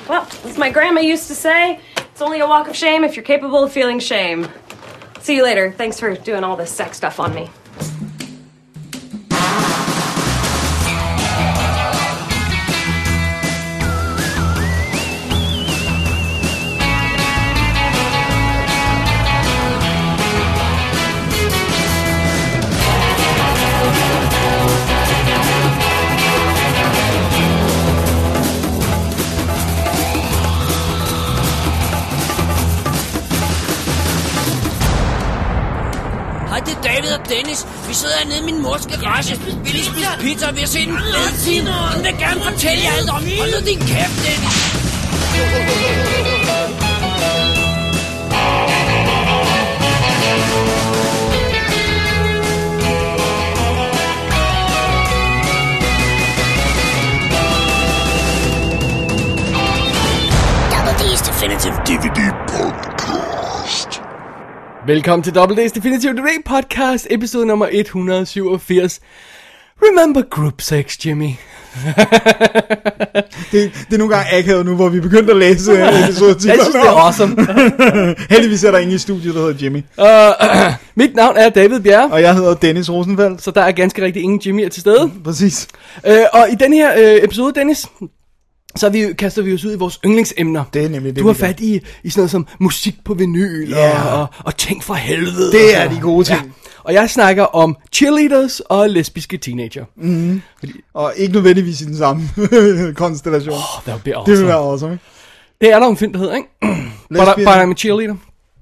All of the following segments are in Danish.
Well, as my grandma used to say, it's only a walk of shame if you're capable of feeling shame. See you later. Thanks for doing all this sex stuff on me. Det er David og Dennis. Vi sidder hernede i min mors garage. Vi lige spise pizza og vi har set en fed film. Hun vil gerne fortælle jer alt om. Hold nu din kæft, Dennis. Double D's Definitive DVD Podcast. Velkommen til Double D's Definitive DVD Podcast, episode nummer 187. Remember group sex, Jimmy? det er nogle gange akavet nu, hvor vi begyndte at læse episode 10. Jeg synes, det er awesome. Heldigvis er der ingen i studiet, der hedder Jimmy. Mit navn er David Bjerre. Og jeg hedder Dennis Rosenfeldt. Så der er ganske rigtig ingen Jimmy til stede. Præcis. Og i den her episode, Dennis, så kaster vi os ud i vores yndlingsemner. Det er nemlig det. Du har fat i sådan noget som musik på vinyl og ting fra helvede. Det er de gode ting. Ja. Og jeg snakker om cheerleaders og lesbiske teenager. Mm-hmm. Og ikke nødvendigvis i den samme konstellation. Det bliver awesome. Det vil være awesome, ikke? Det er der en film, der hedder, ikke? But I'm a cheerleader.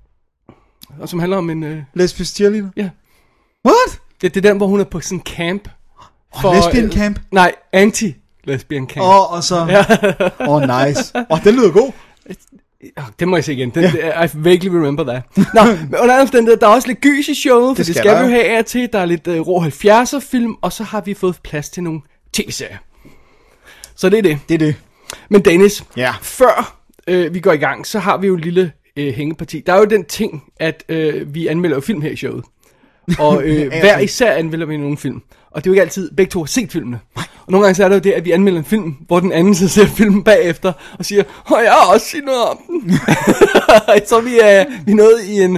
Og som handler om en... lesbisk cheerleader? Ja. What? Det er den, hvor hun er på sådan en camp. Lesbian camp? Nej, anti-lesbian camp. Og så... nice. Den lyder god. Det må jeg se igen. I vaguely remember that. Nå, men under omstændighed, der er også lidt gys i showet, for det skal vi jo have af til. Der er lidt rå 70'er film, og så har vi fået plads til nogle tv-serier. Så det er det. Det er det. Men Dennis, før vi går i gang, så har vi jo et lille hængeparti. Der er jo den ting, at vi anmelder jo film her i showet. Og hver især anmelder vi nogle film. Og det er jo ikke altid, begge to har set filmene. Og nogle gange så er der jo det, at vi anmelder en film, hvor den anden så ser filmen bagefter, og siger, jeg har også set noget om den. Så vi er nået i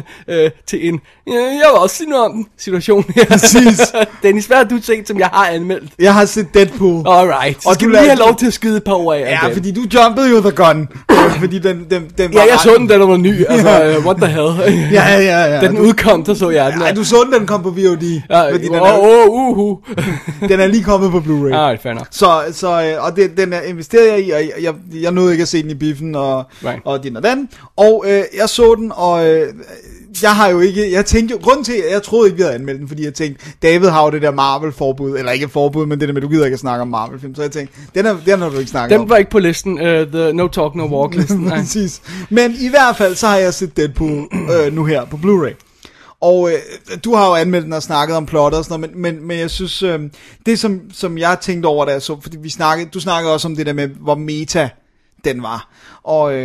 jeg har også set noget om den situation her. Præcis. Dennis, hvad har du set, som jeg har anmeldt? Jeg har set Deadpool. Alright, så skal du lige have lov til at skyde et par ord af. Ja, fordi du jumpede jo the gun. Fordi den var jeg så den, da den var ny. Altså, what the hell. Ja. Da den udkom, så jeg den. Nej, du så den kom på VOD. Fordi den er lige kommet på Blu-ray. Ah, fair nok. Så den er investeret jeg i, og jeg nåede ikke at se den i biffen, og den og den. Og jeg så den, og jeg har jo ikke, jeg tænkte jo, grunden til, at jeg troede ikke, vi havde anmeldt den, fordi jeg tænkte, David har jo det der Marvel-forbud, eller ikke forbud, men det der med, du gider ikke at snakke om Marvel-film, så jeg tænkte, den har du ikke snakket om. Den var ikke på listen, the No Talk, No Walk-listen. Præcis. Men i hvert fald, så har jeg set Deadpool nu her på Blu-ray. Og du har jo anmeldt den og snakket om plot og sådan noget, men jeg synes, det som jeg tænkte over, da jeg så, fordi du snakkede også om det der med, hvor meta den var. Og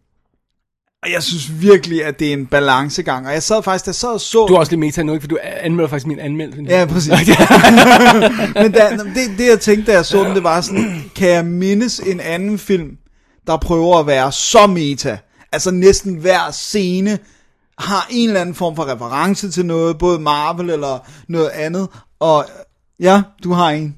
jeg synes virkelig, at det er en balancegang. Og jeg sad faktisk, og så... Du er også lidt meta nu, ikke? For du anmelder faktisk min anmeldelse. Ja, præcis. Men det jeg tænkte, da jeg så den, det var sådan, kan jeg mindes en anden film, der prøver at være så meta? Altså næsten hver scene har en eller anden form for reference til noget, både Marvel eller noget andet. Og ja, du har en.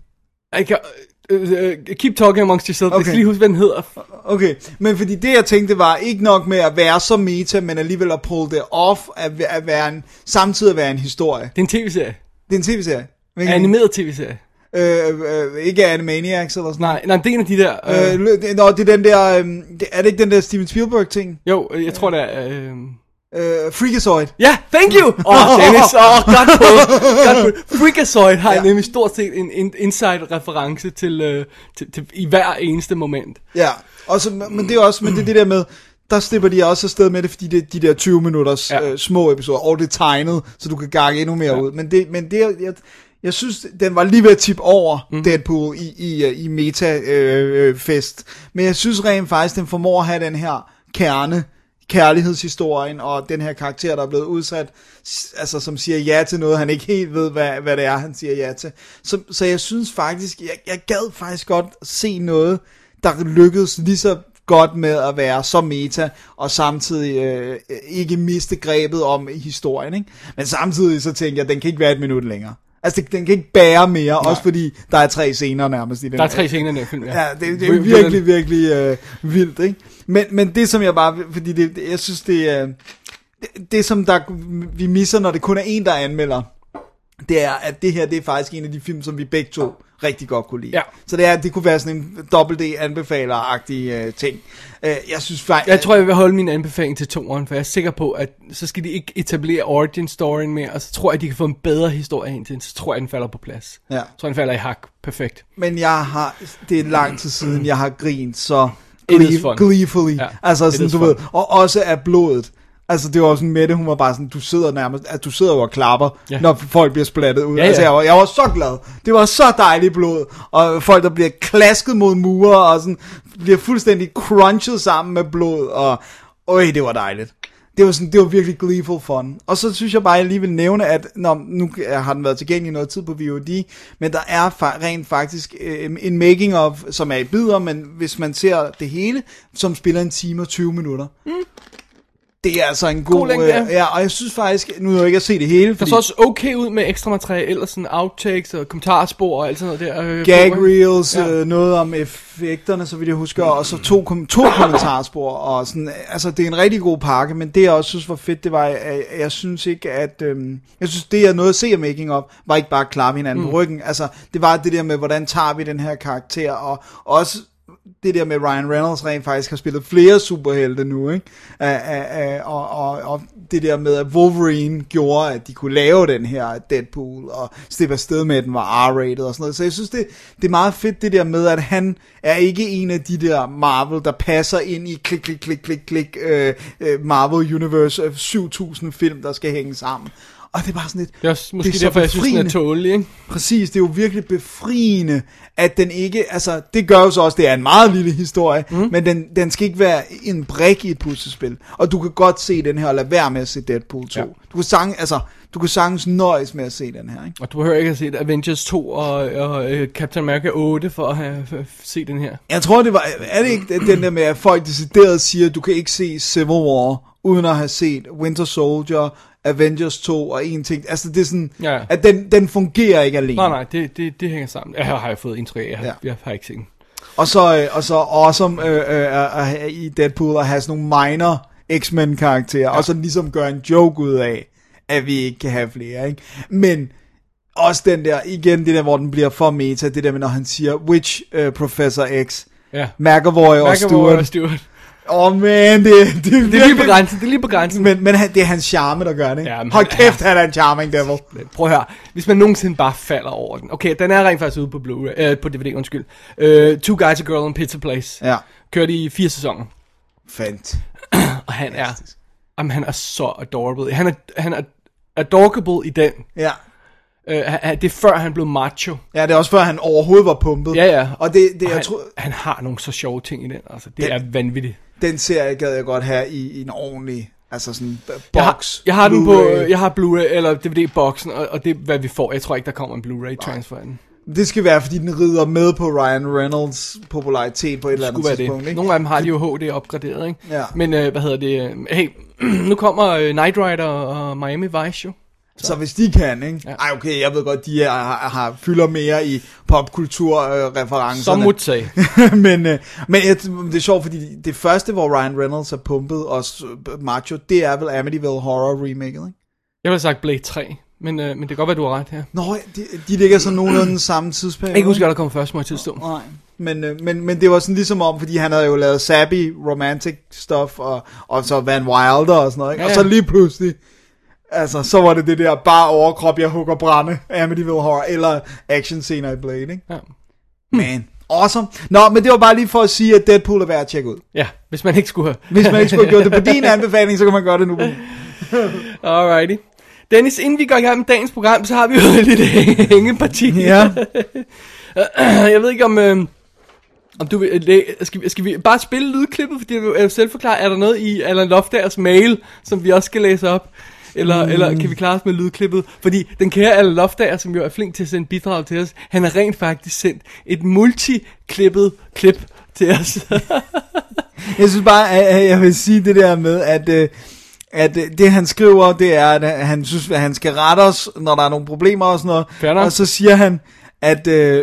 Keep talking amongst yourself. Okay. Jeg skal lige huske, hvad den hedder. Okay, men fordi det jeg tænkte var ikke nok med at være så meta, men alligevel at pull det off, at være samtidig at være en historie. Det er en tv-serie. Det er en tv-serie? Animeret tv-serie. Ikke Animaniacs eller sådan. Nej, det er en af de der. Det er den der. Er det ikke den der Steven Spielberg ting? Jo, jeg tror det er. Freakazoid. Ja, thank you! Dennis, godt på. Freakazoid har nemlig stort set en inside-reference til i hver eneste moment. Ja, men det er også det der med, der slipper de også afsted med det, fordi det er de der 20 minutters små episoder, og det er tegnet, så du kan gange endnu mere ud. Men jeg synes, den var lige ved at tippe over Deadpool i meta-fest. Men jeg synes rent faktisk, den formår at have den her kærlighedshistorien, og den her karakter, der er blevet udsat, altså som siger ja til noget, han ikke helt ved, hvad det er, han siger ja til. Så jeg synes faktisk, jeg gad faktisk godt se noget, der lykkedes lige så godt med at være så meta, og samtidig ikke miste grebet om historien, ikke? Men samtidig så tænker jeg, den kan ikke være 1 minut længere. Altså, den kan ikke bære mere, nej. Også fordi der er 3 scener nærmest i den. Der er 3 scener i den film, ja. Ja, det er virkelig, virkelig vildt, ikke? Men det som jeg bare, fordi jeg synes det som vi misser, når det kun er en, der anmelder, det er, at det her, det er faktisk en af de film, som vi begge to rigtig godt kunne lide. Ja. Så det kunne være sådan en dobbelt-D-anbefaler-agtig ting. Jeg synes faktisk... Jeg tror, jeg vil holde min anbefaling til 2'eren, for jeg er sikker på, at så skal de ikke etablere origin-storyen mere, og så tror jeg, at de kan få en bedre historie ind til den, så tror jeg, den falder på plads. Ja. Jeg tror, den falder i hak. Perfekt. Men det er lang tid siden, jeg har grint så gleefully. Ja, altså sådan, du ved, og også af blodet. Altså, det var sådan Mette, hun var bare sådan, du sidder jo og klapper, når folk bliver splattet ud. Ja, ja. Altså, jeg var så glad. Det var så dejligt blod. Og folk, der bliver klasket mod mure, og sådan, bliver fuldstændig crunchet sammen med blod, og det var dejligt. Det var virkelig gleeful fun. Og så synes jeg bare, jeg lige vil nævne, at nu har den været tilgængelig noget tid på VOD, men der er rent faktisk en making of, som er i bidder, men hvis man ser det hele, som spiller 1 time og 20 minutter. Det er altså en god længde, ja, og jeg synes faktisk, nu har jeg ikke set det hele, fordi... Der så også okay ud med ekstra materiale, sådan outtakes og kommentarspor og alt sådan noget der. Gag reels, noget om effekterne, så vidt jeg husker, og så to kommentarspor, og sådan, altså det er en rigtig god pakke, men det jeg også synes var fedt, det var, at jeg synes ikke, at... jeg synes, det jeg nåede at se af making of, var ikke bare at klappe hinanden på ryggen, altså det var det der med, hvordan tager vi den her karakter, og også... Det der med Ryan Reynolds rent faktisk har spillet flere superhelte nu, ikke? Og det der med, at Wolverine gjorde, at de kunne lave den her Deadpool, og slippe afsted med, at den var R-rated og sådan noget. Så jeg synes, det er meget fedt det der med, at han er ikke en af de der Marvel, der passer ind i klik, Marvel Universe 7.000 film, der skal hænge sammen. Og det er bare sådan lidt... Det er også, måske det er derfor, jeg synes, den er tålig, ikke? Præcis, det er jo virkelig befriende, at den ikke... Altså, det gør jo så også, det er en meget lille historie, men den skal ikke være en brik i et puslespil. Og du kan godt se den her, og lade være med at se Deadpool 2. Ja. Du kan sagtens nøjes med at se den her, ikke? Og du behøver ikke at se Avengers 2 og Captain America 8 for at se den her. Jeg tror, det var... Er det ikke den der med, at folk decideret siger, at du kan ikke se Civil War, uden at have set Winter Soldier, Avengers 2 og en ting. Altså det er sådan, at den fungerer ikke alene. Nej, det hænger sammen. Jeg har fået indtryk af, jeg har ikke set den. Og så awesome i Deadpool at have sådan nogle minor X-Men karakterer, og så ligesom gøre en joke ud af, at vi ikke kan have flere, ikke? Men også den der, igen det der, hvor den bliver for meta, det der med, når han siger, which Professor X, McAvoy og Stewart. Man, det er lige på grænsen. Men det er hans charme, der gør det. Ja, hold kæft, han er en charming devil. Prøv at høre. Hvis man nogensinde bare falder over den. Okay, den er rent faktisk ude på på DVD, undskyld. Two Guys, a Girl and Pizza Place. Ja. Kørte i 4 sæsoner. Fandt. Og han er så adorable. Han er adorable i den. Ja. Det er før han blev macho. Ja, det er også før han overhovedet var pumpet. Ja. Og han har nogle så sjove ting i den. Altså, det er vanvittigt. Den serie gad jeg godt have i en ordentlig, altså sådan box. Jeg har den på, jeg har Blu-ray eller DVD-boksen, og det er hvad vi får. Jeg tror ikke der kommer en Blu-ray transfer af den. Det skal være, fordi den rider med på Ryan Reynolds popularitet på et eller andet tidspunkt, ikke? Nogle af dem har de jo HD opgraderet, ikke? Ja. Men hey, nu kommer Knight Rider og Miami Vice jo. Så hvis de kan, ikke? Ja. Ej, okay, jeg ved godt, de fylder mere i popkulturreferencerne. Som må sige. men det er sjovt, fordi det første, hvor Ryan Reynolds er pumpet og macho, det er vel Amityville Horror remaket, ikke? Jeg ville have sagt Blade 3, men det kan godt være, du har ret her. Nå, de ligger så nogenlunde den samme tidsperiode. Jeg kan huske, at der kom først, må jeg tilstå. Nej, men det var sådan ligesom om, fordi han havde jo lavet sappy romantic stuff, og så Van Wilder og sådan noget, ikke? Ja. Og så lige pludselig... Altså, så var det der bare overkrop, jeg hugger brænde, Amityville Horror, eller action-scener i Blade, ikke? Ja. Man, awesome. Nå, men det var bare lige for at sige, at Deadpool er værd at tjekke ud. Ja, hvis man ikke skulle have gjort det på din anbefaling, så kan man gøre det nu. Alrighty. Dennis, inden vi går i gang med dagens program, så har vi jo et lille hængeparti. Ja. Jeg ved ikke om du vil, skal vi bare spille lydklippet, fordi jeg er selvforklaret, er der noget i Allan Lofdagers mail, som vi også skal læse op? Eller kan vi klare os med lydklippet? Fordi den kære Allan Lofdager, som jo er flink til at sende bidrag til os, han har rent faktisk sendt et multiklippet klip til os. Jeg synes bare, at jeg vil sige det der med, at det han skriver, det er, at han synes, at han skal rette os, når der er nogle problemer og sådan noget. Færdig. Og så siger han, at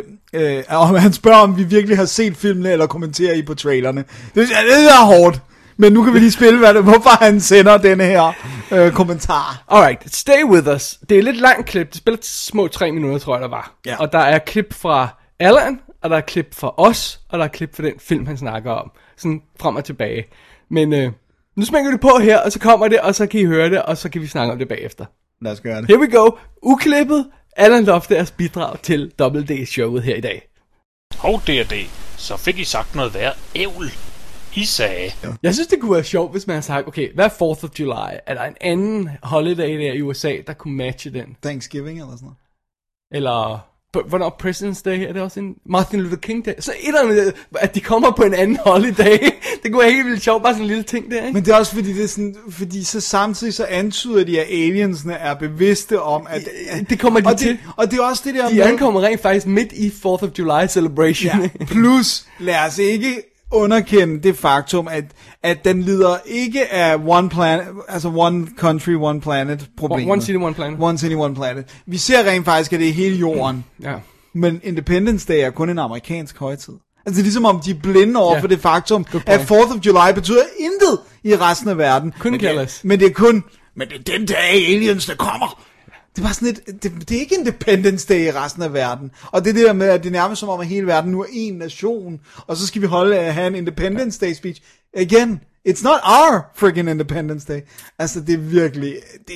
han spørger, om vi virkelig har set filmene, eller kommenterer I på trailerne. Det er hårdt. Men nu kan vi lige spille, hvorfor han sender denne her kommentar. Alright, stay with us. Det er et lidt langt klip. Det spiller små 3 minutter, tror jeg, der var. Ja. Og der er klip fra Allan, og der er klip fra os, og der er klip fra den film, han snakker om. Sådan frem og tilbage. Men nu smænger det på her, og så kommer det, og så kan I høre det, og så kan vi snakke om det bagefter. Lad os gøre det. Here we go. Uklippet. Allan Loftads bidrag til Double D-showet her i dag. Hov, D&D, så fik I sagt noget værre ævl. I sagde... Jeg synes, det kunne være sjovt, hvis man havde sagt, okay, hvad er 4th of July? Er der en anden holiday der i USA, der kunne matche den? Thanksgiving eller sådan noget. Eller, hvornår President's Day? Er det også en Martin Luther King Day? Så et eller andet, at de kommer på en anden holiday. Det kunne være helt vildt sjovt, bare sådan en lille ting der, ikke? Men det er også fordi, det er sådan, fordi så samtidig så antyder de, at aliensene er bevidste om, at det kommer de til. Og det er også det der de ankommer rent faktisk midt i 4th of July celebration. Ja, plus, lad os ikke underkende det faktum, at den lider ikke af one planet, altså one country, one planet problemer. One city, one planet. One city, one planet. Vi ser rent faktisk, at det er hele jorden. Ja. Men Independence Day er kun en amerikansk højtid. Altså det er ligesom om de er blinde over for det faktum, at 4th of July betyder intet i resten af verden. Couldn't care less. Men det er den dag aliens, der kommer. Det var sådan det er ikke Independence Day i resten af verden. Og det der med, at det er nærmest som om, at hele verden nu er en nation. Og så skal vi have en Independence Day speech. Again, it's not our freaking Independence Day. Altså, det er virkelig... det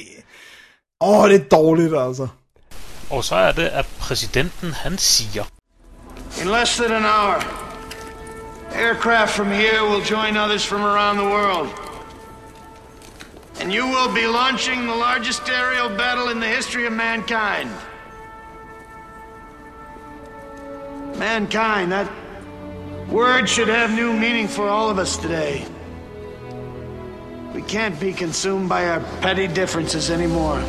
er dårligt, altså. Og så er det, at præsidenten, han siger... In less than an hour, aircraft from here will join others from around the world. And you will be launching the largest aerial battle in the history of mankind. Mankind, that word should have new meaning for all of us today. We can't be consumed by our petty differences anymore.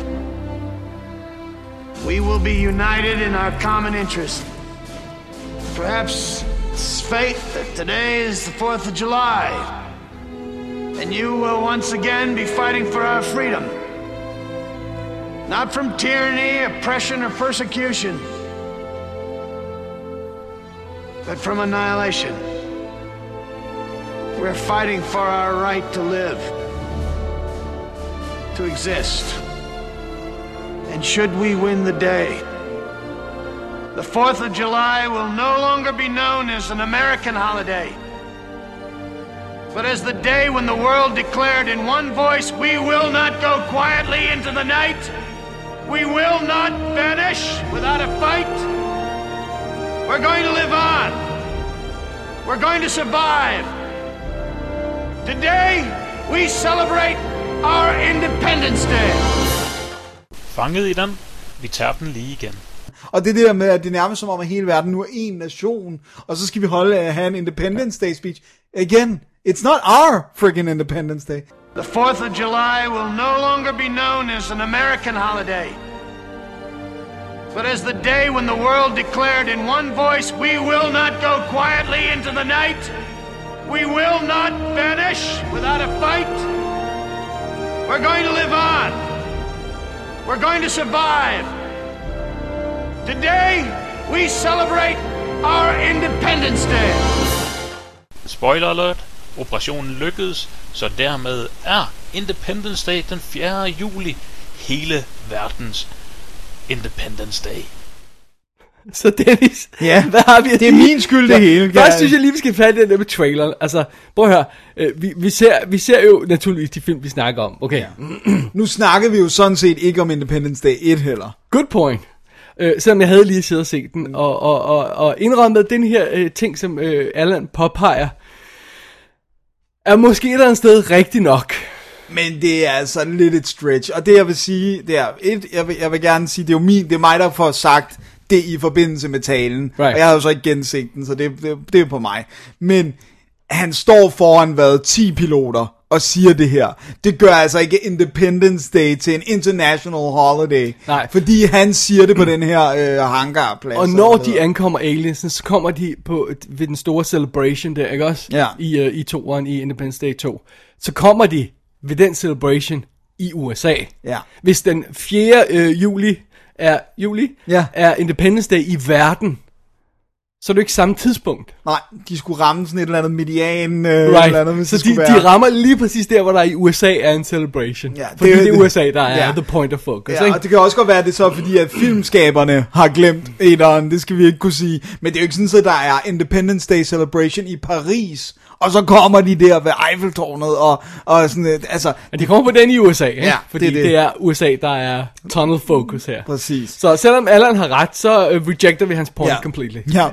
We will be united in our common interest. Perhaps it's fate that today is the 4th of July. And you will once again be fighting for our freedom. Not from tyranny, oppression, or persecution, but from annihilation. We're fighting for our right to live, to exist. And should we win the day, the 4th of July will no longer be known as an American holiday, but as the day when the world declared in one voice, we will not go quietly into the night. We will not vanish without a fight. We're going to live on. We're going to survive. Today, we celebrate our Independence Day. Fanget i den. Vi tager den lige igen. Og det der med, at det er nærmest som om, at hele verden nu er en nation, og så skal vi have en Independence Day speech. Again, it's not our freaking Independence Day. The 4th of July will no longer be known as an American holiday, but as the day when the world declared in one voice, we will not go quietly into the night. We will not vanish without a fight. We're going to live on. We're going to survive. Today, we celebrate our Independence Day. Spoiler alert. Operationen lykkedes, så dermed er Independence Day den 4. juli hele verdens Independence Day. Så Dennis, ja, hvad har vi? Det er min skyld det hele. Først synes jeg lige, vi skal fatte den der med traileren. Altså, prøv at høre. Vi ser jo naturligvis de film, vi snakker om. Okay. Ja. Nu snakker vi jo sådan set ikke om Independence Day 1 heller. Good point. Selvom jeg havde lige siddet og set den. Og indrømmet den her ting, som Allan påpeger, er måske et eller andet sted rigtigt nok. Men det er altså lidt et stretch. Og det jeg vil sige, det er jeg vil gerne sige, det er mig, der får sagt det i forbindelse med talen. Right. Og jeg har jo så ikke genset den, så det er på mig. Men han står foran 10 piloter og siger det her. Det gør altså ikke Independence Day til en international holiday. Nej. Fordi han siger det på den her hangarplads. Og når de ankommer aliensen, så kommer de ved den store celebration der, ikke også? Ja. I toeren, i Independence Day 2. Så kommer de ved den celebration i USA. Ja. Hvis den 4. juli er Independence Day i verden, så er det ikke samme tidspunkt. Nej, de skulle ramme sådan et eller andet median. Right. Eller andet, hvis så det skulle de være. rammer lige præcis der, hvor der i USA er en celebration. Ja, fordi det er USA, der er the point of focus. Ja, ikke? og det kan også godt være, at det er så fordi, at filmskaberne har glemt etteren. Det skal vi ikke kunne sige. Men det er jo ikke sådan, at der er Independence Day Celebration i Paris. Og så kommer de der ved Eiffeltårnet og sådan, altså... Men de kommer på den i USA, ikke? Ja, fordi det er USA, der er tunnel focus her. Præcis. Så selvom Allan har ret, så rejecter vi hans point completely. Ja.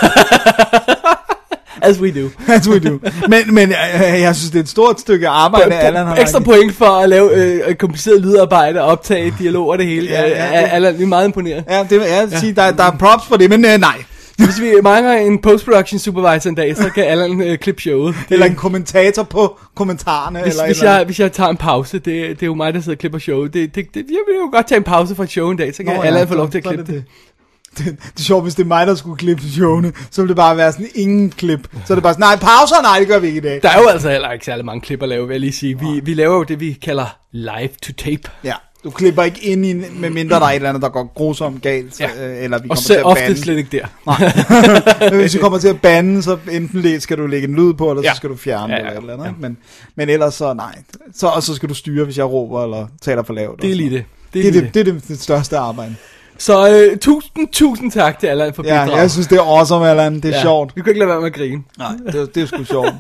As we do. As we do. Men jeg synes, det er et stort stykke arbejde, Allan har ekstra point for at lave kompliceret lydarbejde og optage dialog og det hele. Allan, vi er meget imponeret. Ja, det vil jeg sige, der er props for det, men nej. Hvis vi mangler en post-production supervisor en dag, så kan Allan klippe showet. Eller en kommentator på kommentarerne. Hvis jeg tager en pause, det er jo mig, der sidder og klipper showet. Jeg vil jo godt tage en pause fra et show en dag, så kan Allan få lov til at klippe det. Det er sjovt, hvis det er mig, der skulle klippe showene, så ville det bare være sådan ingen klip. Så er det bare sådan, nej, pauser, nej, det gør vi ikke i dag. Der er jo altså heller ikke særlig mange klip at lave, vil jeg lige sige. Vi laver jo det, vi kalder live to tape. Ja, du klipper ikke ind i, med mindre der er et eller andet, der går grusomt galt. Ja. Eller vi og kommer til at ofte bande. slet ikke der. Nej. Hvis vi kommer til at bande, så enten skal du lægge en lyd på, eller så skal du fjerne eller et eller andet. Ja. Men ellers så nej. Og så skal du styre, hvis jeg råber eller taler for lavt. Det er lige det. Det er det største arbejde. Så tusind tak til Allan for bidrag. Ja, jeg synes det er awesome, Allan. Det er sjovt. Vi kan ikke lade være med at grine. Nej, det er sgu sjovt.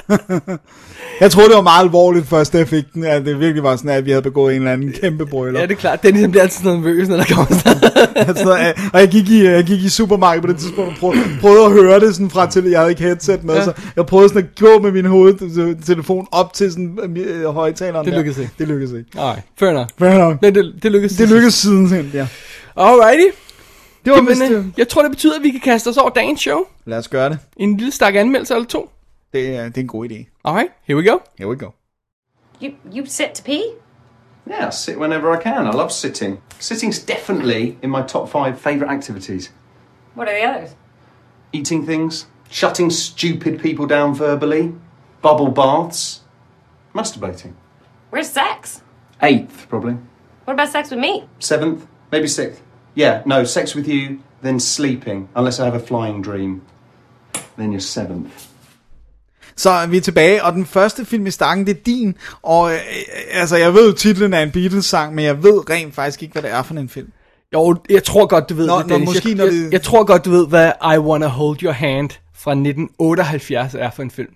Jeg troede, det var meget alvorligt først, da jeg fik den, at det virkelig var sådan, at vi havde begået en eller anden kæmpe brøler. Ja, det er klart. Dennis bliver altid nervøs, når der kommer og jeg gik i supermarkedet på det tidspunkt og prøvede at høre det sådan fra til, jeg havde ikke headset med, så jeg prøvede sådan at gå med min hovedtelefon op til sådan højtaleren. Det lykkedes ikke. Det lykkedes ikke. Nej, fair enough. Men det lykkedes. Det lykkedes sidenhen, ja. Alrighty. Det var vist jeg tror, det betyder, at vi kan kaste os over dagens show. Lad os gøre det. En lille stak anmeldelse eller to. Det er en god idé. Alright, here we go. Here we go. You sit to pee? Yeah, I sit whenever I can. I love sitting. Sitting's definitely in my top 5 favourite activities. What are the others? Eating things, shutting stupid people down verbally, bubble baths, masturbating. Where's sex? 8th, probably. What about sex with me? 7th, maybe 6th. Yeah, no, sex with you, then sleeping, unless I have a flying dream. Then you're 7th. Så er vi tilbage, og den første film i stakken, det er din, og altså jeg ved jo titlen er en Beatles-sang, men jeg ved rent faktisk ikke, hvad det er for en film. Jo, jeg tror godt, du ved det, Dennis. Jeg tror godt, du ved, hvad I Wanna Hold Your Hand fra 1978 er for en film.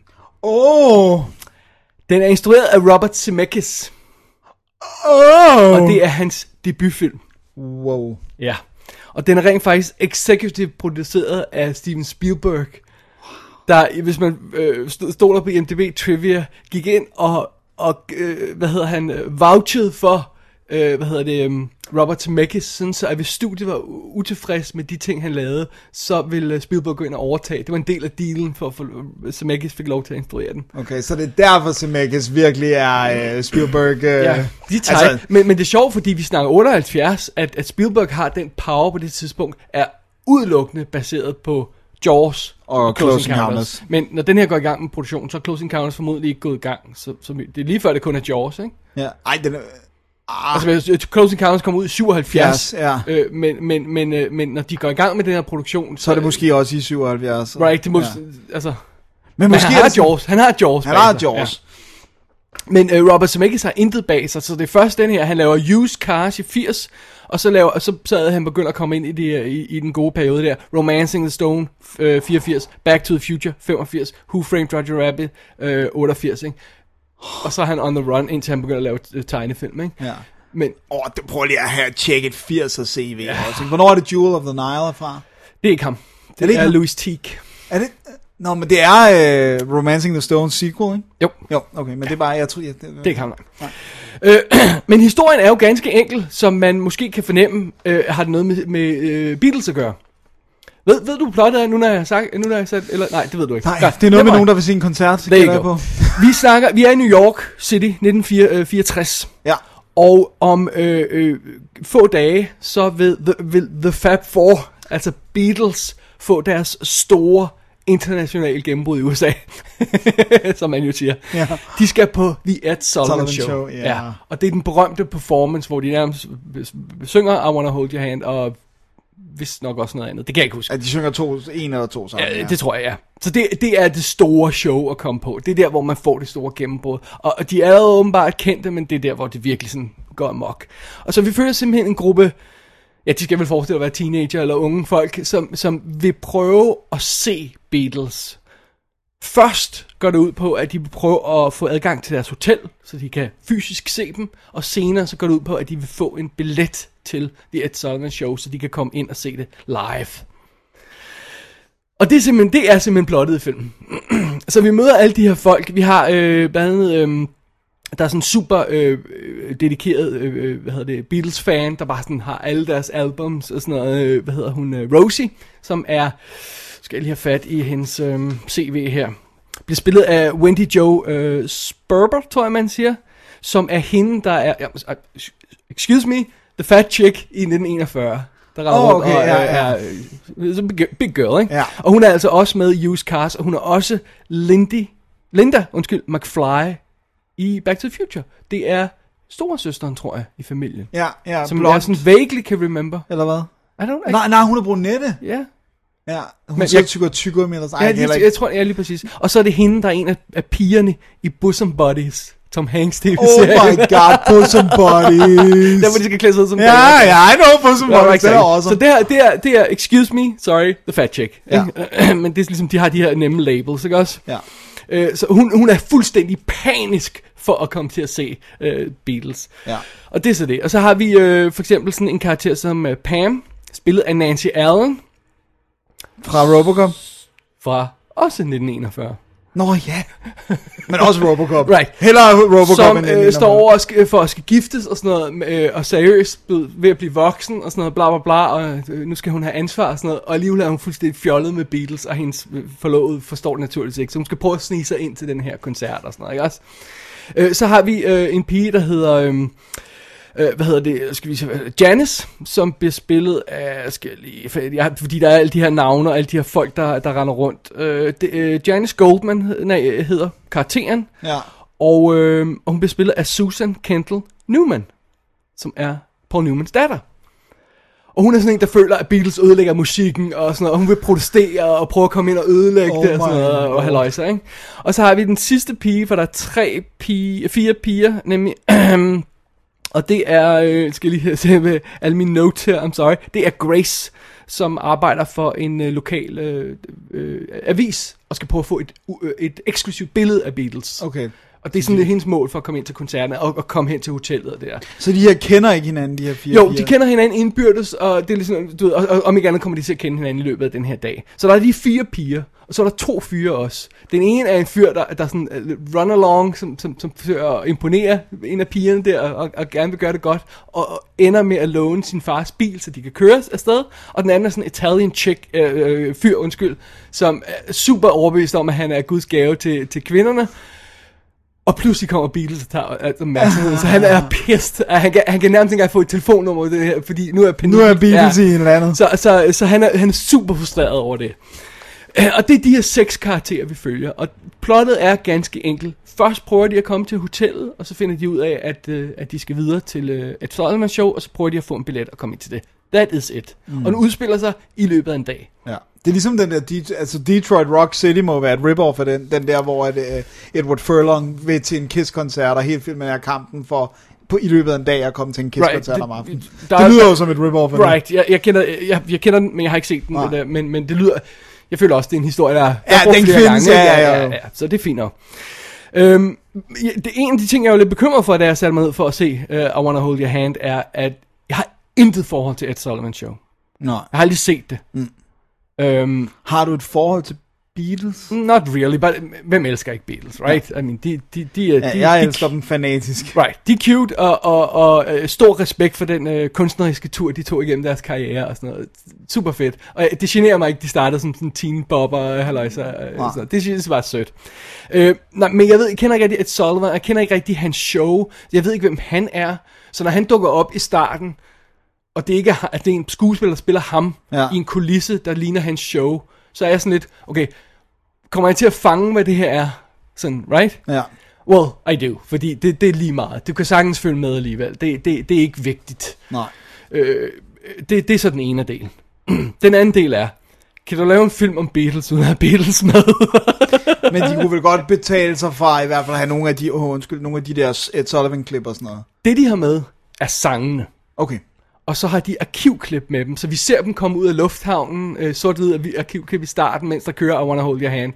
Den er instrueret af Robert Zemeckis. Og det er hans debutfilm. Wow. Ja. Og den er rent faktisk executive produceret af Steven Spielberg, der, hvis man stoler på IMDb Trivia, gik ind og vouched for, Robert Zemeckis, sådan så at hvis studiet var utilfreds med de ting, han lavede, så ville Spielberg gå ind og overtage. Det var en del af dealen for Zemeckis fik lov til at instruere den. Okay, så det er derfor Zemeckis virkelig er Spielberg... Ja, de tager. Men det er sjovt, fordi vi snakker 78, at Spielberg har den power på det tidspunkt, er udelukkende baseret på Jaws og Close Encounters. Men når den her går i gang med produktionen, så er Close Encounters formodentlig ikke gået i gang. Så det er lige før det kun er Jaws, ikke? Ja, den er... Altså, Close Encounters kom ud i 77, ja. Men når de går i gang med den her produktion... Så er det måske også i 77. Right, det må... Altså... Men måske han har Jaws. Han har Jaws. Ja. Men Robert Zemeckis har intet bag sig, så det er først den her, han laver Used Cars i 80, og så havde han begyndt at komme ind i den gode periode der. Romancing the Stone, 84, Back to the Future, 85, Who Framed Roger Rabbit, 88, ikke? Og så er han on the run, indtil han begynder at lave tegnefilm, ikke? Ja. Men... prøv lige at have tjekket 80'er CV også. Hvornår er det Jewel of the Nile fra? Det er ikke ham. Det er Louis Teague. Er det... Nå, men det er Romancing the Stone sequel, ikke? Jo, okay, men det er bare, jeg tror... Det er ikke ham, nej. Men historien er jo ganske enkel, som man måske kan fornemme, har det noget med Beatles at gøre. Ved du plottet nu når jeg har sagt, eller nej, det ved du ikke. Nej, det er noget med nogen, der vil se en koncert. Vi er i New York City 1964. Ja. Og om få dage, så vil The Fab Four, altså Beatles, få deres store internationale gennembrud i USA, som man jo siger. Ja. De skal på The Ed Sullivan Show. Ja. Og det er den berømte performance, hvor de nærmest synger I Wanna Hold Your Hand, og vist nok også noget andet. Det kan jeg ikke huske. Ja, de synger en eller to sammen. Ja, det tror jeg, ja. Så det er det store show at komme på. Det er der, hvor man får det store gennembrud. Og de er allerede åbenbart kendte, men det er der, hvor det virkelig sådan går amok. Og så vi følger simpelthen en gruppe, ja, de skal vel forestille at være teenager eller unge folk, som vil prøve at se Beatles. Først går det ud på, at de vil prøve at få adgang til deres hotel, så de kan fysisk se dem. Og senere så går det ud på, at de vil få en billet til The Ed Sullivan Show, så de kan komme ind og se det live. Og det er simpelthen plottet i filmen. Så vi møder alle de her folk. Vi har blandt andet, der er sådan en super dedikeret Beatles-fan, der bare sådan har alle deres albums og sådan noget. Rosie, som er, skal jeg lige have fat i hendes CV her, bliver spillet af Wendy Jo Sperber, tror jeg man siger, som er hende, der er, excuse me, the fat chick i 1941. Der rundt og er big girl, ikke? Ja. Og hun er altså også med i Used Cars, og hun er også Linda McFly i Back to the Future. Det er storesøsteren, tror jeg, i familien. Ja, som jeg sådan vaguely can remember. Eller hvad? I don't know. Nej, hun er brunette. Ja. Ja, hun er tykkere med ellers. Jeg tror, lige præcis. Og så er det hende, der er en af pigerne i Bosom Buddies. Tom Hanks TV-serie. Oh my god, Bosom Buddies. Der hvor de skal klæde sig ud som ja, I know Bosom Buddies. Det er awesome. Så det er, excuse me, sorry, the fat chick. Ja. Men det er ligesom, de har de her nemme labels, ikke også? Ja. Så hun er fuldstændig panisk for at komme til at se Beatles. Ja. Og det er så det. Og så har vi for eksempel sådan en karakter som Pam, spillet af Nancy Allen. Fra Robocop. Fra også 1941. Nå ja, men også Robocop. Right. Hellere Robocop som, end står over for at skal giftes og sådan noget, og seriøst ved at blive voksen og sådan noget, bla bla bla, og nu skal hun have ansvar og sådan noget, og alligevel er hun fuldstændig fjollet med Beatles, og hendes forlovede forstår det naturligvis ikke, så hun skal prøve at snige sig ind til den her koncert og sådan noget, ikke også? Så har vi en pige, der hedder... Janice, som bliver spillet af, fordi der er alle de her navne og alle de her folk, der render rundt. Janice Goldman hedder karakteren, ja. Og hun bliver spillet af Susan Kendall Newman, som er Paul Newmans datter. Og hun er sådan en, der føler, at Beatles ødelægger musikken og sådan noget, og hun vil protestere og prøve at komme ind og ødelægge det og sådan noget, og halløjser, ikke? Og så har vi den sidste pige, for der er 4 piger, nemlig... Og det er, skal jeg lige se med alle mine notes her, I'm sorry, det er Grace, som arbejder for en lokal avis, og skal prøve at få et eksklusivt billede af Beatles. Okay. Og det er sådan lidt hendes mål for at komme ind til koncerterne, og komme hen til hotellet og der. Så de her kender ikke hinanden, de her 4 Jo, piger? de kender hinanden indbyrdes, og det er ligesom, du ved, og om ikke andet kommer de til at kende hinanden i løbet af den her dag. Så der er de 4 piger, og så er der 2 fyre også. Den ene er en fyr, der sådan run along, som forsøger at imponere en af pigerne der, og gerne vil gøre det godt, og ender med at låne sin fars bil, så de kan køres afsted. Og den anden er sådan en Italian fyr, som er super overbevist om, at han er Guds gave til kvinderne. Og pludselig kommer Beatles og tager masser, så han er pissed. Han kan nærmest ikke engang få et telefonnummer det her, fordi nu er panik. Nu er Beatles i en eller anden. Så han er super frustreret over det. Og det er de her 6 karakterer, vi følger. Og plottet er ganske enkelt. Først prøver de at komme til hotellet, og så finder de ud af, at de skal videre til et Sullivan Show, og så prøver de at få en billet og komme ind til det. That is it. Og den udspiller sig i løbet af en dag. Ja. Det er ligesom den der, Detroit Rock City må være et rip-off af den der, hvor Edward Furlong vil til en Kiss-koncert, og hele filmen er kampen for i løbet af en dag at komme til en Kiss-koncert om aftenen. Det lyder jo som et rip-off af det. Right, jeg kender den, men jeg har ikke set den. Men det lyder... Jeg føler også, det er en historie, der den findes, ja. Så det er fint nok. En af de ting, jeg er jo lidt bekymret for, da jeg satte mig ned for at se I Wanna Hold Your Hand, er, at jeg har intet forhold til Ed Sullivan Show. Nej. Jeg har aldrig set det. Har du et forhold til Beatles? Not really, but hvem elsker ikke Beatles, right? I mean, jeg elsker dem fanatisk. Right, de er cute, og stor respekt for den kunstneriske tur, de tog igennem deres karriere og sådan noget. Super fedt. Og det generer mig ikke, de startede som sådan en teen bobber, halløjsa. Det synes jeg var sødt. Nej, men jeg kender ikke rigtig Ed Sullivan, jeg kender ikke rigtig hans show, jeg ved ikke, hvem han er. Så når han dukker op i starten, og det ikke er, at det er en skuespiller, der spiller ham i en kulisse, der ligner hans show, så er jeg sådan lidt, okay, kommer jeg til at fange, hvad det her er? Sådan, right? Ja. Well, I do, fordi det er lige meget. Du kan sagtens følge med alligevel. Det er ikke vigtigt. Nej. Det er så den ene del. Den anden del er, kan du lave en film om Beatles, uden at have Beatles med? Men de kunne vel godt betale sig fra, i hvert fald have nogle af de der Ed Sullivan-klip og sådan noget. Det de har med, er sangene. Okay. Og så har de arkivklip med dem, så vi ser dem komme ud af lufthavnen, sort-hvid arkivklip i starten, mens der kører I Wanna Hold Your Hand.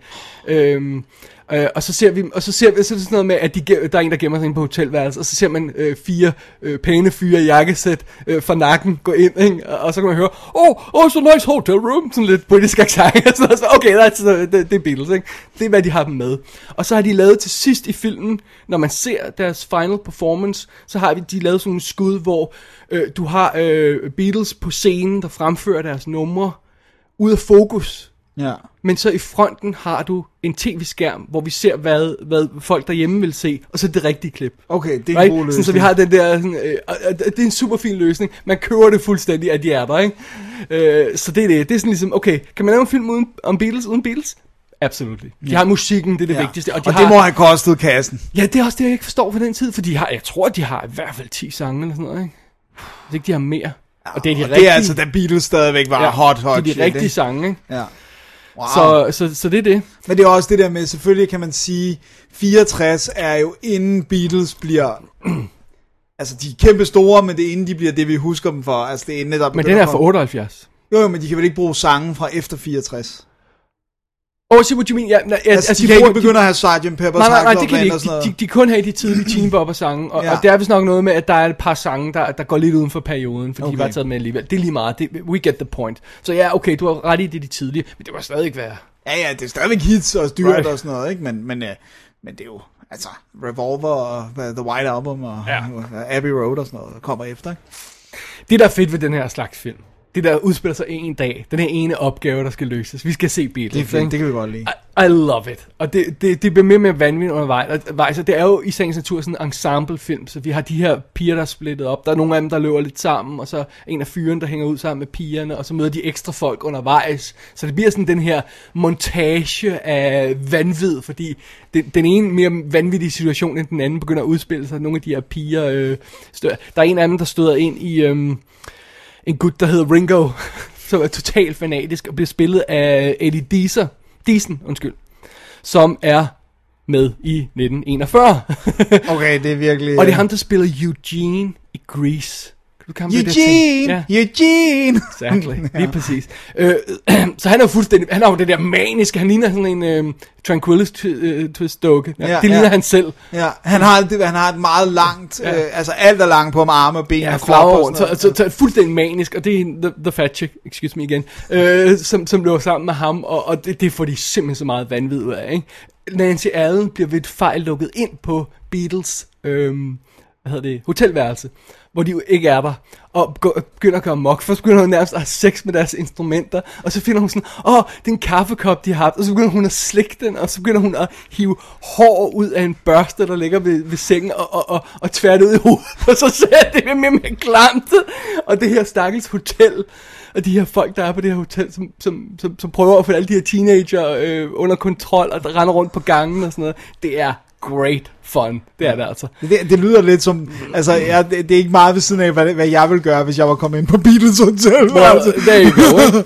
Og så ser vi sådan noget med, at der er en, der gemmer sig ind på hotelværelset, og så ser man 4 pæne fyre i jakkesæt fra nakken gå ind, ikke? Og så kan man høre, so nice hotel room, sådan lidt britisk accent, så okay, det er Beatles, ikke? Det er, hvad de har dem med. Og så har de lavet til sidst i filmen, når man ser deres final performance, så har de lavet sådan en skud, hvor du har Beatles på scenen, der fremfører deres numre, ud af fokus. Ja. Men så i fronten har du en tv-skærm, hvor vi ser, hvad folk derhjemme vil se, og så det rigtige klip. Okay, det er en god løsning. Sådan, så vi har den der, det er en super fin løsning. Man kører det fuldstændig, at de er der, ikke? Så det er det. Det er sådan ligesom, okay, kan man lave en film om Beatles uden Beatles? Absolutely. De har musikken, det er det vigtigste. Og det må have kostet kassen. Ja, det er også det, jeg ikke forstår for den tid, for jeg tror, de har i hvert fald 10 sange eller sådan noget, ikke? Hvis ikke de har mere. Og det er de rigtige. Det er altså, da Beatles stadigvæk var hot. Det er de rigtige sange, ikke? Ja. Wow. Så det er det. Men det er også det der med, selvfølgelig kan man sige, 64 er jo inden Beatles bliver, altså de er kæmpe store, men det er inden de bliver det, vi husker dem for. Altså det er inden, der men den er fra 78. Jo, men de kan vel ikke bruge sangen fra efter 64? See what you mean. Ja, altså de kan ikke begynde at have Sgt. Pepper's. Nej, det kan de ikke. De kun have de tidlige Teen Bopper sange, og det er vist nok noget med, at der er et par sange, der går lidt uden for perioden, fordi de var taget med alligevel. Det er lige meget. We get the point. Så ja, okay, du har ret i det de tidlige, men det var stadig ikke være. Ja, det er stadigvæk hits og styrt og sådan noget, ikke? Men det er jo, altså, Revolver og The White Album og Abbey Road og sådan noget, der kommer efter, ikke? Det der er fedt ved den her slags film, det der udspiller sig en dag, den her ene opgave, der skal løses. Vi skal se Beatles. Det er fint, det kan vi godt lide. I love it. Og det bliver mere med vanvittigt undervejs. Og det er jo i sagens natur sådan en ensemblefilm, så vi har de her piger, der er splittet op. Der er nogle af dem, der løber lidt sammen, og så en af fyrene, der hænger ud sammen med pigerne, og så møder de ekstra folk undervejs. Så det bliver sådan den her montage af vanvid, fordi den ene mere vanvittige situation end den anden begynder at udspille sig. Nogle af de her piger, der er en af dem, der støder ind i en gut, der hedder Ringo, som er totalt fanatisk og bliver spillet af Eddie Deason, som er med i 1941. Okay, det er virkelig. Og det er ham, der spiller Eugene i Grease. Eugene! Exactly, lige præcis. Så han er jo fuldstændig, han er jo det der maniske, han ligner sådan en Tranquility Twist-dukke. Det ligner han selv. Ja, han har et meget langt, altså alt er langt på ham, arme og ben og krop og sådan noget. Så fuldstændig manisk, og det er the fat chick, excuse me igen, som løber sammen med ham, og det får de simpelthen så meget vanvid ud af, ikke? Nancy Allen bliver ved et fejl lukket ind på Beatles, hotelværelse, hvor de jo ikke er der, og begynder at gøre mok. Først begynder hun nærmest at have sex med deres instrumenter, og så finder hun sådan, det er en kaffekop, de har haft, og så begynder hun at slikke den, og så begynder hun at hive hår ud af en børste, der ligger ved sengen, og tvære det ud i hovedet, og så ser det med klamt, og det her stakkels hotel, og de her folk, der er på det her hotel, som prøver at få alle de her teenager under kontrol, og der render rundt på gangen og sådan noget, det er great fun. Det er det altså. Det lyder lidt som, altså det er ikke meget ved siden af, hvad jeg ville gøre, hvis jeg var kommet ind på Beatles Hotel. Altså. Der er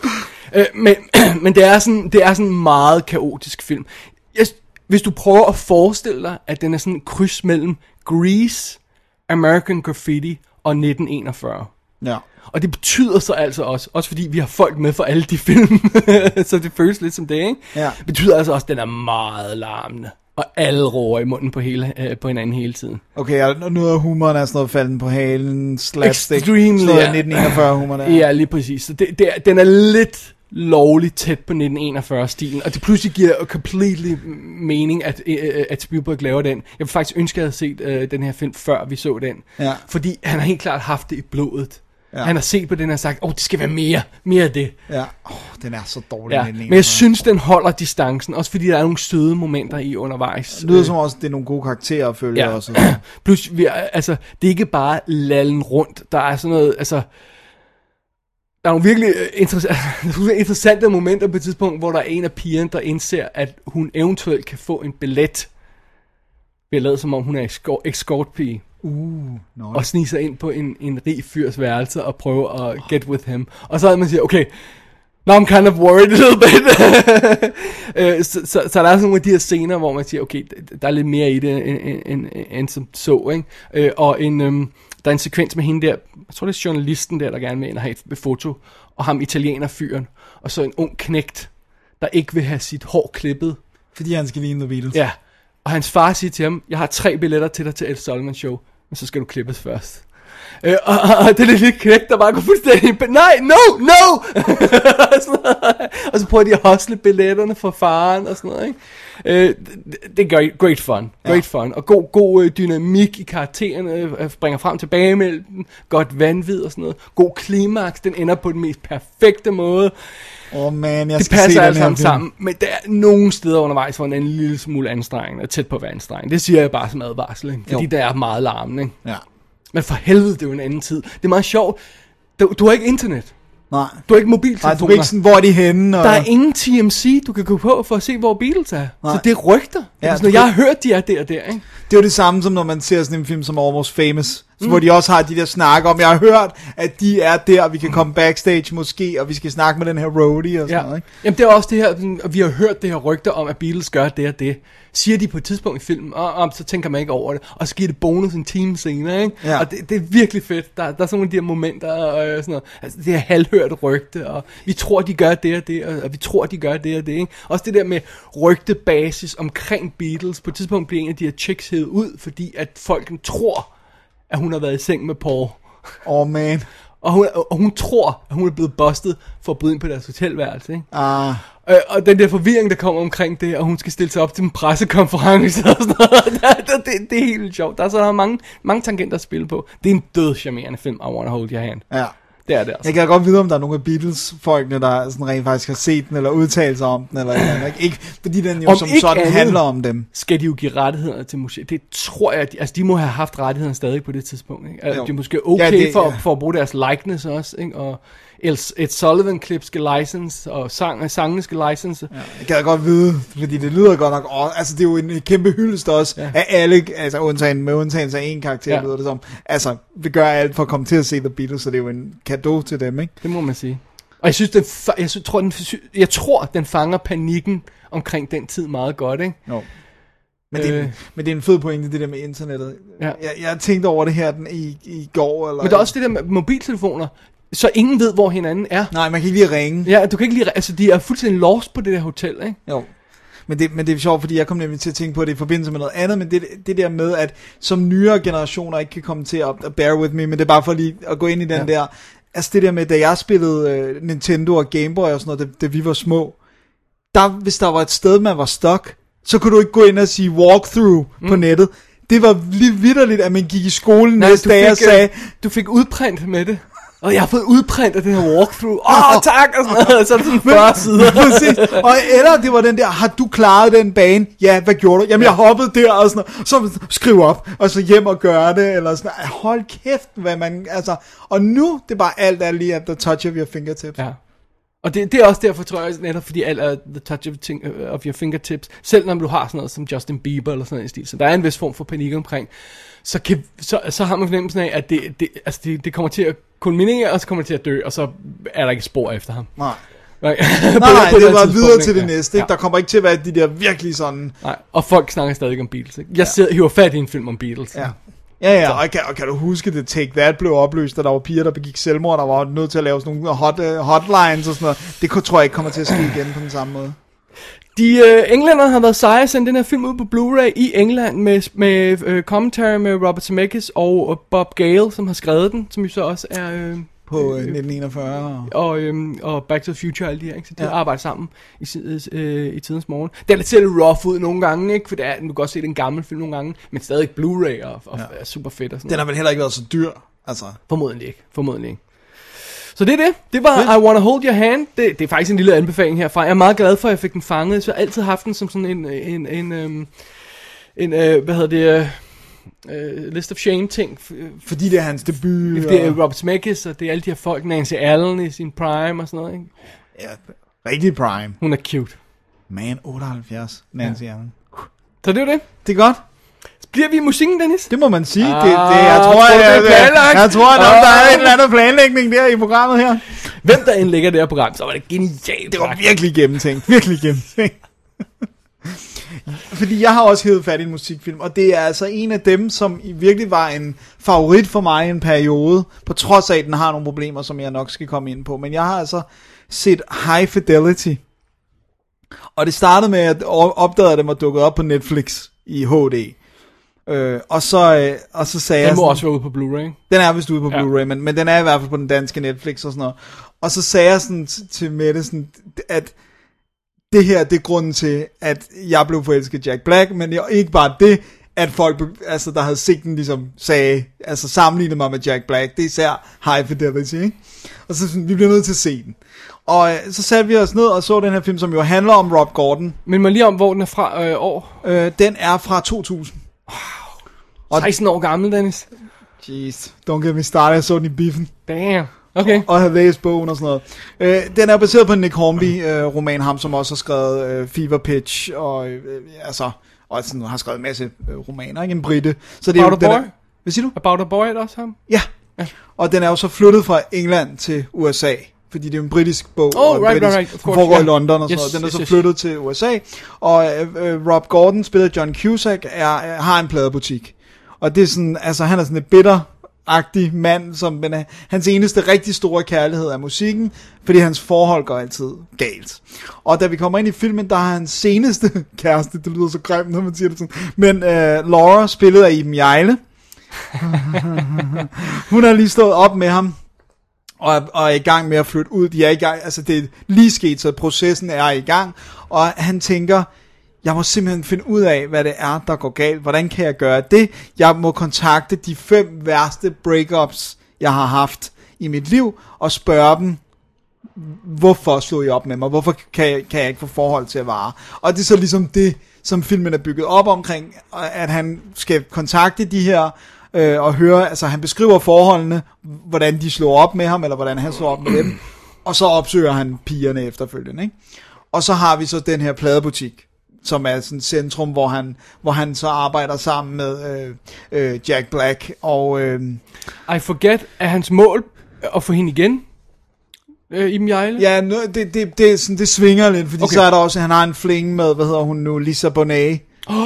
go, men det er sådan en meget kaotisk film. Hvis du prøver at forestille dig, at den er sådan en kryds mellem Grease, American Graffiti og 1941. Ja. Og det betyder så altså også fordi vi har folk med for alle de film, så det føles lidt som det, ikke? Ja. Det betyder altså også, at den er meget larmende. Og alle roer i munden på hinanden hele tiden. Okay, og noget af humoren er sådan noget falden på halen, slapstick. Extremely, sådan noget 1941 humor der. Ja, lige præcis. Så den er lidt lovligt tæt på 1941-stilen, og det pludselig giver completely mening, at Spielberg laver den. Jeg vil faktisk ønske, at jeg havde set den her film, før vi så den. Ja. Fordi han har helt klart haft det i blodet. Ja. Han har set på den og sagt, det skal være mere af det. Ja, den er så dårlig. Ja. Men jeg synes, den holder distancen, også fordi der er nogle søde momenter i undervejs. Det lyder som også, det er nogle gode karakterer at følge også. Plus, det er ikke bare lallen rundt. Der er sådan noget, der er nogle virkelig interessante momenter på et tidspunkt, hvor der er en af pigerne, der indser, at hun eventuelt kan få en billet. Vi har lavet, som om hun er escortpige. Og snige sig ind på en rig fyrs værelse og prøve at get with him. Og så havde man siger, okay, now I'm kind of worried a little bit. så der er sådan nogle af de her scener, hvor man siger, okay, der er lidt mere i det, end som så, ikke? Og der er en sekvens med hende der, jeg tror det er journalisten der gerne vil ind og have et foto, og ham italiener-fyren, og så en ung knægt, der ikke vil have sit hår klippet. Fordi han skal ligne The Beatles. Ja, og hans far siger til ham, jeg har 3 billetter til dig til Ed Sullivan Show, men så skal du klippes først. Og det er lidt knægt, der bare går fuldstændig, nej, no! Og så prøver de at hustle billetterne for faren og sådan noget, ikke? Det er great fun. Great fun. Og god dynamik i karaktererne, springer frem tilbage mellem dem, godt vanvid og sådan noget. God klimaks, den ender på den mest perfekte måde. Man, jeg det skal passer se alt sammen, men der er nogle steder undervejs, hvor den er en lille smule anstrengende, tæt på at være anstrengende. Det siger jeg bare som advarsel, ikke? Fordi der er meget larmende, ikke? Ja. Men for helvede, det er jo en anden tid. Det er meget sjovt. Du har ikke internet. Nej. Du har ikke mobiltelefoner. Nej, du er ikke sådan, hvor er de henne? Og... Der er ingen TMC, du kan gå på for at se, hvor Beatles er. Nej. Så det er rygter. Ja, sådan, jeg har hørt, de er der, ikke? Det er jo det samme, som når man ser sådan en film som Almost Famous, hvor de også har de der snakker om, jeg har hørt, at de er der, og vi kan komme backstage måske, og vi skal snakke med den her roadie og sådan noget, ikke? Jamen det er også det her, og vi har hørt det her rygter om, at Beatles gør det og det. Siger de på et tidspunkt i filmen, og så tænker man ikke over det, og så giver det bonus en time senere, ikke? Ja. Og det er virkelig fedt. Der er sådan nogle af de her momenter, og sådan noget. Altså det her halvhørte rygte, og vi tror, de gør det og det, og vi tror, de gør det og det, ikke? Også det der med rygtebasis omkring Beatles. På et tidspunkt bliver en af de her chicks hævet ud, fordi at folk tror, at hun har været i seng med Paul. Man. Og hun tror, at hun er blevet bustet for at bryde ind på deres hotelværelse, ikke? Og den der forvirring, der kommer omkring det, og hun skal stille sig op til en pressekonference og sådan noget, det er helt vildt sjovt. Der er så mange tangenter at spille på. Det er en død charmerende film, I Wanna Hold Your Hand. Ja. Det er det altså. Jeg kan godt vide, om der er nogle af Beatles-folkene, der sådan rent faktisk har set den, eller udtalt sig om den, eller ikke, fordi den jo som sådan andet, handler om dem. Skal de jo give rettigheder til musik? Det tror jeg, de må have haft rettigheden stadig på det tidspunkt, ikke? Altså, det er måske okay for at bruge deres likeness også, ikke? Og Ed Sullivan Clips skal license, og sangene skal license. Ja, jeg kan godt vide, fordi det lyder godt nok, altså det er jo en kæmpe hyldest også, af alle, altså undtagelse af en karakter, lyder det som, altså vi gør alt for at komme til at se The Beatles, så det er jo en cadeau til dem, ikke? Det må man sige. Og jeg synes, jeg tror, den fanger panikken omkring den tid meget godt, ikke? Jo. Men det er en fed pointe, det der med internettet. Ja. Jeg tænkte over det her i går. Eller... Men der er også det der med mobiltelefoner, så ingen ved, hvor hinanden er. Nej, man kan ikke lige ringe. Ja, du kan ikke lige, altså de er fuldstændig lost på det der hotel, ikke? Jo. Men det er sjovt, fordi jeg kom nemlig til at tænke på det i forbindelse med noget andet, men det der med, at som nyere generationer ikke kan komme til at bear with me, men det er bare for lige at gå ind i den der, altså det der med, da jeg spillede Nintendo og Game Boy og sådan noget, da vi var små, hvis der var et sted, man var stuck, så kunne du ikke gå ind og sige walkthrough på nettet. Det var lige vitterligt, at man gik i skolen næste dag og sagde, du fik udprint med det. Og jeg har fået udprint af den her walkthrough. Tak! Og sådan noget. Så er det sådan 40 sider. Præcis. Og eller det var den der, har du klaret den bane? Ja, hvad gjorde du? Jamen, jeg hoppede der og sådan noget. Så skriv op, og så hjem og gøre det. Eller sådan noget. Hold kæft, hvad man, altså. Og nu, det er bare alt er lige at the touch of your fingertips. Ja. Og det er også derfor, tror jeg, netop fordi alt er the touch of your fingertips. Selv når du har sådan noget som Justin Bieber eller sådan noget i stil. Så der er en vis form for panik omkring. Så har man fornemmelsen af, at det kommer til at kulminere, og så kommer det til at dø, og så er der ikke spor efter ham. Nej, det var videre til det næste. Ikke? Der kommer ikke til at være de der virkelig sådan... Nej, og folk snakker stadig om Beatles. Ikke? Jeg hiver fat i en film om Beatles. Ja, og kan du huske, det Take That blev opløst, og der var piger, der begik selvmord, der var nødt til at lave sådan nogle hotlines og sådan noget. Det tror jeg ikke kommer til at ske igen på den samme måde. De englænder har været seje at sende den her film ud på Blu-ray i England med commentary med Robert Zemeckis og Bob Gale, som har skrevet den, som jo så også er på 1941. Og Back to the Future og alle de her, ikke? Så de arbejder sammen i tidens morgen. Det ser lidt rough ud nogle gange, ikke? For du kan godt se den gamle film nogle gange, men stadig Blu-ray og er super fedt og sådan. Den har vel heller ikke været så dyr, altså. Formodentlig ikke. Så det er det. Det var I Wanna Hold Your Hand. Det er faktisk en lille anbefaling herfra. Jeg er meget glad for, at jeg fik den fanget. Så jeg har altid haft den som sådan en hvad hedder det... List of Shame ting. Fordi det er hans debut. Det er Robert Zemeckis, og det er alle de her folk, Nancy Allen i sin prime og sådan noget, ikke? Ja, rigtig prime. Hun er cute. Man, 78, Nancy Allen. Så det er det. Det er godt. Bliver vi i musikken, Dennis? Det må man sige. Jeg tror, der er en eller anden planlægning der i programmet her. Hvem der indlægger det her program, så var det genialt. Det var virkelig gennemtænkt. Fordi jeg har også hævet fat i en musikfilm, og det er altså en af dem, som virkelig var en favorit for mig i en periode, på trods af, at den har nogle problemer, som jeg nok skal komme ind på. Men jeg har altså set High Fidelity, og det startede med, at opdagede dem og dukkede op på Netflix i HD. Og så sagde jeg... Den må også være ude på Blu-ray. Den er vist ude på Blu-ray, men den er i hvert fald på den danske Netflix og sådan noget. Og så sagde jeg sådan til Mette, sådan, at det her, det er grunden til, at jeg blev forelsket Jack Black, men ikke bare det, at folk, altså, der havde set den, ligesom sagde, altså sammenlignede mig med Jack Black, det er især High Fidelity, ikke? Og så sådan, vi bliver nødt til at se den. Og så satte vi os ned og så den her film, som jo handler om Rob Gordon. Men lige om, hvor den er fra år? Den er fra 2000. Wow. 16 år gammel, Dennis. Jeez, don't get me started, jeg så den i biffen. Damn. Okay. Og havde læst bogen og sådan noget. Den er baseret på en Nick Hornby roman, ham som også har skrevet Fever Pitch og og sådan, har skrevet en masse romaner, ikke? En brite. Så det er About a Boy? Hvad siger du? About a Boy er det også ham? Ja. Og den er jo så flyttet fra England til USA, fordi det er en britisk bog, og right. foregår i London og sådan noget. Den er så flyttet til USA, og Rob Gordon, spiller John Cusack, har en pladebutik. Og det er sådan, altså han er sådan et bitter-agtig mand, som hans eneste rigtig store kærlighed er musikken, fordi hans forhold går altid galt. Og da vi kommer ind i filmen, der har hans seneste kæreste, det lyder så grimt, når man siger det sådan, men Laura, spillet af Iben Hjejle, hun har lige stået op med ham, og er i gang med at flytte ud. De er i gang, altså det er lige sket, så processen er i gang, og han tænker, jeg må simpelthen finde ud af, hvad det er, der går galt. Hvordan kan jeg gøre det? Jeg må kontakte de 5 værste breakups, jeg har haft i mit liv, og spørge dem, hvorfor slog I op med mig? Hvorfor kan jeg ikke få forhold til at vare? Og det er så ligesom det, som filmen er bygget op omkring, at han skal kontakte de her, og høre, altså han beskriver forholdene, hvordan de slår op med ham, eller hvordan han slår op med dem, og så opsøger han pigerne efterfølgende, ikke? Og så har vi så den her pladebutik, som er sådan et centrum, hvor han så arbejder sammen med Jack Black, og... I Forget, er hans mål at få hende igen? Iben Hjejle? Ja, det er sådan, det svinger lidt, fordi så er der også, han har en fling med, hvad hedder hun nu, Lisa Bonet.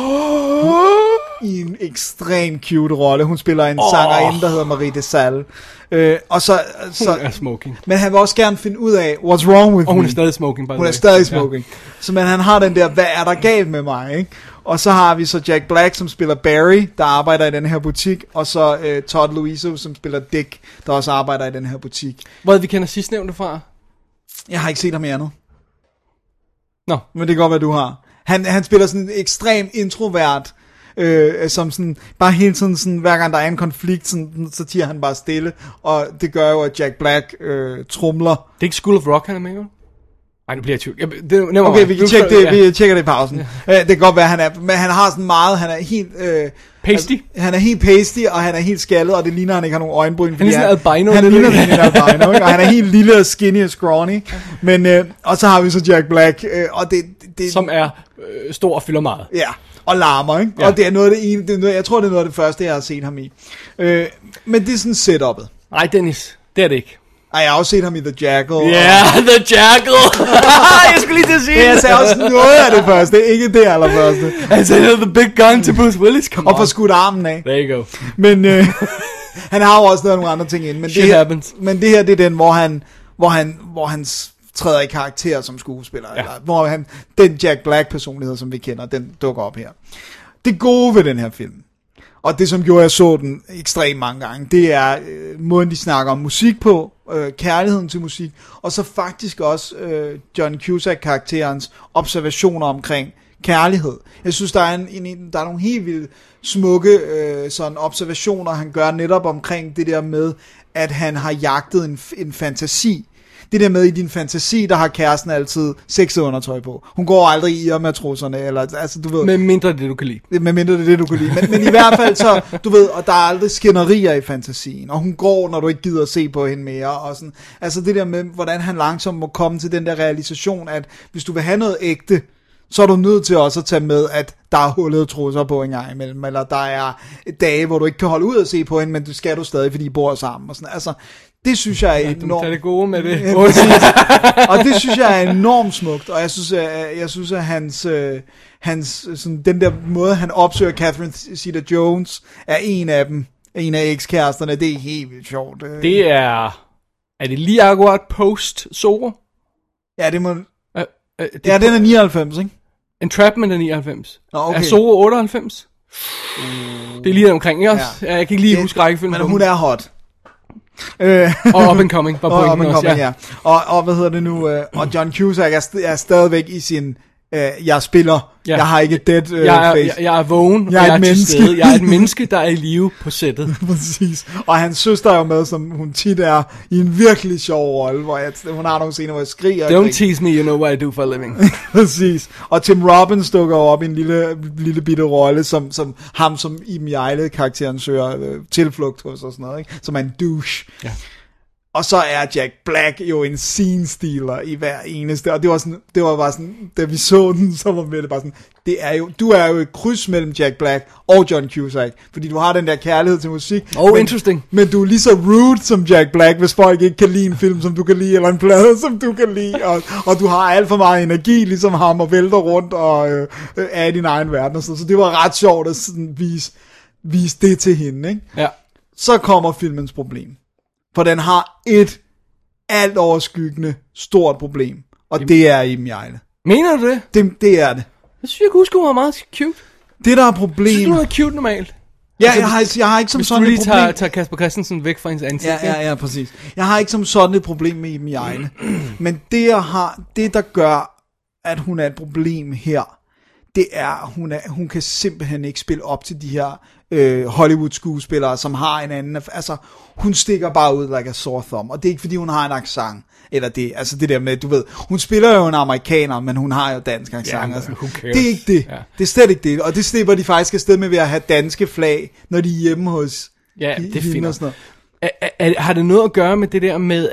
I en ekstrem cute rolle. Hun spiller en sangerinde, der hedder Marie Desal. Og så hun er smoking. Men han vil også gerne finde ud af, what's wrong with me. Og hun er stadig smoking. Hun er stadig smoking. Ja. Så men han har den der, hvad er der galt med mig, ikke? Og så har vi så Jack Black, som spiller Barry, der arbejder i den her butik. Og så Todd Louiso, som spiller Dick, der også arbejder i den her butik. Hvad vi kender sidstnævnte fra? Jeg har ikke set ham i andet. Nå. Men det kan godt være, du har. Han spiller sådan en ekstrem introvert, som sådan, bare hele tiden sådan, hver gang der er en konflikt, sådan, så tiger han bare stille, og det gør jo, at Jack Black trumler. Det er ikke School of Rock, han er med, jo? Nej, nu bliver jeg tvivl. Okay, vi kan tjekke det, vi tjekker det i pausen. Det kan godt være, han er, men han har sådan meget, han er helt... pasty? Altså, han er helt pasty, og han er helt skaldet, og det ligner, han ikke har nogen øjenbryn. Han er sådan albino. Han ligner sådan en albino, ikke? Og han er helt lille og skinny og scrawny. Men, og så har vi så Jack Black, og det som er stor og fylder meget. Ja, og larmer, ikke? Ja. Og det er noget af det ene, jeg tror, det er noget af det første, jeg har set ham i. Men det er sådan setup'et. Nej, Dennis, det er det ikke. Ej, jeg har også set ham i The Jackal. Ja, yeah, The Jackal. Jeg skulle lige til at sige det. Jeg sagde også noget af det første, ikke det allerførste. Han sagde The Big Gun til Bruce Willis. Og får skudt armen af. There you go. Men han har jo også nogle andre ting ind. Men shit happens. Men det her, det er den, hvor han træder i karakter som skuespiller. Ja. Eller, hvor den Jack Black personlighed, som vi kender, den dukker op her. Det gode ved den her film, Og det, som gjorde, jeg så den ekstremt mange gange, det er måden, de snakker om musik på, kærligheden til musik, og så faktisk også John Cusack-karakterens observationer omkring kærlighed. Jeg synes, der er nogle helt vildt smukke sådan observationer, han gør netop omkring det der med, at han har jagtet en fantasi. Det der med, i din fantasi, der har kæresten altid sexundertøj på. Hun går aldrig i med trusserne, eller, altså, du ved. Med mindre det, du kan lide. Med mindre det, du kan lide. Men i hvert fald så, du ved, og der er aldrig skænderier i fantasien, og hun går, når du ikke gider at se på hende mere, og sådan. Altså det der med, hvordan han langsomt må komme til den der realisation, at hvis du vil have noget ægte, så er du nødt til også at tage med, at der er hullede trusser på en gang imellem, eller der er dage, hvor du ikke kan holde ud og se på hende, men du skal stadig, fordi I bor sammen, og sådan. Altså, det synes jeg er enormt... Du tager det gode med det. Og det synes jeg er enormt smukt, og jeg synes at hans sådan, den der måde, han opsøger Catherine Zeta-Jones, er en af dem, en af ekskæresterne. Det er helt vildt sjovt. Det er det lige akkurat post-Zorro? Ja, det må... Ja, den er 99, ikke? Entrapment er 99. Okay. Er Zorro 98? Det er lige omkring, ikke også? Ja. Jeg kan ikke lige huske rækkefølgen. Men hun er hot. Og up and coming, var pointen også, ja. Og hvad hedder det nu? Og John Cusack er stadigvæk i sin... jeg spiller. Ja. Jeg har ikke et dead face. Jeg er vågen, jeg er et menneske. Jeg er et menneske, der er i live på sættet. Præcis. Og hans søster er jo med, som hun tit er, i en virkelig sjov rolle, hvor hun har nogle scener, hvor jeg skriger. Don't tease me, you know what I do for a living. Præcis. Og Tim Robbins dukker op i en lille bitte rolle, som ham, som Iben Hjejle karakteren søger tilflugt hos og sådan noget, ikke? Som er en douche. Ja. Og så er Jack Black jo en scene-stealer i hver eneste, og det var bare sådan, da vi så den, så var det bare sådan, du er jo et kryds mellem Jack Black og John Cusack, fordi du har den der kærlighed til musik. Interesting. Men du er lige så rude som Jack Black, hvis folk ikke kan lide en film, som du kan lide, eller en plade, som du kan lide, og du har alt for meget energi, ligesom ham, og vælter rundt, og er i din egen verden, og så det var ret sjovt at sådan vise det til hende, ikke? Ja. Så kommer filmens problem. For den har et alt overskyggende stort problem. Og det er Iben Hjejle. Mener du det? Det er det. Jeg synes, jeg kunne huske, hun var meget cute. Det der er problem... Synes du, hun er cute normalt? Ja, jeg har ikke som sådan et problem... Hvis du lige tager Kasper Christensen væk fra hendes ansigt. Ja, præcis. Jeg har ikke som sådan et problem med Iben Hjejle. Men det der gør, at hun er et problem her, det er, hun kan simpelthen ikke spille op til de her Hollywood-skuespillere, som har en anden... Altså, hun stikker bare ud like a sore thumb, og det er ikke, fordi hun har en accent, eller det, altså det der med, du ved, hun spiller jo en amerikaner, men hun har jo dansk accent. Det er ikke det. Ja. Det er slet ikke det, og det slipper de faktisk afsted med ved at have danske flag, når de er hjemme hos det er fint. Og sådan noget. Har det noget at gøre med det der med,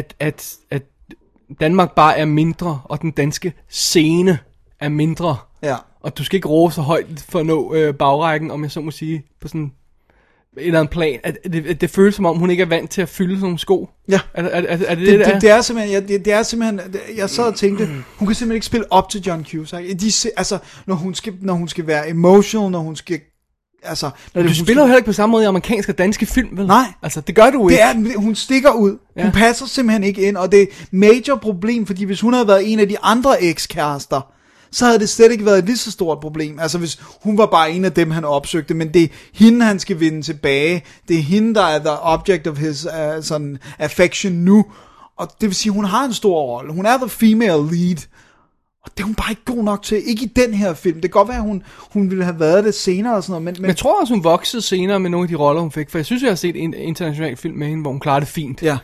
at Danmark bare er mindre, og den danske scene er mindre? Ja. Og du skal ikke råbe så højt for at nå bagrækken, om jeg så må sige, på sådan et eller andet plan. Det føles som om, hun ikke er vant til at fylde sådan nogle sko. Ja. Er det er simpelthen, det er simpelthen, jeg sad og tænkte, hun kan simpelthen ikke spille op til John Cusack. Altså, når hun skal være emotional, når hun skal... Altså, du spiller jo heller ikke på samme måde i amerikanske og danske film, vel? Nej. Altså, det gør du ikke. Hun stikker ud. Ja. Hun passer simpelthen ikke ind, og det er major problem, fordi hvis hun havde været en af de andre ekskærester, så havde det slet ikke været et lige så stort problem. Altså hvis hun var bare en af dem, han opsøgte, men det er hende, han skal vinde tilbage. Det er hende, der er the object of his sådan affection nu. Og det vil sige, hun har en stor rolle. Hun er the female lead. Og det er hun bare ikke god nok til. Ikke i den her film. Det kan godt være, at hun ville have været det senere og sådan noget. Men jeg tror også, hun voksede senere med nogle af de roller, hun fik. For jeg synes, jeg har set en international film med hende, hvor hun klarer det fint. Ja.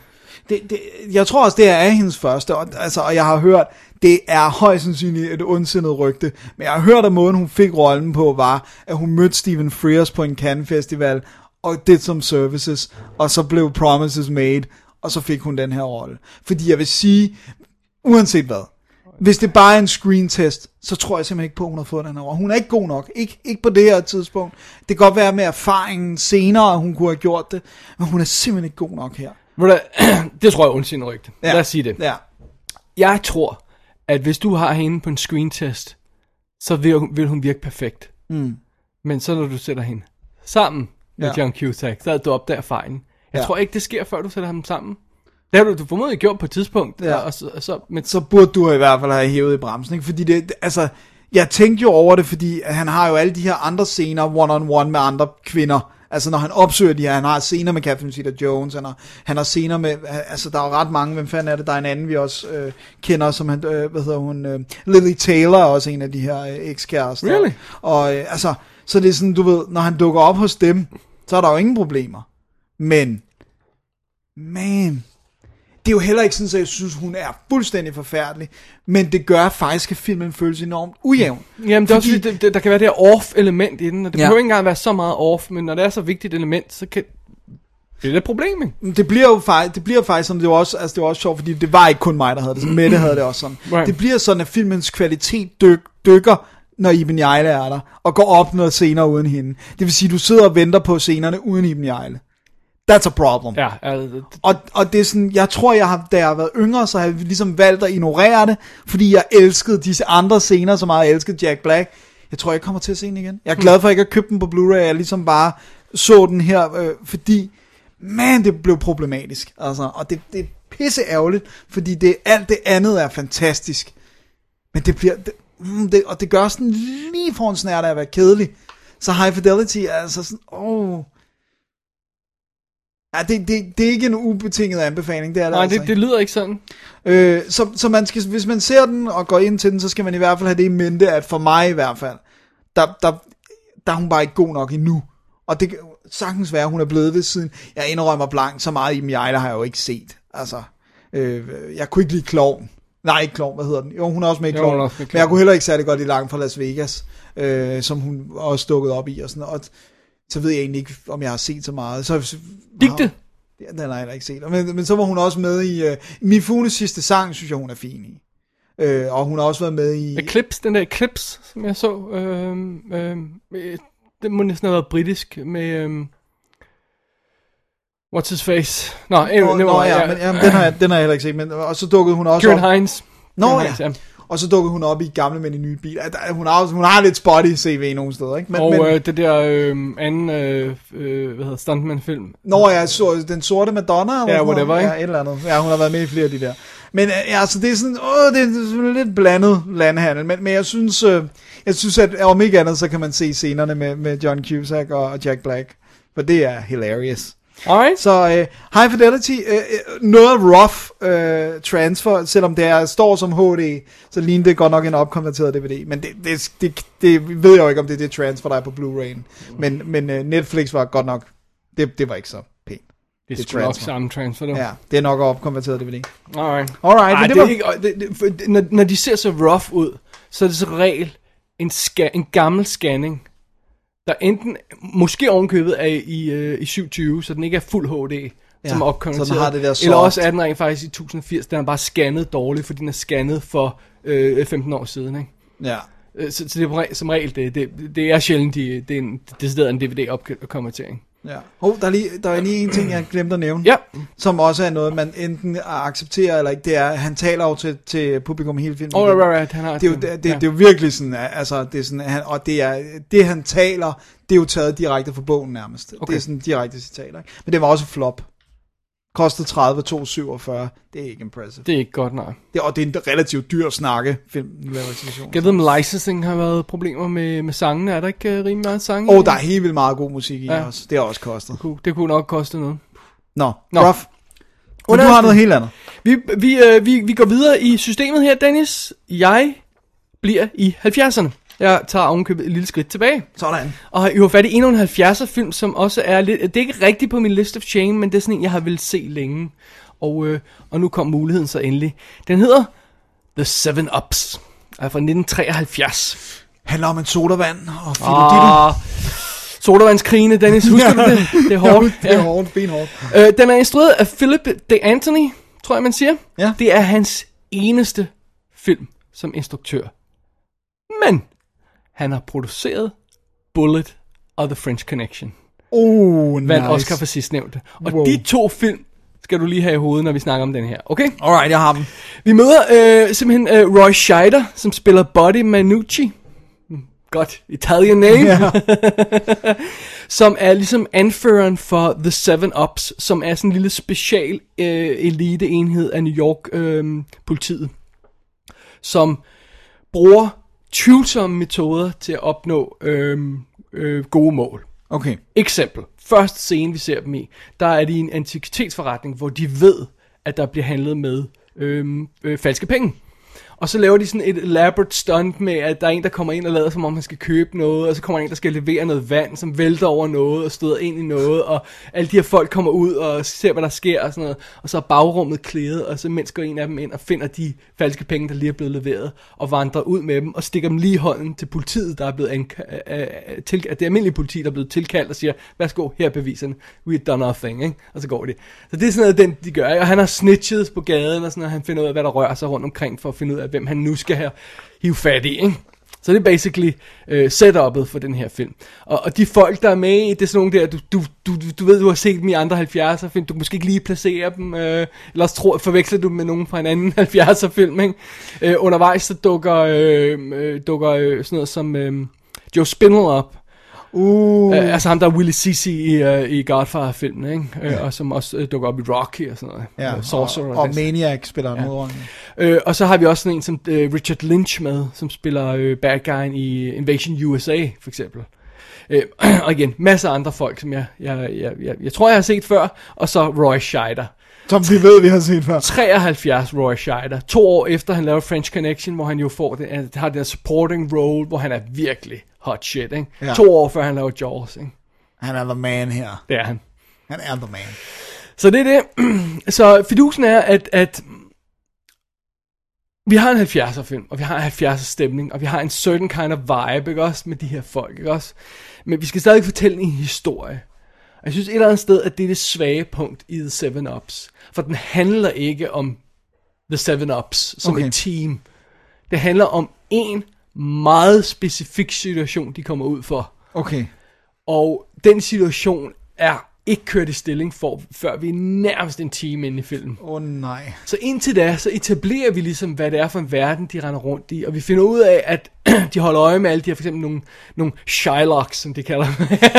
Jeg tror også, det er hendes første, og jeg har hørt, det er højst sandsynligt et ondsindet rygte, men jeg har hørt, at måden hun fik rollen på, var, at hun mødte Stephen Frears på en Cannes Festival, og did some services, og så blev promises made, og så fik hun den her rolle. Fordi jeg vil sige, uanset hvad, hvis det bare er en screen test, så tror jeg simpelthen ikke på, at hun har fået den her rolle. Hun er ikke god nok, ikke på det her tidspunkt. Det kan godt være med erfaringen senere, at hun kunne have gjort det, men hun er simpelthen ikke god nok her. Det tror jeg er ondsindet rygte. Ja. Lad os sige det. Ja. Jeg tror, at hvis du har hende på en screen test, så vil hun virke perfekt. Mm. Men så når du sætter hende sammen med John Cusack, så er du opdager fejlen. Jeg tror ikke, det sker, før du sætter ham sammen. Det har du formodentlig gjort på et tidspunkt. Ja. Så burde du i hvert fald have hævet i bremsen, ikke? Fordi det, altså, Jeg tænkte jo over det, fordi han har jo alle de her andre scener one-on-one med andre kvinder. Altså når han opsøger de her, han har scener med Catherine Zeta-Jones, han har scener med, altså der er jo ret mange, hvem fanden er det, der er en anden, vi også kender, som han, Lily Taylor er også en af de her ekskærester. Really? Og altså, så det er sådan, du ved, når han dukker op hos dem, så er der jo ingen problemer. Men, det er jo heller ikke sådan, at jeg synes, hun er fuldstændig forfærdelig, men det gør faktisk, at filmen føles enormt ujævn. Jamen, det er også, der kan være det her off-element i den, og det behøver ikke engang være så meget off, men når det er så vigtigt element, så kan det er et problem, ikke? Det bliver jo faktisk sådan, det var også sjovt, fordi det var ikke kun mig, der havde det sådan, Mette havde det også sådan. Right. Det bliver sådan, at filmens kvalitet dykker, når Iben Hjejle er der, og går op noget senere uden hende. Det vil sige, du sidder og venter på scenerne uden Iben Hjejle. That's a problem. Ja, og det er sådan, jeg tror, da jeg har været yngre, så har jeg ligesom valgt at ignorere det, fordi jeg elskede disse andre scener, så meget jeg elskede Jack Black. Jeg tror, jeg kommer til at se den igen. Jeg er glad for, at jeg ikke har købt den på Blu-ray. Jeg ligesom bare så den her, fordi, det blev problematisk. Altså, og det er pisse ærgerligt, fordi alt det andet er fantastisk. Men det bliver, og det gør sådan lige for en snært af at være kedelig. Så High Fidelity er altså sådan, Ja, det er ikke en ubetinget anbefaling, det er det. Nej, altså det lyder ikke sådan. Så man skal, hvis man ser den og går ind til den, så skal man i hvert fald have det i mente, at for mig i hvert fald, der er hun bare ikke god nok endnu. Og det kan sagtens være, hun er blevet det siden. Jeg indrømmer blankt, så meget Iben Hjejle har jeg jo ikke set. Altså, jeg kunne ikke lide Klovn. Nej, ikke Klovn, hvad hedder den? Jo, hun er også med i Klovn. Men jeg kunne heller ikke særlig godt i Langt fra Las Vegas, som hun også dukket op i og sådan noget. Og så ved jeg egentlig ikke, om jeg har set så meget. Digte? Ja, den har jeg heller ikke set. Men så var hun også med i Mifunes sidste sang, synes jeg, hun er fin i. Og hun har også været med i Eclipse, den der Eclipse, som jeg så. Det må næsten have været britisk med What's His Face. Men den har jeg heller ikke set. Men, og så dukkede hun også Kieran Hines. Og så dukkede hun op i Gamle Mænd i Nye Bil. Hun har lidt spotty CV nogle steder, ikke? Men det der anden, hvad hedder stuntman-film. Så den sorte Madonna. Eller whatever, ikke? Ja, et eller andet. Ja, hun har været med i flere af de der. Men altså, det er sådan, det er lidt blandet landhandel. Men jeg synes, at om ikke andet, så kan man se scenerne med John Cusack og Jack Black. For det er hilarious. Alright. Så High Fidelity, noget rough transfer, selvom det står som HD, så ligner det godt nok en opkonverteret DVD. Men det ved jeg jo ikke, om det er det transfer, der er på Blu-ray. Men Netflix var godt nok, det var ikke så pænt. Det er nok samme transfer, dog. Ja, det er nok opkonverteret DVD. Alright. Men det var... når de ser så rough ud, så er det så regel en gammel scanning, der enten, måske ovenkøbet er i 720, så den ikke er fuld HD, som er opkonverteret. Så den har det der soft. Eller også er den rent faktisk i 1080, den er bare scannet dårligt, fordi den er scannet for 15 år siden, ikke? Ja. Så det er som regel, det er sjældent, det er en DVD-opkonvertering. Ja. Der er lige en ting, jeg glemte at nævne, som også er noget, man enten accepterer eller ikke. Det er, han taler jo til publikum hele filmen. Det er jo virkelig sådan, altså, det er sådan, og det han taler, det er jo taget direkte fra bogen nærmest. Okay. Det er sådan direkte citater, ikke? Men det var også flop. Kostede 247. Det er ikke impressive. Det er ikke godt, nej. Og det er en relativt dyr snakke-film. Jeg ved, om licensing har været problemer med sangene. Er der ikke rimelig meget sange? Der er helt vildt meget god musik i også. Det har også kostet. Det kunne nok koste noget. Nå. Rough. Men du har noget helt andet. Vi går videre i systemet her, Dennis. Jeg bliver i 70'erne. Jeg tager ovenkøbet et lille skridt tilbage. Sådan. Og jeg har fat i endnu en 70'er film, som også er lidt... Det er ikke rigtigt på min list of shame, men det er sådan en, jeg har ville se længe. Og nu kom muligheden så endelig. Den hedder The Seven Ups. Er fra 1973. Handler om en sodavand og Fido sodavandskrigene, Dennis. Husker du det? Det er hårdt. Det er hårdt, benhårdt. Den er instrueret af Philip De Anthony, tror jeg man siger. Ja. Det er hans eneste film som instruktør. Men han har produceret Bullet og The French Connection. Vandt Oscar for sidstnævnte. Og de to film skal du lige have i hovedet, når vi snakker om den her. Okay? Alright, jeg har dem. Vi møder simpelthen Roy Scheider, som spiller Buddy Manucci. Godt, Italian name. Yeah. Som er ligesom anføreren for The Seven Ups, som er sådan en lille special elite enhed af New York politiet, som bruger tvivlsomme metoder til at opnå gode mål. Okay. Eksempel. Første scene, vi ser dem i, der er de i en antikvitetsforretning, hvor de ved, at der bliver handlet med falske penge. Og så laver de sådan et elaborate stunt med, at der er en, der kommer ind og lader, som om han skal købe noget, og så kommer en, der skal levere noget vand, som vælter over noget og støder ind i noget, og alle de her folk kommer ud og ser, hvad der sker og sådan noget, og så er bagrummet klædet, og så mens går en af dem ind og finder de falske penge, der lige er blevet leveret, og vandrer ud med dem, og stikker dem lige i hånden til politiet, der er blevet det almindelige politi, der er blevet tilkaldt og siger, værsgo, her er beviserne, we have done nothing, ikke? Og så går de. Så det er sådan noget, de gør, og han har snitchet på gaden, og sådan, og han finder ud af, hvad der rører sig rundt omkring, for at finde ud af, hvem han nu skal hive fat i, ikke? Så det er basically setup'et for den her film. Og de folk, der er med i, det er sådan nogle der, du ved, du har set dem i andre 70'er film, du kan måske ikke lige placere dem, eller også forveksler du dem med nogen fra en anden 70'er film, ikke? Undervejs så dukker sådan noget som Joe Spinell op. Altså ham, der er Willie Sisi i Godfather-filmen, ikke? Og som også dukker op i Rocky og sådan noget. Ja, Sorcerer og Maniac spiller en hovedrolle. Og så har vi også sådan en som Richard Lynch med, som spiller bad guyen i Invasion USA, for eksempel. Og igen, masser af andre folk, som jeg tror, jeg har set før. Og så Roy Scheider. Som vi ved, vi har set før. 73 Roy Scheider. 2 år efter han laver French Connection, hvor han jo har den supporting role, hvor han er virkelig hot shit, ikke? Ja. 2 år før han laver Jaws, ikke? Han er the man her. Det er han. Han er the man. Så det er det. Så fidusen er, at vi har en 70'er film, og vi har en 70'er stemning, og vi har en certain kind of vibe, ikke også, med de her folk, ikke også? Men vi skal stadig fortælle en historie. Og jeg synes et eller andet sted, at det er det svage punkt i The Seven Ups. For den handler ikke om The Seven Ups som et team. Det handler om en meget specifik situation, de kommer ud for. Okay. Og den situation er ikke kørt i stilling før vi er nærmest en time inde i filmen. Nej. Så indtil da, så etablerer vi ligesom, hvad det er for en verden, de render rundt i. Og vi finder ud af, at de holder øje med alle de her, for eksempel nogle Shylocks, som de kalder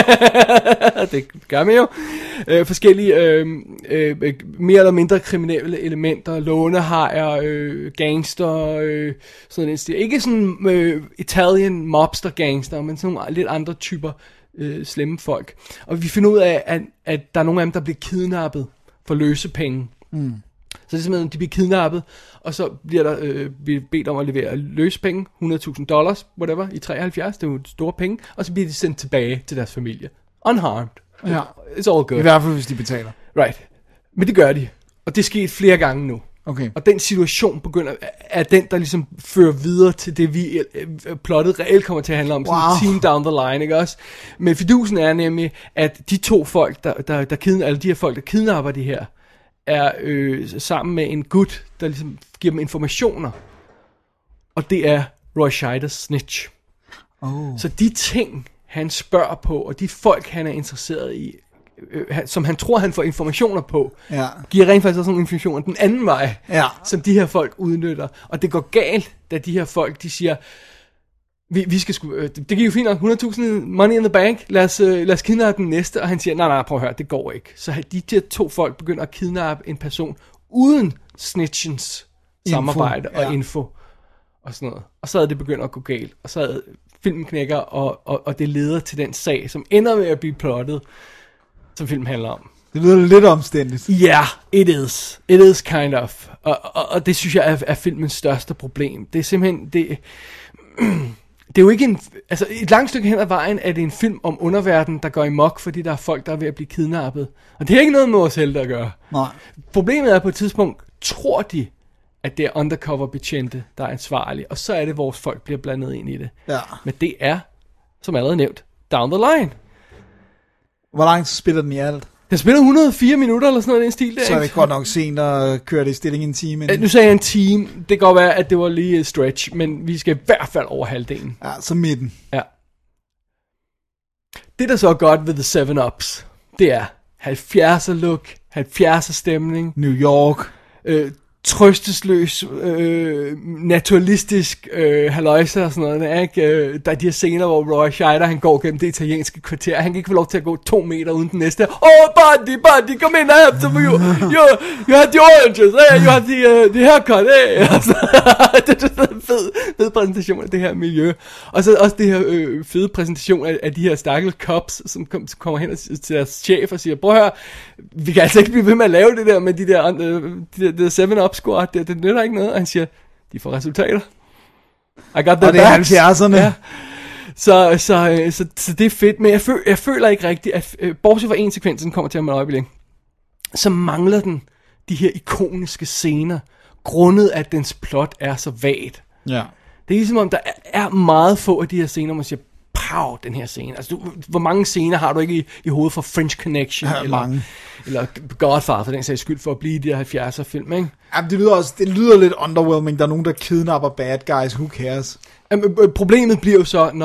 det gør man jo. Forskellige mere eller mindre kriminelle elementer, lånehajer, gangster, sådan en stil. Ikke sådan Italian mobster gangster, men sådan nogle lidt andre typer slemme folk. Og vi finder ud af, at der er nogle af dem, der bliver kidnappet for løsepenge. Så det er simpelthen, de bliver kidnappet, og så bliver der bedt om at levere løsepenge, $100,000, whatever, i 73, det er jo store penge, og så bliver de sendt tilbage til deres familie. Unharmed. Ja. It's all good. I hvert fald, hvis de betaler. Right. Men det gør de. Og det er sket flere gange nu. Okay. Og den situation er den, der ligesom fører videre til det, vi plottet reelt kommer til at handle om. Sådan en team down the line, ikke også? Men fidusen er nemlig, at de 2 folk, alle de her folk, der kidnapper de her, er sammen med en gut, der ligesom giver dem informationer. Og det er Roy Scheiders snitch. Så de ting, han spørger på, og de folk, han er interesseret i, som han tror, han får informationer på, giver rent faktisk også nogle informationer den anden vej, som de her folk udnytter. Og det går galt, da de her folk, de siger, vi skal det giver jo fint nok, 100.000 money in the bank, lad os kidnappe den næste, og han siger, nej, prøv at høre, det går ikke. Så de her 2 folk begynder at kidnappe en person, uden snitchens samarbejde og info, og sådan noget. Og så er det begyndt at gå galt, og så er filmen knækker, og det leder til den sag, som ender med at blive plottet, som filmen handler om. Det lyder lidt omstændigt. Yeah, it is. It is kind of. Og det synes jeg er filmens største problem. Det er simpelthen, det er jo ikke altså et langt stykke hen ad vejen er det en film om underverdenen, der går amok, fordi der er folk, der er ved at blive kidnappet. Og det er ikke noget med vores helte at gøre. Nej. Problemet er, på et tidspunkt tror de, at det er undercover betjente, der er ansvarlige, og så er det, vores folk bliver blandet ind i det. Ja. Men det er, som allerede nævnt, down the line. Hvor langt spiller den i alt? Den spiller 104 minutter eller sådan noget i den stil der. Så er det godt nok sent at køre det i stilling en time. Nu sagde jeg en time. Det kan godt være, at det var lige et stretch, men vi skal i hvert fald over halvdelen. Ja, så midten. Ja. Det, der så er godt ved The Seven Ups, det er 70'er look, 70'er stemning. New York. trøstesløs, naturalistisk halløjse og sådan noget. Der, ikke? Der er de her scener, hvor Roy Scheider, han går gennem det italienske kvarter. Han kan ikke få lov til at gå 2 meter uden den næste. Buddy, come in, I have some you have the oranges, you have the haircut, Det er sådan en fed præsentation af det her miljø. Og så også det her fede præsentation af de her stakkels cops, som kommer hen til deres chef og siger, prøv at høre, vi kan altså ikke blive ved med at lave det der med de der 7-Up squad, det nytter ikke noget. Og han siger, de får resultater. I got the og det er 70'erne. Ja. Så det er fedt, men jeg føler ikke rigtigt, at bortset fra en sekvens, den kommer til om et øjeblik, så mangler den de her ikoniske scener, grundet at dens plot er så vagt. Ja. Det er ligesom om, der er meget få af de her scener, man siger, pow, den her scene. Altså, hvor mange scener har du ikke i hovedet for French Connection? Ja, eller Godfather, for den sags skyld, for at blive i de her 70'er film, ikke? Ja, det lyder lidt underwhelming. Der er nogen, der kidnapper bad guys. Who cares? Problemet bliver jo så,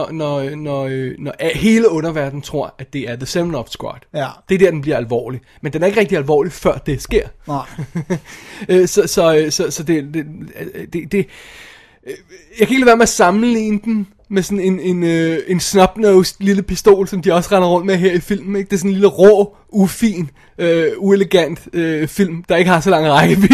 når hele underverdenen tror, at det er The 7-Up Squad. Ja. Det er der, den bliver alvorlig. Men den er ikke rigtig alvorlig, før det sker. Nej. Så det jeg kan ikke lade være med at sammenligne den med sådan en snub-nosed lille pistol, som de også render rundt med her i filmen, ikke? Det er sådan en lille rå, ufin, uelegant film, der ikke har så lang rækkevidde.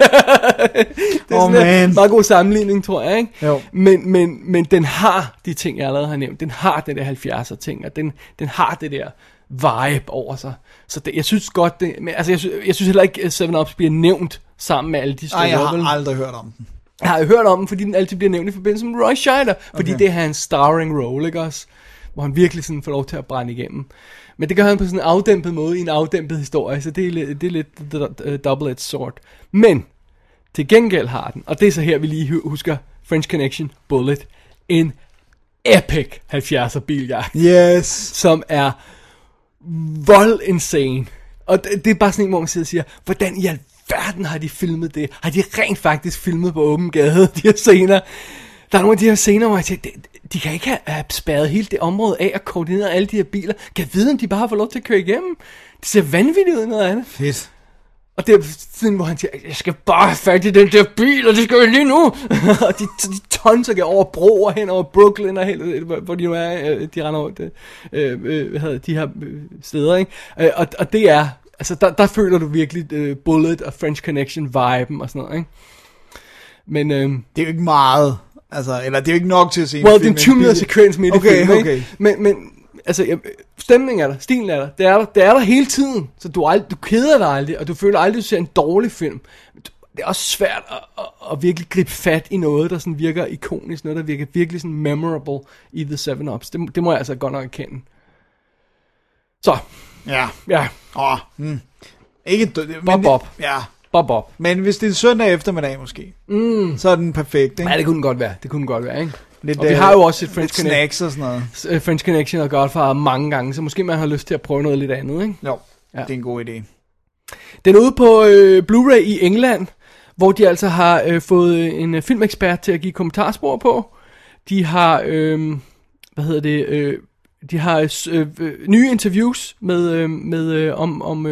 Det er sådan en meget god sammenligning, tror jeg, ikke? Jo. Men den har de ting, jeg allerede har nævnt. Den har det der 70'er ting, og den har det der vibe over sig. Så det, jeg synes godt, jeg synes heller ikke, at 7-Up bliver nævnt sammen med alle de store. Nej, jeg har aldrig hørt om den. Jeg har hørt om den, fordi den altid bliver nævnt i forbindelse med Roy Scheider, fordi det er hans starring role, ikke også? Hvor han virkelig sådan får lov til at brænde igennem. Men det gør han på sådan en afdæmpet måde, i en afdæmpet historie, så det er lidt double-edged sword. Men til gengæld har den, og det er så her, vi lige husker French Connection Bullet, en epic 70'er biljagt. Yes. Som er vold insane. Og det er bare sådan en, hvor man sidder og siger, hvordan i alverden har de filmet det? Har de rent faktisk filmet på åben gade, de her scener? Der er nogle af de her scener, hvor jeg tænker, de kan ikke have spærret hele det område af og koordineret alle de her biler. Kan jeg vide, om de bare har fået lov til at køre igennem? Det ser vanvittigt ud, noget andet. Fedt. Og det er sådan, hvor han siger, jeg skal bare have fat i den der bil, og det skal jeg lige nu. Og de tonser går over broer hen over Brooklyn, og helt, hvor de nu er, de render over de her steder, ikke? Og det er, altså der føler du virkelig Bullet og French Connection viben og sådan noget, ikke? Men det er jo ikke meget, altså, eller det er jo ikke nok til at se en film. Det er en 20-minutters sekvens midt i filmen, okay. Men altså, stemningen er der, stilen er der, det er der hele tiden, så du keder dig aldrig, og du føler aldrig, at du ser en dårlig film. Det er også svært at virkelig gribe fat i noget, der sådan virker ikonisk, noget, der virker virkelig sådan memorable i The 7-Ups. Det må jeg altså godt nok erkende. Så. Ja. Ikke Bob. Ja. Bob. Men hvis det er søndag eftermiddag måske, så er den perfekt, ikke? Ja, det kunne godt være, ikke? Lidt, og vi har jo også et French Connection. Snacks og sådan noget. French Connection og Godfather mange gange, så måske man har lyst til at prøve noget lidt andet, ikke? Jo, ja. Det er en god idé. Den er ude på Blu-ray i England, hvor de altså har fået en filmekspert til at give kommentarspor på. De har, de har nye interviews om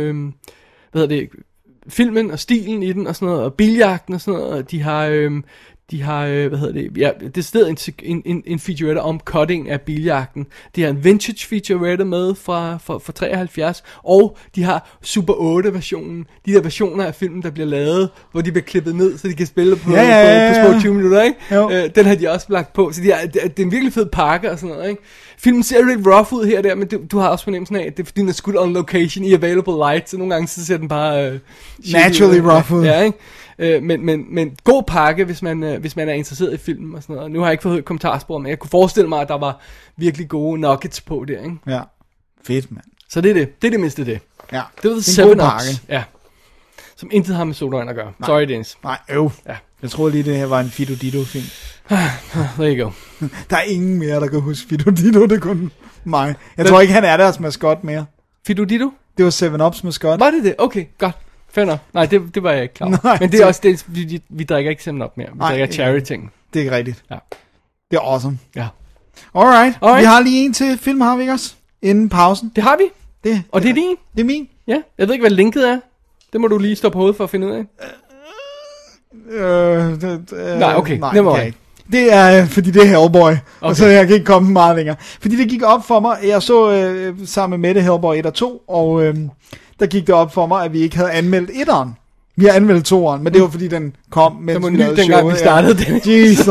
filmen og stilen i den og sådan noget, og biljagten og sådan noget, og de har det stedet en featurette om cutting af biljagten. De har en vintage featurette med fra 73, og de har Super 8 versionen, de der versioner af filmen, der bliver lavet, hvor de bliver klippet ned, så de kan spille på små 20 minutter, ikke? Den har de også lagt på, så det er en virkelig fed pakke og sådan noget, ikke? Filmen ser lidt rough ud her og der, men du har også fornemmelsen af, at det er fordi, den er skudt on location i available light, så nogle gange så ser den bare naturally rough ud. Ja, ikke? Men god pakke, hvis man er interesseret i filmen og sådan noget. Nu har jeg ikke fået kommentarspor, men jeg kunne forestille mig, at der var virkelig gode nuggets på der, ikke? Ja, fedt, mand. Så det er det. Det er det mindste det. Ja, det var The 7-Ups. Ja. Som intet har med sodavand at gøre. Nej. Sorry, Dennis. Nej, Ja. Jeg troede lige, det her var en Fido Dido-film. There you go. Der er ingen mere, der kan huske Fido Dido, det er kun mig. Jeg tror ikke, han er deres maskot mere. Fido Dido? Det var 7-Ups maskot. Var det? Okay, godt. Fair enough. Nej, det var jeg ikke klar. Nej, men det er også det, vi drikker ikke 7-Up mere. Vi drikker cherry-ting. Det er ikke rigtigt. Ja. Det er awesome. Ja. Alright. Vi har lige en til film, har vi ikke også? Inden pausen. Det har vi. Og det er din? Det er min. Ja. Jeg ved ikke, hvad linket er. Det må du lige stå på hovedet for at finde ud af. Nej, okay. Nej, Never okay. mind. Det er, fordi det er Hellboy, og så jeg kan ikke komme meget længere. Fordi det gik op for mig, jeg så sammen med Mette Hellboy 1 og 2, og der gik det op for mig, at vi ikke havde anmeldt 1'eren. Vi har anmeldt 2'eren, men det var fordi den kom, mens vi lavede showet. Dengang vi startede det.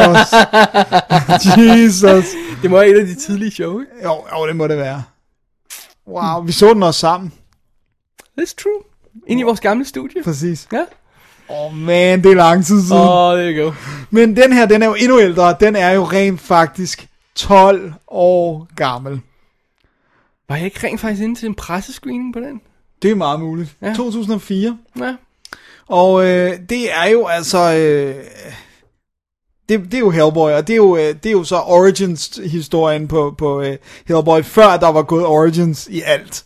Jesus. Det må være et af de tidlige show, ikke? Jo, det må det være. Wow, vi så den også sammen. That's true. Ind i vores gamle studie. Præcis. Ja. Man, det er lang tid siden. There you go. Men den her, den er jo endnu ældre. Den er jo rent faktisk 12 år gammel. Var jeg ikke rent faktisk inde til en pressescreening på den? Det er meget muligt. Ja. 2004. Ja. Og det er jo altså... Det er jo Hellboy, og det er jo så Origins-historien på Hellboy, før der var gået Origins i alt.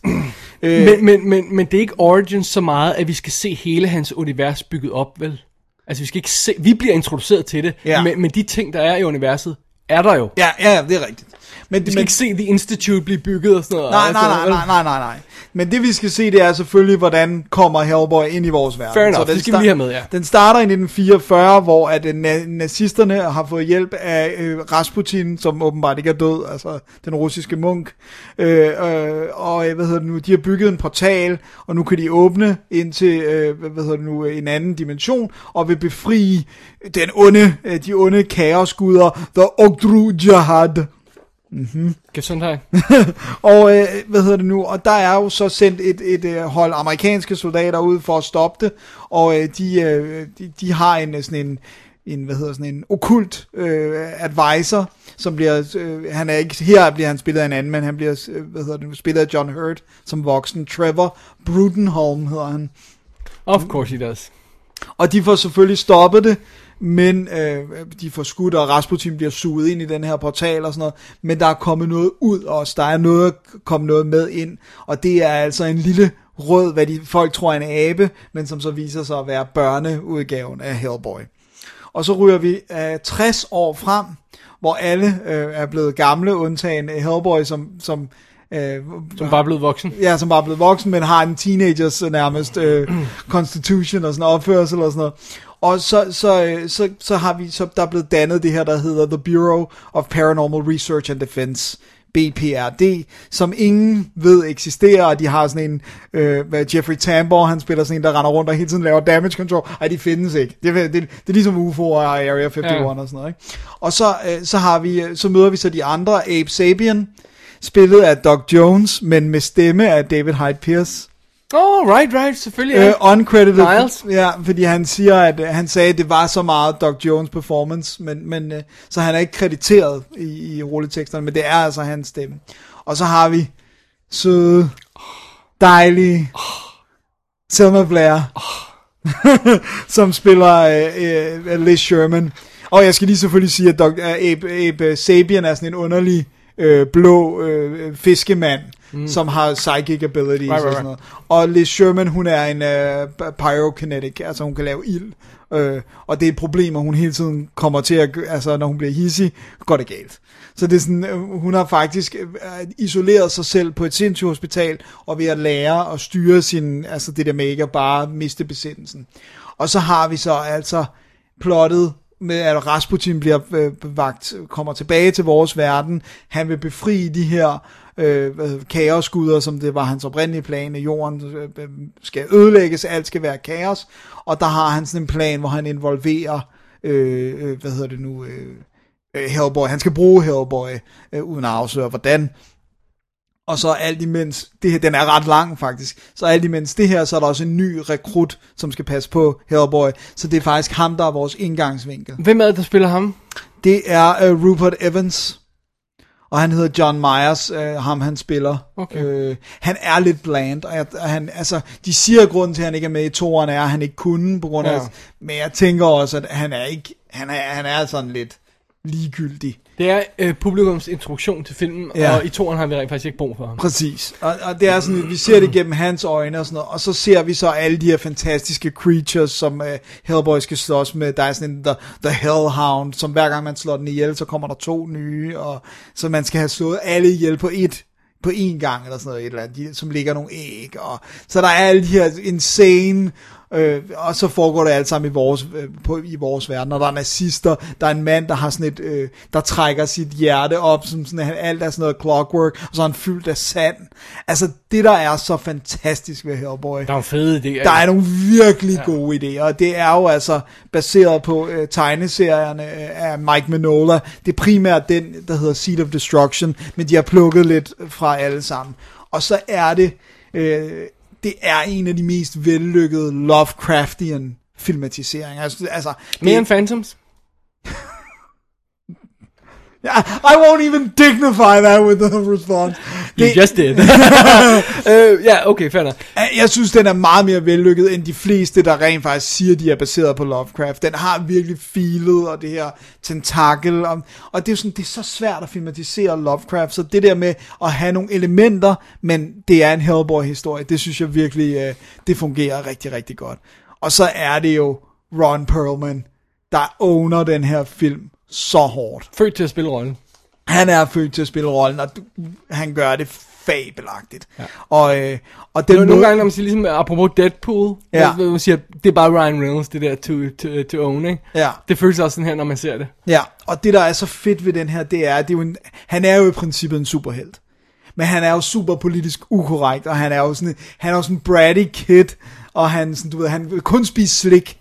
Men det er ikke Origins så meget, at vi skal se hele hans univers bygget op, vel? Altså vi skal ikke se... Vi bliver introduceret til det, ja. men de ting, der er i universet, er der jo. Ja, det er rigtigt. Vi skal ikke se The Institute blive bygget og sådan noget. Nej. Men det vi skal se, det er selvfølgelig, hvordan kommer Hellboy ind i vores verden. Fair enough, det skal vi lige have med, ja. Den starter i 1944, hvor at nazisterne har fået hjælp af Rasputin, som åbenbart ikke er død, altså den russiske munk. Og de har bygget en portal, og nu kan de åbne ind til en anden dimension, og vil befri de onde kaosguder, The Ogdru Jahad. Gesundheit. Og og der er jo så sendt et hold amerikanske soldater ud for at stoppe det, og de har en okkult advisor, som bliver her bliver han spillet af en anden, men han bliver spillet af John Hurt som voksen. Trevor Brudenholm hedder han. Of course he does. Og de får selvfølgelig stoppet det, men de får skudt, og Rasputin bliver suget ind i den her portal og sådan noget, men der er kommet noget ud også, der er kommet noget med ind, og det er altså en lille rød, hvad folk tror er en abe, men som så viser sig at være børneudgaven af Hellboy. Og så ryger vi 60 år frem, hvor alle er blevet gamle, undtagen Hellboy, som bare er blevet voksen. Ja, som bare er blevet voksen, men har en teenagers nærmest constitution og sådan opførsel og sådan noget. Og så har vi, så der er blevet dannet det her, der hedder The Bureau of Paranormal Research and Defense, BPRD, som ingen ved eksisterer, og de har sådan en, Jeffrey Tambor, han spiller sådan en, der render rundt og hele tiden laver damage control. Ej, de findes ikke. Det er ligesom UFO'er og Area 51 og sådan noget, ikke? Og så møder vi så de andre, Abe Sapien, spillet af Doug Jones, men med stemme af David Hyde Pierce. Right, selvfølgelig. Uncredited. Niles. Ja, fordi han sagde, at det var så meget Doug Jones performance, men så han er ikke krediteret i rulleteksterne, men det er altså hans stemme. Og så har vi søde, dejlige Selma Blair, som spiller Liz Sherman. Og jeg skal lige selvfølgelig sige, at Abe Sapien er sådan en underlig blå fiskemand, som har psychic abilities og sådan noget. Og Liz Sherman, hun er en pyrokinetic, altså hun kan lave ild. Og det er et problem, at hun hele tiden kommer til at, altså når hun bliver hissig, går det galt. Så det er sådan, hun har faktisk isoleret sig selv på et sindssygt hospital, og ved at lære at styre sin, altså det der med ikke at bare miste besindelsen. Og så har vi så altså plottet med, at Rasputin kommer tilbage til vores verden. Han vil befri de her kaosguder, som det var hans oprindelige plan, at jorden skal ødelægges, alt skal være kaos. Og der har han sådan en plan, hvor han involverer Hellboy. Han skal bruge Hellboy uden at afsløre hvordan. Og så alt imens, den er ret lang faktisk, så alt imens det her, så er der også en ny rekrut, som skal passe på Hellboy. Så det er faktisk ham, der er vores indgangsvinkel. Hvem er det, der spiller ham? Det er Rupert Evans. Og han hedder John Myers, ham han spiller. Okay. Han er lidt bland, og de siger, at grunden til, at han ikke er med i toeren, er, at han ikke kunne, på grund af, men jeg tænker også, at han er sådan lidt ligegyldig. Det er publikums introduktion til filmen, og i toeren har vi rent faktisk ikke brug for ham. Præcis, og det er sådan, vi ser det gennem hans øjne og sådan noget, og så ser vi så alle de her fantastiske creatures, som Hellboy skal slås med. Der er sådan en The Hellhound, som hver gang man slår den ihjel, så kommer der 2 nye, og så man skal have slået alle ihjel på én gang, eller sådan noget, et eller andet, som ligger nogle æg, og så der er alle de her insane Og så foregår det alt sammen i vores verden, og der er nazister, der er en mand, der har sådan der trækker sit hjerte op, som sådan, alt er sådan noget clockwork, og så er han fyldt af sand. Altså, det der er så fantastisk ved Hellboy. Der er fede idéer. Der er nogle virkelig gode idéer, og det er jo altså baseret på tegneserierne af Mike Mignola. Det er primært den, der hedder Seed of Destruction, men de har plukket lidt fra alle sammen. Og så er det er en af de mest vellykkede Lovecraftian filmatiseringer. Altså, mere end Phantoms? I won't even dignify that with the response. You just did. Ja, okay, fair nok. Jeg synes, den er meget mere vellykket end de fleste, der rent faktisk siger, de er baseret på Lovecraft. Den har virkelig feelet, og det her tentakel. Og det er jo sådan, det er så svært at filmatisere Lovecraft, så det der med at have nogle elementer, men det er en Hellboy-historie, det synes jeg virkelig, det fungerer rigtig, rigtig godt. Og så er det jo Ron Perlman, der owner den her film så hårdt. Født til at spille rollen. Han er født til at spille rollen, og han gør det fabelagtigt. Ja. Og den nogle gange, når man siger, ligesom apropos Deadpool, man siger, det er bare Ryan Reynolds, det der to own, ikke? Ja. Det føles også sådan her, når man ser det. Ja, og det der er så fedt ved den her, det er jo han er jo i princippet en superhelt. Men han er jo super politisk ukorrekt, og han er jo sådan en bratty kid, og han vil kun spise slik,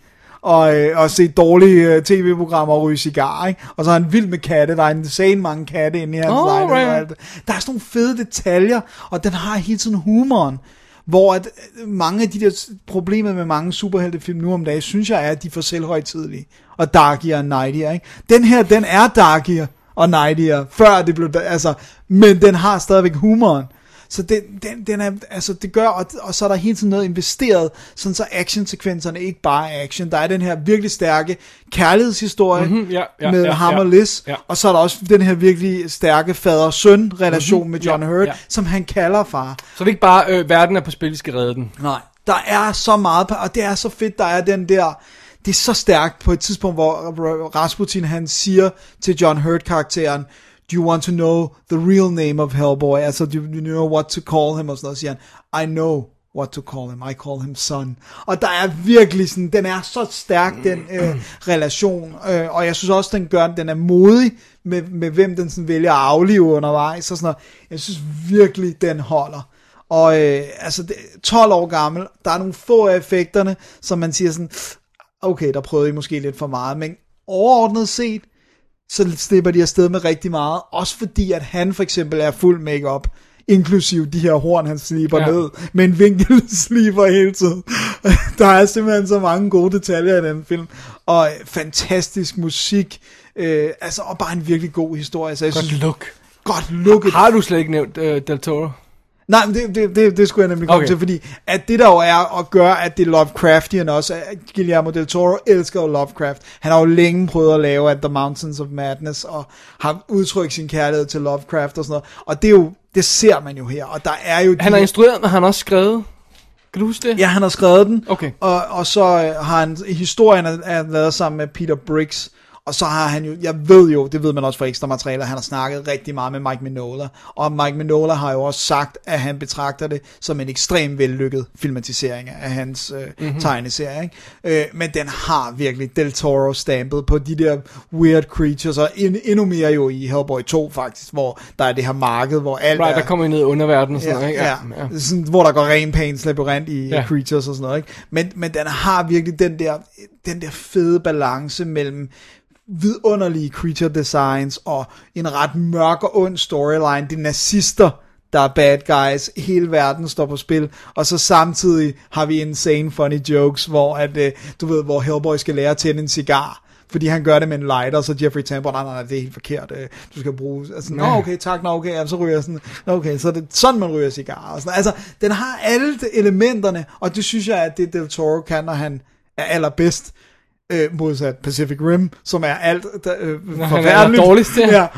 og se dårlige tv-programmer og ryge cigar, ikke? Og så er han vild med katte, der er insane mange katte inde i hans lejlighed. Der er sådan nogle fede detaljer, og den har hele tiden humoren, hvor at mange af de der problemer med mange superheltefilm nu om dagen, synes jeg er, at de er for selvhøjtidelige, og darkier og nightier, ikke? Den her, den er darkier og nightier, før det blev, altså, men den har stadigvæk humoren. Så den er, altså det gør, og så er der hele tiden noget investeret, sådan så actionsekvenserne ikke bare er action. Der er den her virkelig stærke kærlighedshistorie med ham og Liz, og så er der også den her virkelig stærke fader-søn relation med John Hurt, som han kalder far. Så det er ikke bare, verden er på spil, vi skal redde den. Nej, der er så meget, og det er så fedt, der er den der, det er så stærkt på et tidspunkt, hvor Rasputin han siger til John Hurt-karakteren, do you want to know the real name of Hellboy? Altså, do you know what to call him? Og sådan noget, siger han, I know what to call him. I call him son. Og der er virkelig sådan, den er så stærk, den relation. Og jeg synes også, den er modig med hvem den sådan vælger at aflive undervejs. Og sådan noget. Jeg synes virkelig, den holder. Og altså, 12 år gammel, der er nogle få af effekterne, som man siger sådan, okay, der prøvede I måske lidt for meget, men overordnet set, så slipper de afsted med rigtig meget. Også fordi, at han for eksempel er fuld make-up, inklusiv de her horn, han sliber ned, med en vinkelsliber hele tiden. Der er simpelthen så mange gode detaljer i den film. Og fantastisk musik. Altså, og bare en virkelig god historie. Så jeg synes, godt look. Har du slet ikke nævnt Del Toro? Nej, det skulle jeg nemlig komme til, fordi at det der jo er at gøre, at det er Lovecraftian også, Guillermo del Toro elsker jo Lovecraft. Han har jo længe prøvet at lave The Mountains of Madness, og har udtrykt sin kærlighed til Lovecraft og sådan noget, og det er jo, det ser man jo her, og der er jo... Han har instrueret, men han har også skrevet. Kan du huske det? Ja, han har skrevet den, okay. Og så har han, historien er lavet sammen med Peter Briggs, og så har han jo, jeg ved jo, det ved man også fra ekstra materialer, han har snakket rigtig meget med Mike Mignola, og Mike Mignola har jo også sagt, at han betragter det som en ekstremt vellykket filmatisering af hans tegneserie, ikke? Men den har virkelig Del Toro stampet på de der weird creatures, og endnu mere jo i Hellboy 2 faktisk, hvor der er det her marked, hvor alt der kommer ned under verden og sådan noget, ikke? Ja. Sådan, hvor der går ren pains labyrint i creatures og sådan noget, ikke? Men den har virkelig den der fede balance mellem vidunderlige creature designs og en ret mørk og ond storyline. Det er nazister, der er bad guys, hele verden står på spil, og så samtidig har vi insane funny jokes, hvor at, du ved, hvor Hellboy skal lære at tænde en cigar, fordi han gør det med en lighter, så Jeffrey Tambor, nej, det er helt forkert, du skal bruge, altså, okay, tak, okay, ja, så ryger jeg sådan, okay, så er det sådan, man ryger cigar, og sådan. Altså, den har alle elementerne, og det synes jeg, at det Del Toro kan, når han er allerbedst, modsat Pacific Rim, som er alt forfærdeligt. Dårligst,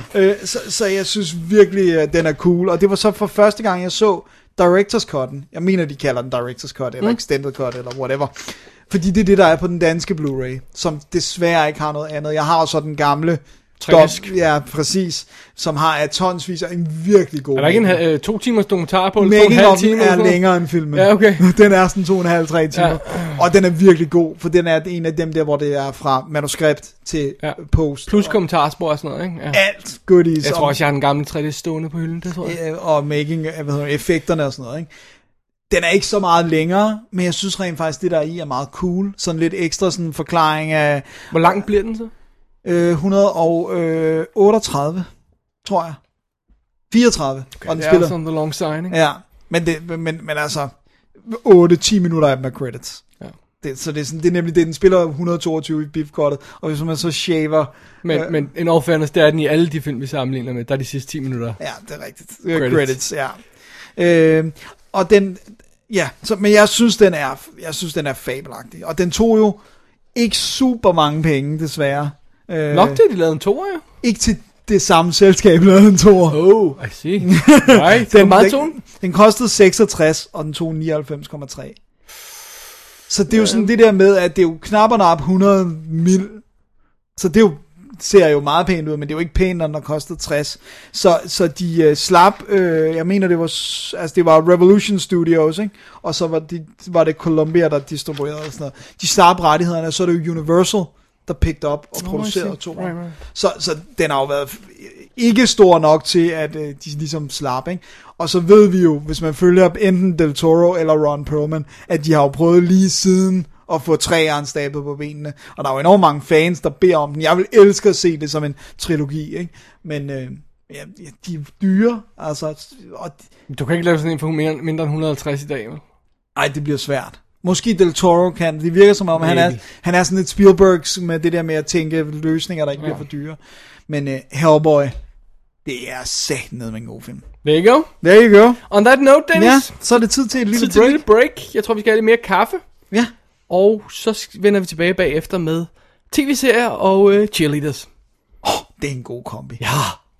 så jeg synes virkelig, den er cool. Og det var så for første gang, jeg så Director's Cut'en. Jeg mener, de kalder den Director's Cut, eller Extended Cut, eller whatever. Fordi det er det, der er på den danske Blu-ray, som desværre ikke har noget andet. Jeg har også den gamle Tragisk. Ja, præcis. Som har tonsvis af en virkelig god... Er der ikke en 2 timers dokumentar på? Making of den er længere end filmen. Ja, okay. Den er sådan 2,5-3 timer. Ja. Og den er virkelig god, for den er en af dem der, hvor det er fra manuskript til post. Plus kommentarspor og sådan noget, ikke? Ja. Alt goodies. Jeg tror også, jeg har den gamle 3D stående på hylden, det tror jeg. Og making, effekterne og sådan noget, ikke? Den er ikke så meget længere, men jeg synes rent faktisk, det der i er meget cool. Sådan lidt ekstra sådan forklaring af... Hvor lang bliver den så? 138, tror jeg. 34. Okay, og den det spiller. er sådan the long sign, ikke? Ja, men altså 8-10 minutter af dem er credits. Ja. Så det er nemlig det, den spiller 122 i biffkortet, og hvis man så shaver... Men in all fairness, det er den i alle de film, vi sammenligner med, der er de sidste 10 minutter. Ja, det er rigtigt. Credits ja. Og den... Ja, men jeg synes, den er fabelagtig. Og den tog jo ikke super mange penge, desværre. Nok til, de lavede en toer, jo. Ikke til det samme selskab, lavede en toer. Oh, I see. Right. Den kostede 66, og den tog 99,3. Så det er jo sådan det der med, at det er jo knap og nap 100 mil. Så det er jo, ser jo meget pænt ud, men det er jo ikke pænt, når den har kostet 60. Så de slap, jeg mener det var Revolution Studios, ikke? Og så var det Columbia, der distribuerede og sådan noget. De slap rettighederne, så er det jo Universal, der picked up og producerede to. Right. Så den har jo været ikke stor nok til, at de ligesom slap, ikke? Og så ved vi jo, hvis man følger op enten Del Toro eller Ron Perlman, at de har jo prøvet lige siden at få 3'eren stablet på benene. Og der er jo enormt mange fans, der beder om den. Jeg vil elske at se det som en trilogi, ikke? Men de er dyre, altså. Du kan ikke lave sådan en for mindre end 150 i dag, vel? Nej, det bliver svært. Måske Del Toro kan. Det virker som om, han er sådan et Spielbergs med det der med at tænke løsninger, der ikke bliver for dyre. Men Hellboy, det er sat ned med en god film. There you go. There you go. On that note, Dennis. Ja, så er det tid til et lille break. Jeg tror, vi skal have lidt mere kaffe. Ja. Og så vender vi tilbage bagefter med tv-serier og cheerleaders. Det er en god kombi. Ja.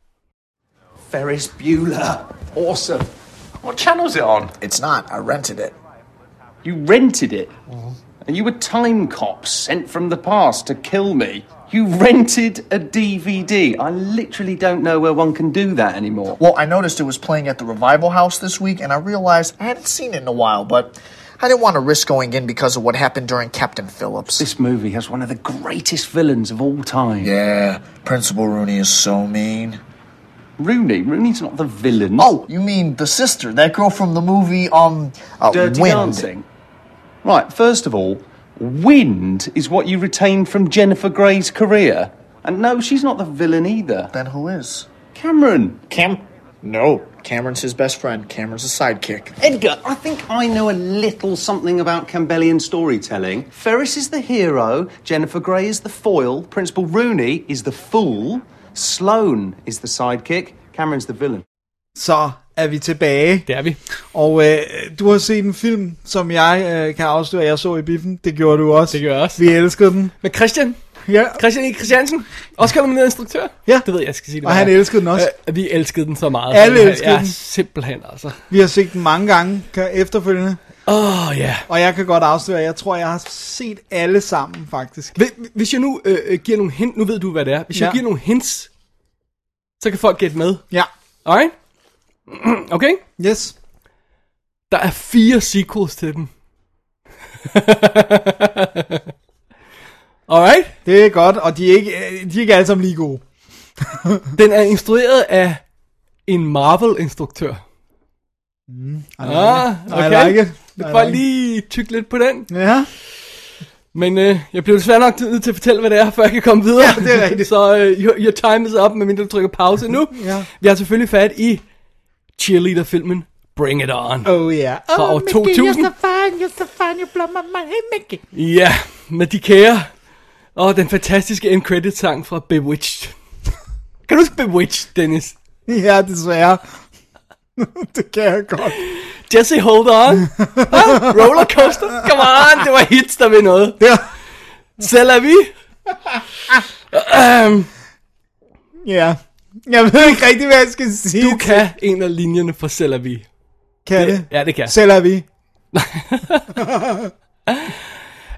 Ferris Bueller. Awesome. What channel's it on? It's not. I rented it. You rented it? And you were time cops sent from the past to kill me? You rented a DVD? I literally don't know where one can do that anymore. Well, I noticed it was playing at the Revival House this week, and I realized I hadn't seen it in a while, but I didn't want to risk going in because of what happened during Captain Phillips. This movie has one of the greatest villains of all time. Yeah, Principal Rooney is so mean. Rooney's not the villain. Oh, you mean the sister, that girl from the movie, Dirty Wind. Dancing. Right, first of all, Wind is what you retained from Jennifer Grey's career. And no, she's not the villain either. Then who is? Cameron. No, Cameron's his best friend. Cameron's a sidekick. Edgar, I think I know a little something about Campbellian storytelling. Ferris is the hero, Jennifer Grey is the foil, Principal Rooney is the fool, Sloane is the sidekick, Cameron's the villain. Så er vi tilbage. Det er vi. Og du har set en film, som jeg kan afsløre, jeg så i biffen. Det gjorde du også. Det gjorde jeg også. Vi elskede den. Med Christian. Ja. Christian E. Christiansen. Også nomineret instruktør. Ja. Det ved jeg skal sige det. Og han elskede den også. Vi elskede den så meget. Alle elskede den. Simpelthen altså. Vi har set den mange gange efterfølgende. Ja. Og jeg kan godt afsløre, jeg tror, jeg har set alle sammen, faktisk. Hvis jeg nu giver nogle hint, nu ved du, hvad det er. Hvis jeg giver nogle hints, så kan folk gætte med. Ja. Alright? Okay? Yes. Der er 4 sequels til den. Alright? Det er godt, og de er ikke alle sammen lige gode. Den er instrueret af en Marvel-instruktør. Okay. I like it. Jeg får lige tykke lidt på den. Ja. Men jeg bliver desværre nok nødt til at fortælle, hvad det er, før jeg kan komme videre. Ja, det er rigtigt. Så your time is up, medmindre du trykker pause nu. Ja. Vi har selvfølgelig fat i cheerleader-filmen Bring It On. Oh yeah. Fra år 2000. You're so fine, you blow my mind, hey Mickey. Ja, med de kære. Og den fantastiske end credit sang fra Bewitched. Kan du huske Bewitched, Dennis? Ja, desværre. Det kan jeg godt. Jesse, hold on. Roller coaster. Come on, det var hits, der ved noget. Ja. C'est la vie. Ja. Jeg ved ikke rigtig, hvad jeg skal sige. Du kan en af linjerne fra C'est la vie. Kan det? Ja, det kan. C'est la vie.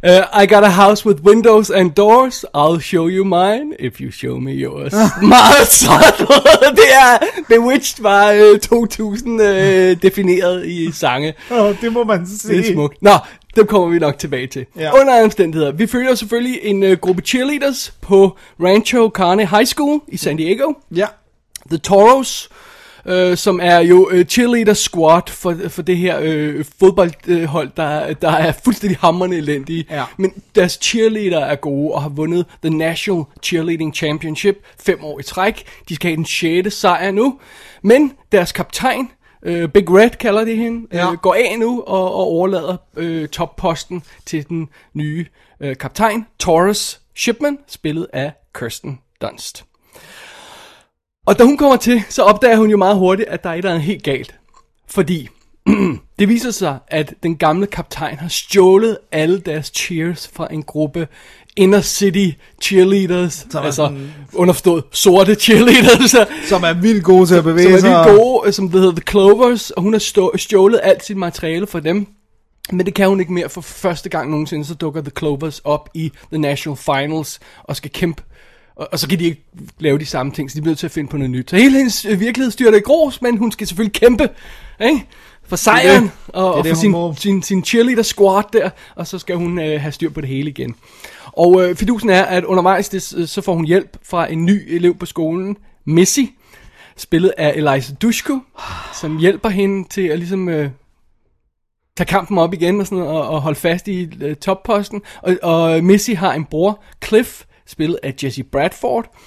I got a house with windows and doors. I'll show you mine, if you show me yours. Meget sådan. Det er Bewitched var 2000 defineret i sange. Det må man sige. Det er smukt. Nå, det kommer vi nok tilbage til. Ja. Under omstændigheder. Vi følger selvfølgelig en gruppe cheerleaders på Rancho Carne High School i San Diego. Ja. The Toros, som er jo cheerleader squad for det her fodboldhold, der er fuldstændig hamrende elendige. Ja. Men deres cheerleader er gode og har vundet The National Cheerleading Championship 5 år i træk. De skal have den 6. sejr nu. Men deres kaptajn, Big Red kalder de hende, går af nu og overlader topposten til den nye kaptajn, Taurus Shipman, spillet af Kirsten Dunst. Og da hun kommer til, så opdager hun jo meget hurtigt, at der er et eller andet helt galt. Fordi det viser sig, at den gamle kaptajn har stjålet alle deres cheers fra en gruppe inner city cheerleaders. Altså underforstået sorte cheerleaders. Som er vildt gode til at bevæge sig. Som er vildt gode, som det hedder The Clovers. Og hun har stjålet alt sit materiale fra dem. Men det kan hun ikke mere, for første gang nogensinde, så dukker The Clovers op i The National Finals og skal kæmpe. Og så kan de ikke lave de samme ting, så de bliver nødt til at finde på noget nyt. Så hele hendes virkelighed styrter i grus, men hun skal selvfølgelig kæmpe, ikke? For sejren og for sin cheerleader squad der, og så skal hun have styr på det hele igen. Og fidusen er, at undervejs så får hun hjælp fra en ny elev på skolen, Missy, spillet af Eliza Dushku, som hjælper hende til at ligesom tage kampen op igen og, sådan, og holde fast i topposten. Og Missy har en bror, Cliff, spillet af Jesse Bradford,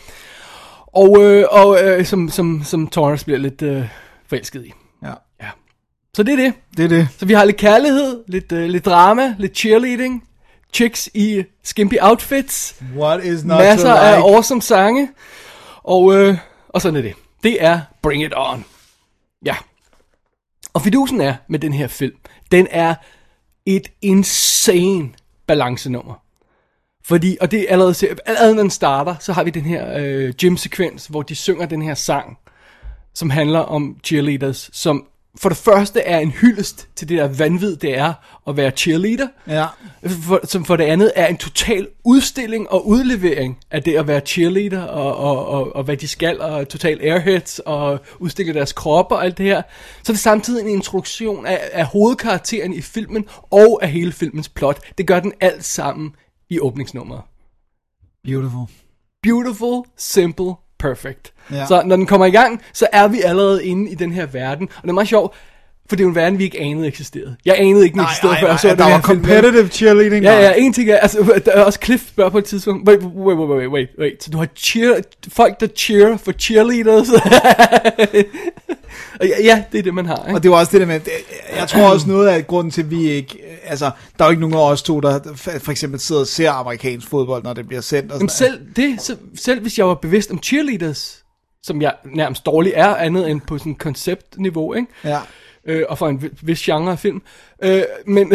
og som Taurus bliver lidt forelsket i. Ja. Så det er det. Så vi har lidt kærlighed, lidt drama, lidt cheerleading, chicks i skimpy outfits, What is not masser af awesome sange, og sådan er det. Det er Bring It On. Ja. Og fidusen er med den her film, den er et insane balancenummer. Fordi, og det er allerede når den starter, så har vi den her gym-sekvens, hvor de synger den her sang, som handler om cheerleaders, som for det første er en hyldest til det der vanvid, det er at være cheerleader. Ja. Som for det andet er en total udstilling og udlevering af det at være cheerleader, og hvad de skal, og total airheads, og udstille deres kroppe og alt det her. Så er det samtidig en introduktion af hovedkarakteren i filmen, og af hele filmens plot. Det gør den alt sammen i åbningsnummeret. Beautiful, simple, perfect. Ja. Så når den kommer i gang, så er vi allerede inde i den her verden. Og det er meget sjovt, for det er jo en verden, vi ikke anede eksisterede. Jeg anede ikke, den eksisterede før jeg så den her film. Der var competitive cheerleading. Ja, en ting er, altså, der er også Cliff spørger på et tidspunkt, wait, så du har folk, der cheer for cheerleaders? Ja, det er det, man har. Ikke? Og det var også det der med, jeg tror også noget af grunden til, at vi ikke, altså, der er jo ikke nogen af os to, der for eksempel sidder og ser amerikansk fodbold, når det bliver sendt. Og selv hvis jeg var bevidst om cheerleaders, som jeg nærmest dårligt er, andet end på sådan et konceptniveau, ikke? Ja. Og for en vis genre af film. Men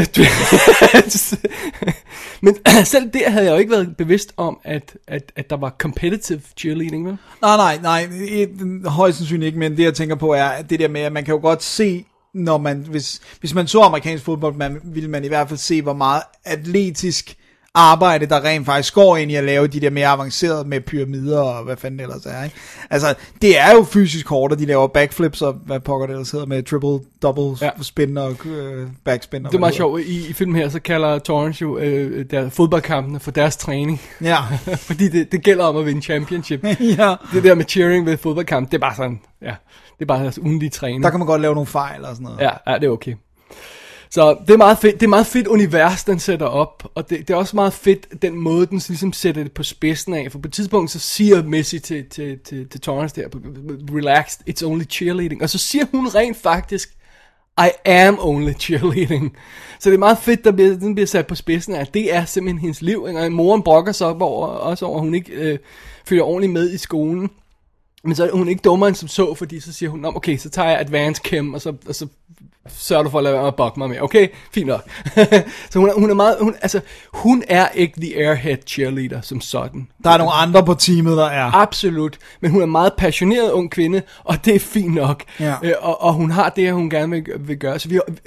selv det havde jeg jo ikke været bevidst om, at der var competitive cheerleading, vel? Nej, højst sandsynligt ikke, men det jeg tænker på er det der med, at man kan jo godt se, når man, hvis man så amerikansk fodbold, ville man i hvert fald se, hvor meget atletisk arbejde, der rent faktisk går ind i at lave de der mere avancerede med pyramider og hvad fanden ellers er, ikke? Altså, det er jo fysisk hårdt, og de laver backflips og hvad pokker det ellers hedder med triple, double spin og backspin. Det er meget sjovt. I filmen her, så kalder Torrance jo der fodboldkampene for deres træning. Ja. Fordi det gælder om at vinde championship. Ja. Det der med cheering ved fodboldkamp, det er bare sådan, ja, det er bare deres ugenlige træning. Der kan man godt lave nogle fejl og sådan noget. Ja, det er okay. Så det er meget fedt. Det er meget fedt univers, den sætter op. Og det er også meget fedt, den måde, den ligesom sætter det på spidsen af. For på et tidspunkt, så siger Missy til Torrance der, relaxed, it's only cheerleading. Og så siger hun rent faktisk, I am only cheerleading. Så det er meget fedt, den bliver sat på spidsen af, at det er simpelthen hendes liv. Og moren brokker sig op over, at hun ikke følger ordentligt med i skolen. Men så er hun ikke dummere end som så, fordi så siger hun, okay, så tager jeg advanced chem, og så sørger du for at lade være at bukke mig med. Okay, fint nok. Så hun er meget, hun er ikke the airhead cheerleader som sådan. Der er nogle andre på teamet, der er. Absolut, men hun er meget passioneret ung kvinde, og det er fint nok. Ja. Og hun har det, hun gerne vil gøre. Så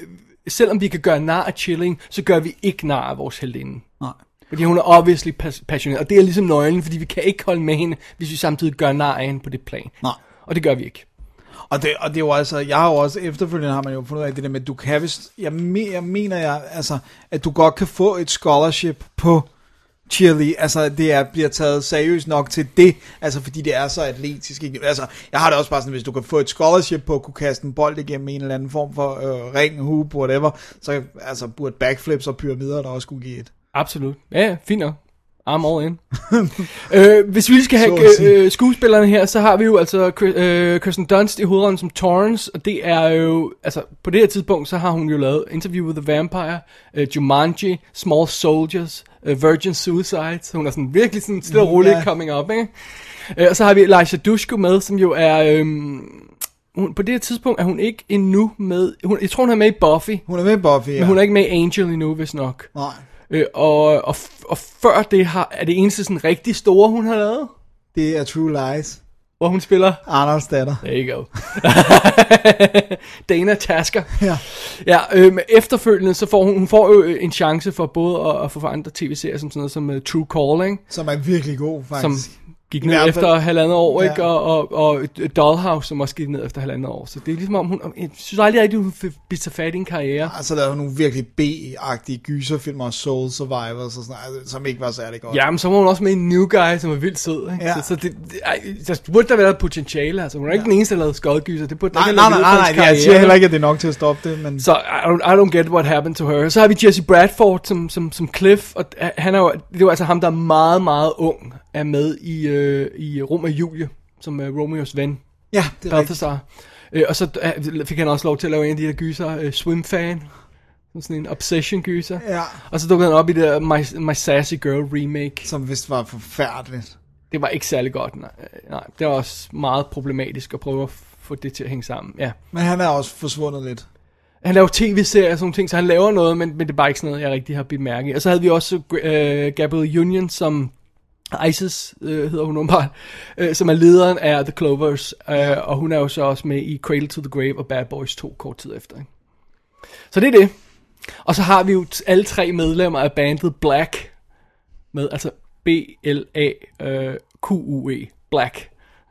selvom vi kan gøre nar af Chilling, så gør vi ikke nar af vores heldinde. Nej. Fordi hun er obviously passioneret, og det er ligesom nøglen, fordi vi kan ikke holde med hende, hvis vi samtidig gør nar af hende på det plan. Nej. Og det gør vi ikke. Og det er jo altså, jeg har jo også efterfølgende har man jo fundet ud af det der med, at du kan vist, jeg mener altså, at du godt kan få et scholarship på cheerleading, altså det bliver taget seriøst nok til det, altså fordi det er så atletisk, ikke? Altså jeg har det også bare sådan, hvis du kan få et scholarship på at kunne kaste en bold igennem en eller anden form for ring, hoop, whatever, så altså burde backflips og pyramider der også kunne give et. Absolut. Ja, fint nok. I'm all in. Hvis vi skal have skuespillerne her, så har vi jo altså Kirsten Dunst i hovedrollen som Torrance, og det er jo, altså på det her tidspunkt, så har hun jo lavet Interview with the Vampire, Jumanji, Small Soldiers, Virgin Suicide, så hun er sådan virkelig sådan stille og roligt coming up, ikke? Og så har vi Eliza Dushku med, som jo er, på det her tidspunkt er hun ikke endnu med, jeg tror hun er med i Buffy. Hun er med i Buffy, ja. Men hun er ikke med i Angel endnu, hvis nok. Nej. Og før det er det eneste sådan rigtig store, hun har lavet. Det er True Lies. Hvor hun spiller Arnolds datter. There you go. Dana Tasker. Ja. Ja, efterfølgende så får hun får jo en chance for både at få andre tv-serier som sådan noget som True Calling, som er virkelig god faktisk. Som gik ned efter 1,5 år, ikke? Og Dollhouse, som også gik ned efter 1,5 år. Så det er ligesom om jeg synes aldrig rigtigt, hun fik så fat i en karriere. Altså der er jo nogle virkelig B-agtige gyserfilmer og Soul Survivors og sådan noget, som ikke var særlig godt. Ja, men så var hun også med i New Guy, som er vildt sød, ikke? Ja. Så der burde der være potentiale, altså hun er ikke den eneste, der lavede skodgyser. Det burde nej, jeg siger heller ikke, at det er nok til at stoppe det, men... Så I don't get what happened to her. Så har vi Jesse Bradford som Cliff, og han er jo, det var altså ham, der er meget, meget ung, er med i Rom og Julie, som er Romeos ven. Ja, det er Balthasar. Og så fik han også lov til at lave en af de der gyser, Swim Fan, sådan en obsession gyser. Ja. Og så dukkede han op i det der My Sassy Girl remake. Som vist var forfærdeligt. Det var ikke særlig godt, nej. Det var også meget problematisk at prøve at få det til at hænge sammen, ja. Men han er også forsvundet lidt. Han laver tv-serier og sådan ting, så han laver noget, men det er bare ikke sådan noget, jeg rigtig har bidt mærke i. Og så havde vi også Gabrielle Union, som Isis hedder hun åbenbart, som er lederen af The Clovers, og hun er jo så også med i Cradle to the Grave og Bad Boys 2 kort tid efter. Ikke? Så det er det. Og så har vi jo alle 3 medlemmer af bandet Black, med altså B-L-A-Q-U-E, Black,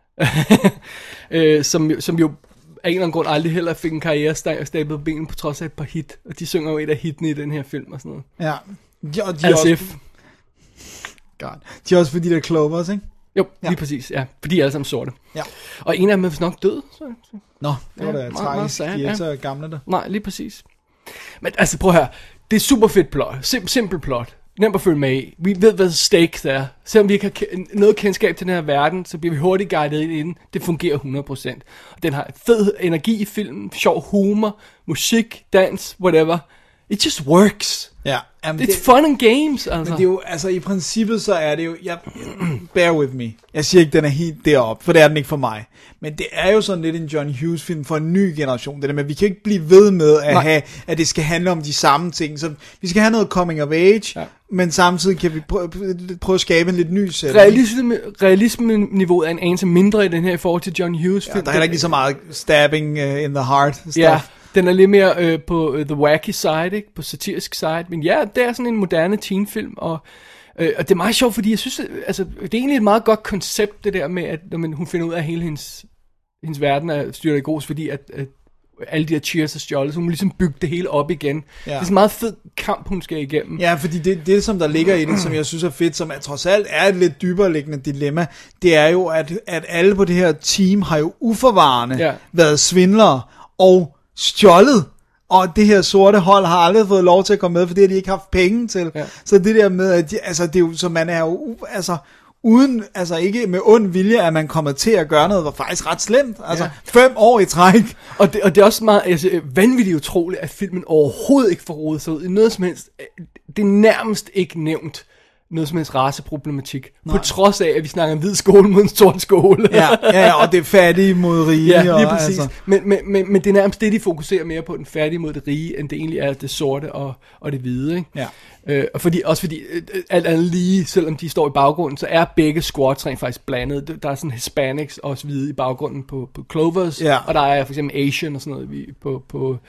som jo af en eller anden grund aldrig heller fik en karriere stablet på benen på trods af et par hit, og de synger jo et af hitene i den her film og sådan noget. Ja, og de As også... if. God. De er også for de der Clovers, ikke? Jo, lige præcis, ja. For de er alle sammen sorte. Ja. Og en af dem er nok død. Nå, det var da tragisk. De er ikke så gamle der. Nej, lige præcis. Men altså, prøv at høre. Det er super fedt plot. Simpel plot. Nemt at følge med i. Vi ved, hvad stakes er. Selvom vi ikke har noget kendskab til den her verden, så bliver vi hurtigt guidet ind i den. Det fungerer 100%. Og den har fed energi i filmen, sjov humor, musik, dans, whatever. It just works. Ja. It's fun and games, altså. Men det er jo, altså i princippet så er det jo, bear with me. Jeg siger ikke, den er helt deroppe, for det er den ikke for mig. Men det er jo sådan lidt en John Hughes film for en ny generation. Det der med, vi kan ikke blive ved med at det skal handle om de samme ting. Så vi skal have noget coming of age, men samtidig kan vi prøve at skabe en lidt ny sæt. Realisme-niveauet er en anelse mindre i den her i forhold til John Hughes film. Der er heller ikke lige så meget stabbing in the heart stuff. Ja. Den er lidt mere på the wacky side, ikke? På satirisk side. Men ja, det er sådan en moderne teenfilm, og det er meget sjovt, fordi jeg synes, altså, det er egentlig et meget godt koncept, det der med, at når hun finder ud af, at hele hendes verden er styret i grus, fordi at alle de her cheers er stjålet, så hun må ligesom bygge det hele op igen. Ja. Det er sådan en meget fed kamp, hun skal igennem. Ja, fordi det som der ligger i det, som jeg synes er fedt, som er, trods alt er et lidt dybere liggende dilemma, det er jo, at alle på det her team har jo uforvarende været svindlere og stjålet, og det her sorte hold har aldrig fået lov til at komme med, for det har de ikke haft penge til. Ja. Så det der med, at det er jo, så man er jo, uden, ikke med ond vilje, at man kommer til at gøre noget, var faktisk ret slemt. 5 år i træk. Og det er også meget vanvittigt utroligt, at filmen overhovedet ikke får rodet sig ud i noget som helst. Det er nærmest ikke nævnt noget som helst raceproblematik. På trods af, at vi snakker en hvid skole mod en sort skole. ja, og det er fattige mod rige. Ja, lige præcis. Men det er nærmest det, de fokuserer mere på, den fattige mod det rige, end det egentlig er det sorte og det hvide. Ikke? Ja. Og fordi alt andet lige, selvom de står i baggrunden, så er begge squads rent faktisk blandet. Der er sådan Hispanics også hvide i baggrunden på Clovers, og der er for eksempel Asian og sådan noget på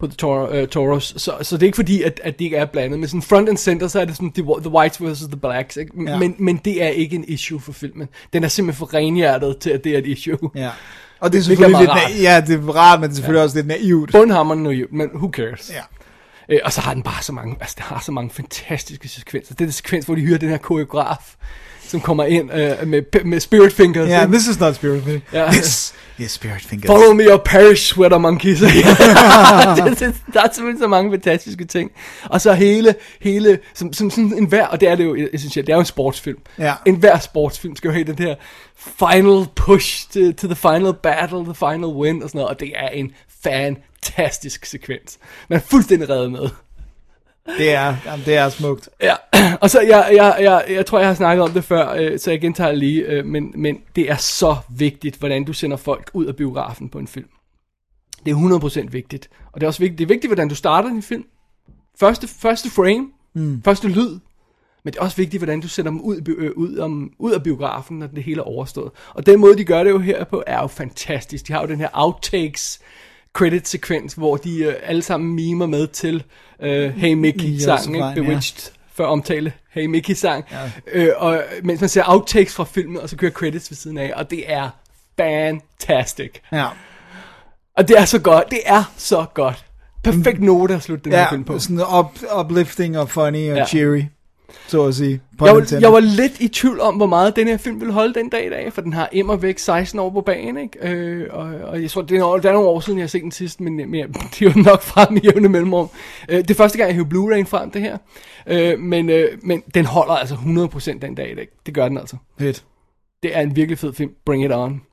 på The Toros, så det er ikke fordi, at det ikke er blandet, men sådan front and center, så er det sådan the whites versus the blacks, ikke? Ja. Men det er ikke en issue for filmen. Den er simpelthen for renhjertet til, at det er et issue. Ja. Og det er selvfølgelig lidt ja, det er rart, men det er selvfølgelig også lidt naivt. Bundhammerende naivt, men who cares? Ja. Og så har den bare så mange, altså det har så mange fantastiske sekvenser. Det er det sekvens, hvor de hører den her koreograf, som kommer ind med spirit fingers. Ja, this is not spirit fingers. Ja. This is spirit fingers. Follow me or perish, sweater monkeys. Der er simpelthen så mange fantastiske ting. Og så hele som sådan en hver, og det er det jo essentielt, det er jo en sportsfilm. Ja. En hver sportsfilm skal jo have den her final push to the final battle, the final win og sådan noget, og det er en fantastisk sekvens. Man er fuldstændig reddet med. Det er smukt. Ja, og så jeg tror jeg har snakket om det før, så jeg gentager lige, men det er så vigtigt, hvordan du sender folk ud af biografen på en film. Det er 100% vigtigt. Og det er også vigtigt, det er vigtigt, hvordan du starter din film. Første frame, første lyd, men det er også vigtigt, hvordan du sender dem ud af biografen, når det hele er overstået. Og den måde, de gør det jo her på, er jo fantastisk. De har jo den her outtakes credit-sekvens, hvor de alle sammen mimer med til Hey Mickey-sangen, Bewitched, før omtale Hey Mickey-sang. Ja. Og mens man ser outtakes fra filmen, og så kører credits ved siden af, og det er fantastic. Ja. Og det er så godt, det er så godt. Perfekt note at slutte den her film på. Sådan uplifting og funny og cheery, så at sige. Jeg var lidt i tvivl om, hvor meget den her film ville holde den dag i dag, for den har immervæk 16 år på banen, ikke? Og jeg tror, det er nogle år siden, jeg har set den sidst, men det er jo nok frem i jævne mellemrum. Det er første gang, jeg hæver Blu-ray frem, det her. Men den holder altså 100% den dag i dag. Det gør den altså. Fedt. Det er en virkelig fed film. Bring it on.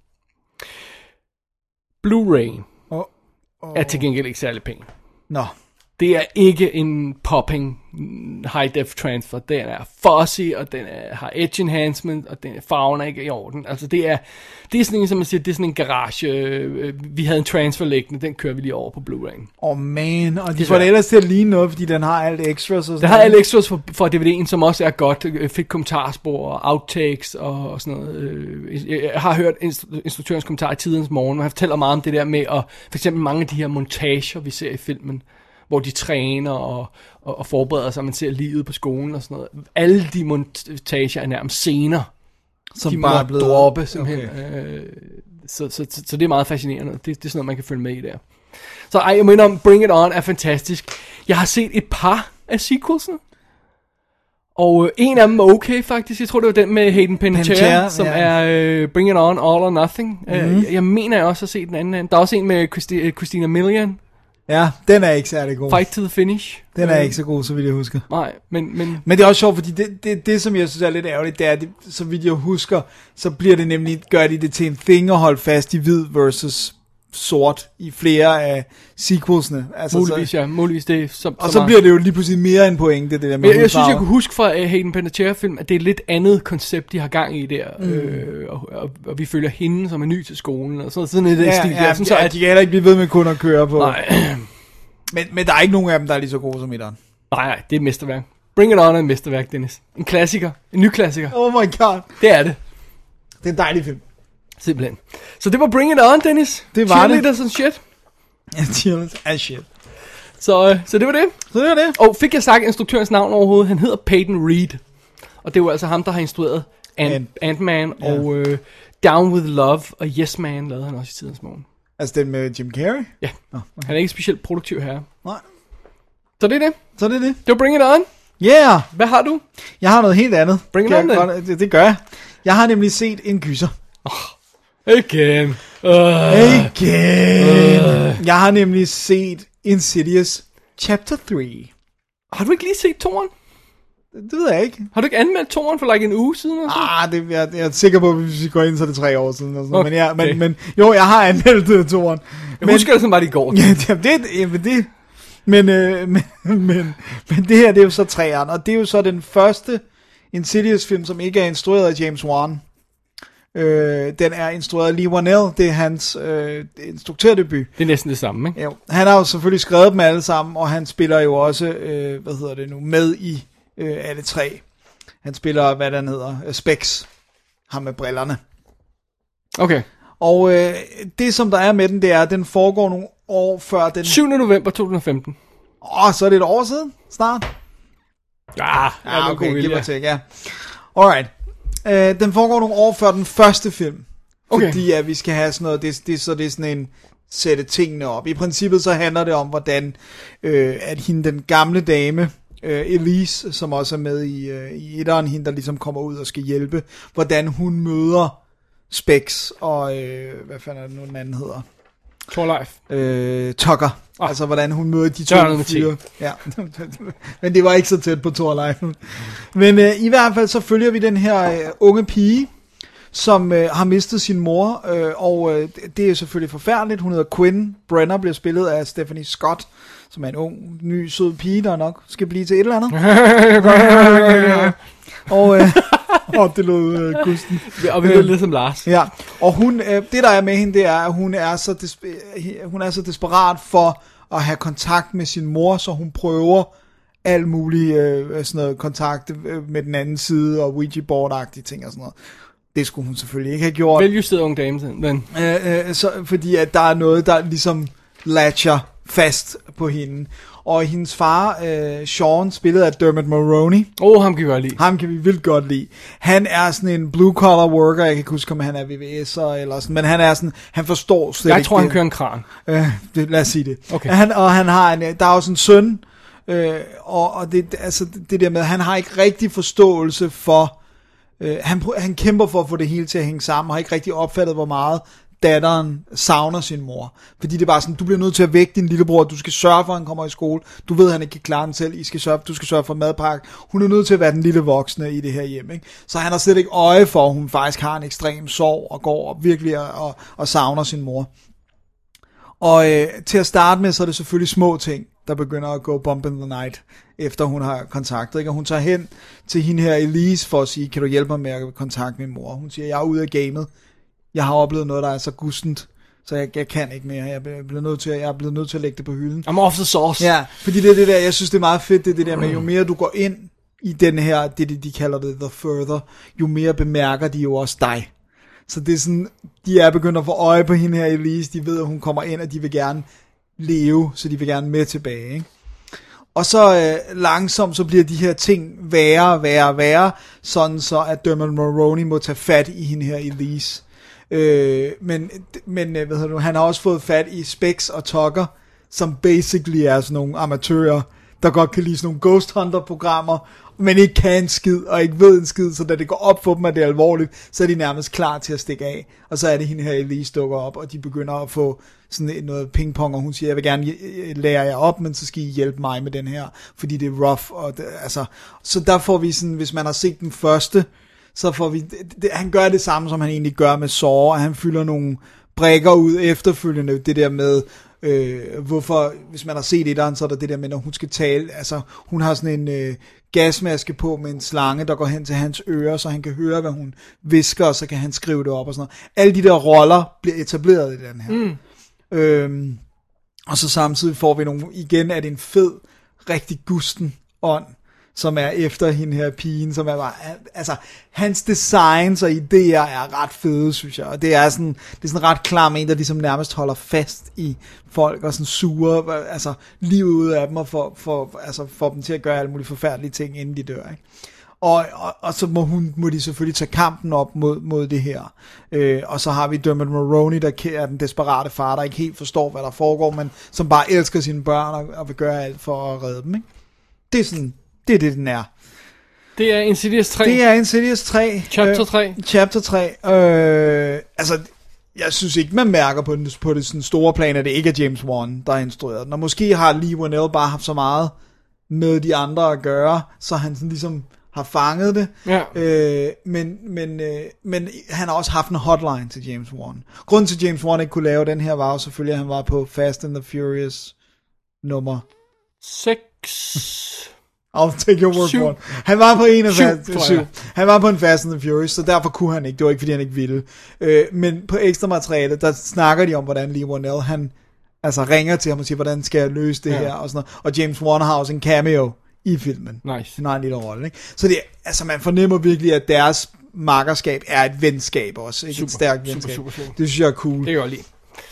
Blu-ray er til gengæld ikke særlig pæn. Nå. Det er ikke en popping high def transfer. Den er fuzzy, og den har edge enhancement, og den farven er ikke i orden. Altså det er sådan en, som man siger, det er sådan en garage. Vi havde en transfer liggende, den kører vi lige over på Blu-ray. Man, og de får det ellers til at ligne noget, fordi den har alt extras og sådan. Den har alt extras for DVD'en, som også er godt. Fedt kommentarspor og outtakes og sådan noget. Jeg har hørt instruktørens kommentar i Tidens Morgen, og han fortæller meget om det der med, at for eksempel mange af de her montager, vi ser i filmen, hvor de træner og forbereder sig, man ser livet på skolen og sådan noget. Alle de montager er nærmest scener, som de bare er blevet droppe, simpelthen. Okay. Så det er meget fascinerende. Det er sådan noget, man kan følge med i der. Så jeg mener om, Bring It On er fantastisk. Jeg har set et par af sequelsene, og en af dem er okay faktisk. Jeg tror, det var den med Hayden Panettiere, som er Bring It On, All or Nothing. Jeg mener, jeg også har set den anden. Der er også en med Christina Milian. Ja, den er ikke særlig god. Fight to the Finish. Den er ikke så god, så vidt jeg husker. Nej, men det er også sjovt, fordi det som jeg synes er lidt ærgerligt, det er, det, så vidt jeg husker, så bliver det nemlig, gør de det til en thing at holde fast i hvid versus sort i flere af sequelsene. Altså, muligvis det. Så bliver det jo lige pludselig mere en pointe, det der med jeg synes, jeg kunne huske fra Hayden Panettiere-film, at det er et lidt andet koncept, de har gang i der. Og vi følger hende, som er ny til skolen, og sådan i den stil. Ja, så at de kan heller ikke blive ved med kun at køre på. Nej. Men der er ikke nogen af dem, der er lige så gode som etteren. Nej, det er et mesterværk. Bring It On er et mesterværk, Dennis. En klassiker. En ny klassiker. Oh my god. Det er det. Det er en dejlig film. Simpelthen. Så det var Bring It On, Dennis. Det var det. Det sådan shit. Ja, cheerleaders and shit. Så det var det. Og fik jeg sagt instruktørens navn overhovedet? Han hedder Peyton Reed. Og det er jo altså ham, der har instrueret Ant-Man og Down With Love og Yes Man lavede han også i Tidens Morgen. Altså den med Jim Carrey? Ja. Okay. Han er ikke specielt produktiv her. Nej. Så det er det. Det var Bring It On. Yeah. Hvad har du? Jeg har noget helt andet. Bring It On det gør jeg. Jeg har nemlig set en gyser. Again. Jeg har nemlig set Insidious Chapter 3. Har du ikke lige set 2'eren? Det ved jeg ikke. Har du ikke anmeldt 2'eren for like en uge siden? Jeg er sikker på, at hvis vi går ind, så er det 3 år siden. Og sådan. Okay. Men jo, jeg har anmeldt 2'eren. Jeg husker det som bare det i går. Men det her, det er jo så 3'eren. Og det er jo så den første Insidious film, som ikke er instrueret af James Wan. Den er instrueret af Lee Whannell. Det er hans instruktørdebut. Det er næsten det samme, ikke? Jo. Han har jo selvfølgelig skrevet dem alle sammen, og han spiller jo også med i alle 3. Han spiller, hvad den hedder, Specs. Ham med brillerne. Okay. Og det som der er med den, det er, at den foregår nogle år før den... 7. november 2015. Så er det et år siden, snart. Ja, okay, det var til, ja. Alright. Den foregår nogle år før den første film. Fordi at vi skal have sådan noget, det er sådan en sætte tingene op. I princippet så handler det om, hvordan at hende, den gamle dame, Elise, som også er med i etteren, hende der ligesom kommer ud og skal hjælpe, hvordan hun møder Specs og, hvad fanden er det nu den anden hedder? Thorleif. Tucker. Altså hvordan hun møder de to fyre. Ja. Men det var ikke så tæt på Thorleif. Men i hvert fald så følger vi den her unge pige, som har mistet sin mor, og det er selvfølgelig forfærdeligt. Hun hedder Quinn Brenner, bliver spillet af Stephanie Scott, som er en ung, ny, sød pige, der nok skal blive til et eller andet. Og det lød gusten. Og vi lød lidt som Lars. Ja, og hun, det der er med hende, det er, at hun er så desperat for at have kontakt med sin mor, så hun prøver alt muligt sådan noget kontakt med den anden side, og Ouija-board-agtige ting og sådan noget. Det skulle hun selvfølgelig ikke have gjort. Veljusteret ung dame, men... så, fordi at der er noget, der ligesom latcher fast på hende. Og hendes far, Sean, spillet af Dermot Mulroney. Ham kan vi godt lide. Ham kan vi vildt godt lide. Han er sådan en blue-collar worker. Jeg kan ikke huske, om han er VVS'er eller sådan. Men han er sådan, han forstår slet ikke. Jeg tror, han kører en kran. Lad os sige det. Okay. Han har der er også en søn. Og det, altså, det der med, han har ikke rigtig forståelse for... Han kæmper for at få det hele til at hænge sammen, og har ikke rigtig opfattet, hvor meget datteren savner sin mor. Fordi det er bare sådan, du bliver nødt til at vække din lillebror, du skal sørge for, at han kommer i skole. Du ved, at han ikke kan klare den selv. Du skal sørge for madpakke. Hun er nødt til at være den lille voksne i det her hjem. Ikke? Så han har slet ikke øje for, at hun faktisk har en ekstrem sorg, og går og virkelig og savner sin mor. Og til at starte med, så er det selvfølgelig små ting, der begynder at gå bump in the night, efter hun har kontaktet. Ikke? Og hun tager hen til hende her Elise for at sige, kan du hjælpe mig med at kontakte min mor? Hun siger, jeg er ude af gamet. Jeg har oplevet noget, der er så gustent, så jeg kan ikke mere. Jeg er blevet nødt til at lægge det på hylden. I'm off the sauce. Ja, fordi det er det der, jeg synes det er meget fedt, det der med, jo mere du går ind i den her, det de kalder det the further, jo mere bemærker de jo også dig. Så det er sådan, de er begyndt at få øje på hende her Elise, de ved, at hun kommer ind, og de vil gerne leve, så de vil gerne med tilbage, ikke? Og så langsomt, så bliver de her ting værre, sådan så at Dermot Mulroney må tage fat i hende her Elise. Men hvad hedder du, han har også fået fat i Specs og Tucker, som basically er sådan nogle amatører, der godt kan lide sådan nogle Ghost Hunter-programmer, men ikke kan en skid, og ikke ved en skid, så da det går op for dem, at det er alvorligt, så er de nærmest klar til at stikke af. Og så er det hende her Elise dukker op, og de begynder at få sådan noget pingpong, og hun siger, jeg vil gerne lære jer op, men så skal I hjælpe mig med den her, fordi det er rough. Og det, altså, så der får vi sådan, hvis man har set den første, så får vi, han gør det samme, som han egentlig gør med Saw, og han fylder nogle brikker ud efterfølgende, det der med, hvorfor, hvis man har set etteren, så er der det der med, når hun skal tale, altså hun har sådan en gasmaske på med en slange, der går hen til hans ører, så han kan høre, hvad hun visker, og så kan han skrive det op og sådan noget. Alle de der roller bliver etableret i den her. Og så samtidig får vi nogle, igen er det en fed, rigtig gusten ånd, som er efter hende her pigen, som er bare, altså, hans designs og idéer er ret fede, synes jeg, og det er sådan ret klam en, der ligesom nærmest holder fast i folk, og sådan suger, altså, livet ud af dem, og får dem til at gøre alle mulige forfærdelige ting, inden de dør, ikke? Og så må de selvfølgelig tage kampen op mod det her. Og så har vi Dermot Mulroney, der er den desperate far, der ikke helt forstår, hvad der foregår, men som bare elsker sine børn og vil gøre alt for at redde dem, ikke? Det er sådan, det er det, den er. Det er Insidious 3. Det er Insidious 3. Chapter 3. Chapter 3. Altså, jeg synes ikke, man mærker på det sådan store plan, at det ikke er James Wan, der har instrueret den. Og måske har Leigh Whannell bare haft så meget med de andre at gøre, så han sådan ligesom har fanget det. Ja. Men han har også haft en hotline til James Wan. Grunden til, at James Wan ikke kunne lave den her, var jo selvfølgelig, at han var på Fast and the Furious nummer 6. I'll take your word for it. Han var på en af Han var på en Fast and the Furious, så derfor kunne han ikke. Det var ikke, fordi han ikke ville. Men på ekstra materiale, der snakker de om, hvordan Leigh Whannell, han altså ringer til ham og siger, hvordan skal jeg løse det her, og sådan noget. Og James Wan har også en cameo i filmen. Nice. Han har en lille rolle, ikke? Så det, altså man fornemmer virkelig, at deres makkerskab er et venskab også, ikke? Et stærkt venskab. Super. Det synes jeg er cool. Det er jo lige.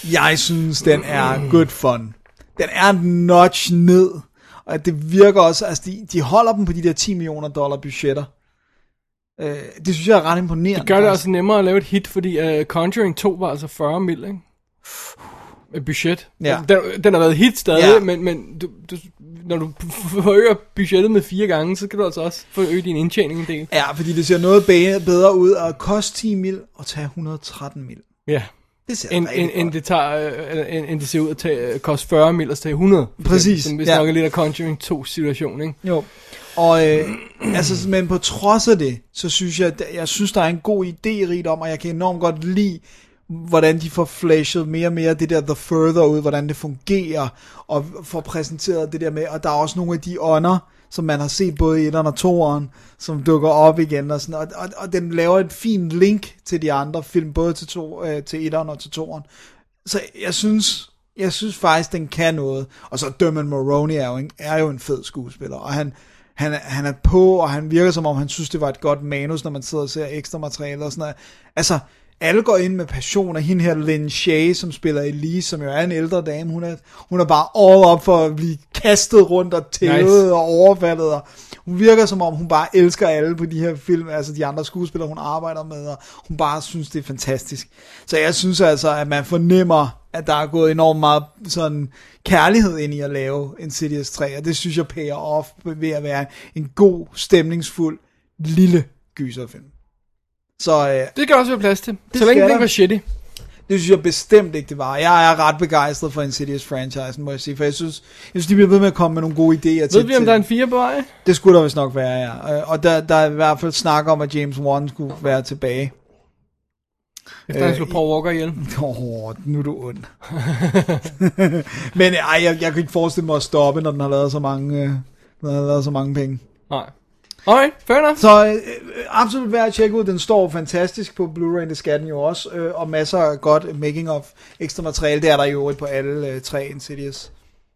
Jeg synes, den er good fun. Den er notch ned, og det virker også, altså de holder dem på de der $10 million budgetter. Det synes jeg er ret imponerende. Det gør det også nemmere at lave et hit, fordi Conjuring 2 var altså 40 mil, ikke? Budget. Ja. Den har været hit stadig, men når du forøger budgettet med 4 gange, så kan du altså også forøge din indtjening en del. Ja, fordi det ser noget bedre ud at koste 10 mil og tage 113 mil. Ja. Det ser end det ser ud at koste 40 mil og tage 100. Præcis. Som vi snakker lidt af Conjuring 2 situation, ikke? Jo. Og altså, men på trods af det, så synes jeg synes der er en god idé rigt om, og jeg kan enormt godt lide, hvordan de får flashet mere og mere det der The Further ud, hvordan det fungerer, og får præsenteret det der med, og der er også nogle af de ånder, som man har set både i 1'eren og 2'eren, som dukker op igen, og sådan, og den laver et fint link til de andre film, både til 1'eren og til 2'eren. Så jeg synes faktisk, den kan noget. Og så Dermot Mulroney er jo en fed skuespiller, og han er på, og han virker som om, han synes, det var et godt manus, når man sidder og ser ekstra materiale og sådan noget. Altså, alle går ind med passion, og hende her Lynn Shay, som spiller Elise, som jo er en ældre dame, hun er bare all up for at blive kastet rundt og tævet og overfaldet, og hun virker som om, hun bare elsker alle på de her film, altså de andre skuespillere, hun arbejder med, og hun bare synes, det er fantastisk. Så jeg synes altså, at man fornemmer, at der er gået enormt meget sådan kærlighed ind i at lave Insidious 3, og det synes jeg payer off ved at være en god, stemningsfuld, lille gyserfilm. Så, det kan også være plads til. Så længe det ikke var shitty. Det synes jeg bestemt ikke, det var. Jeg er ret begejstret for Insidious-franchisen, må jeg sige. For jeg synes de bliver ved med at komme med nogle gode idéer til. Ved vi, om der er en 4 på vej? Det skulle der vist nok være, ja. Og der er i hvert fald snak om, at James Wan skulle være tilbage. Efter han slog Paul Walker ihjel. Nu er du ond. Men jeg kan ikke forestille mig at stoppe, når den har lavet så mange penge. Nej. Alright, fair enough. Så absolut værd at tjekke ud. Den står fantastisk på Blu-ray, det skal den jo også. Og masser af godt making of ekstra materiale. Det er der jo på alle 3 Insidious.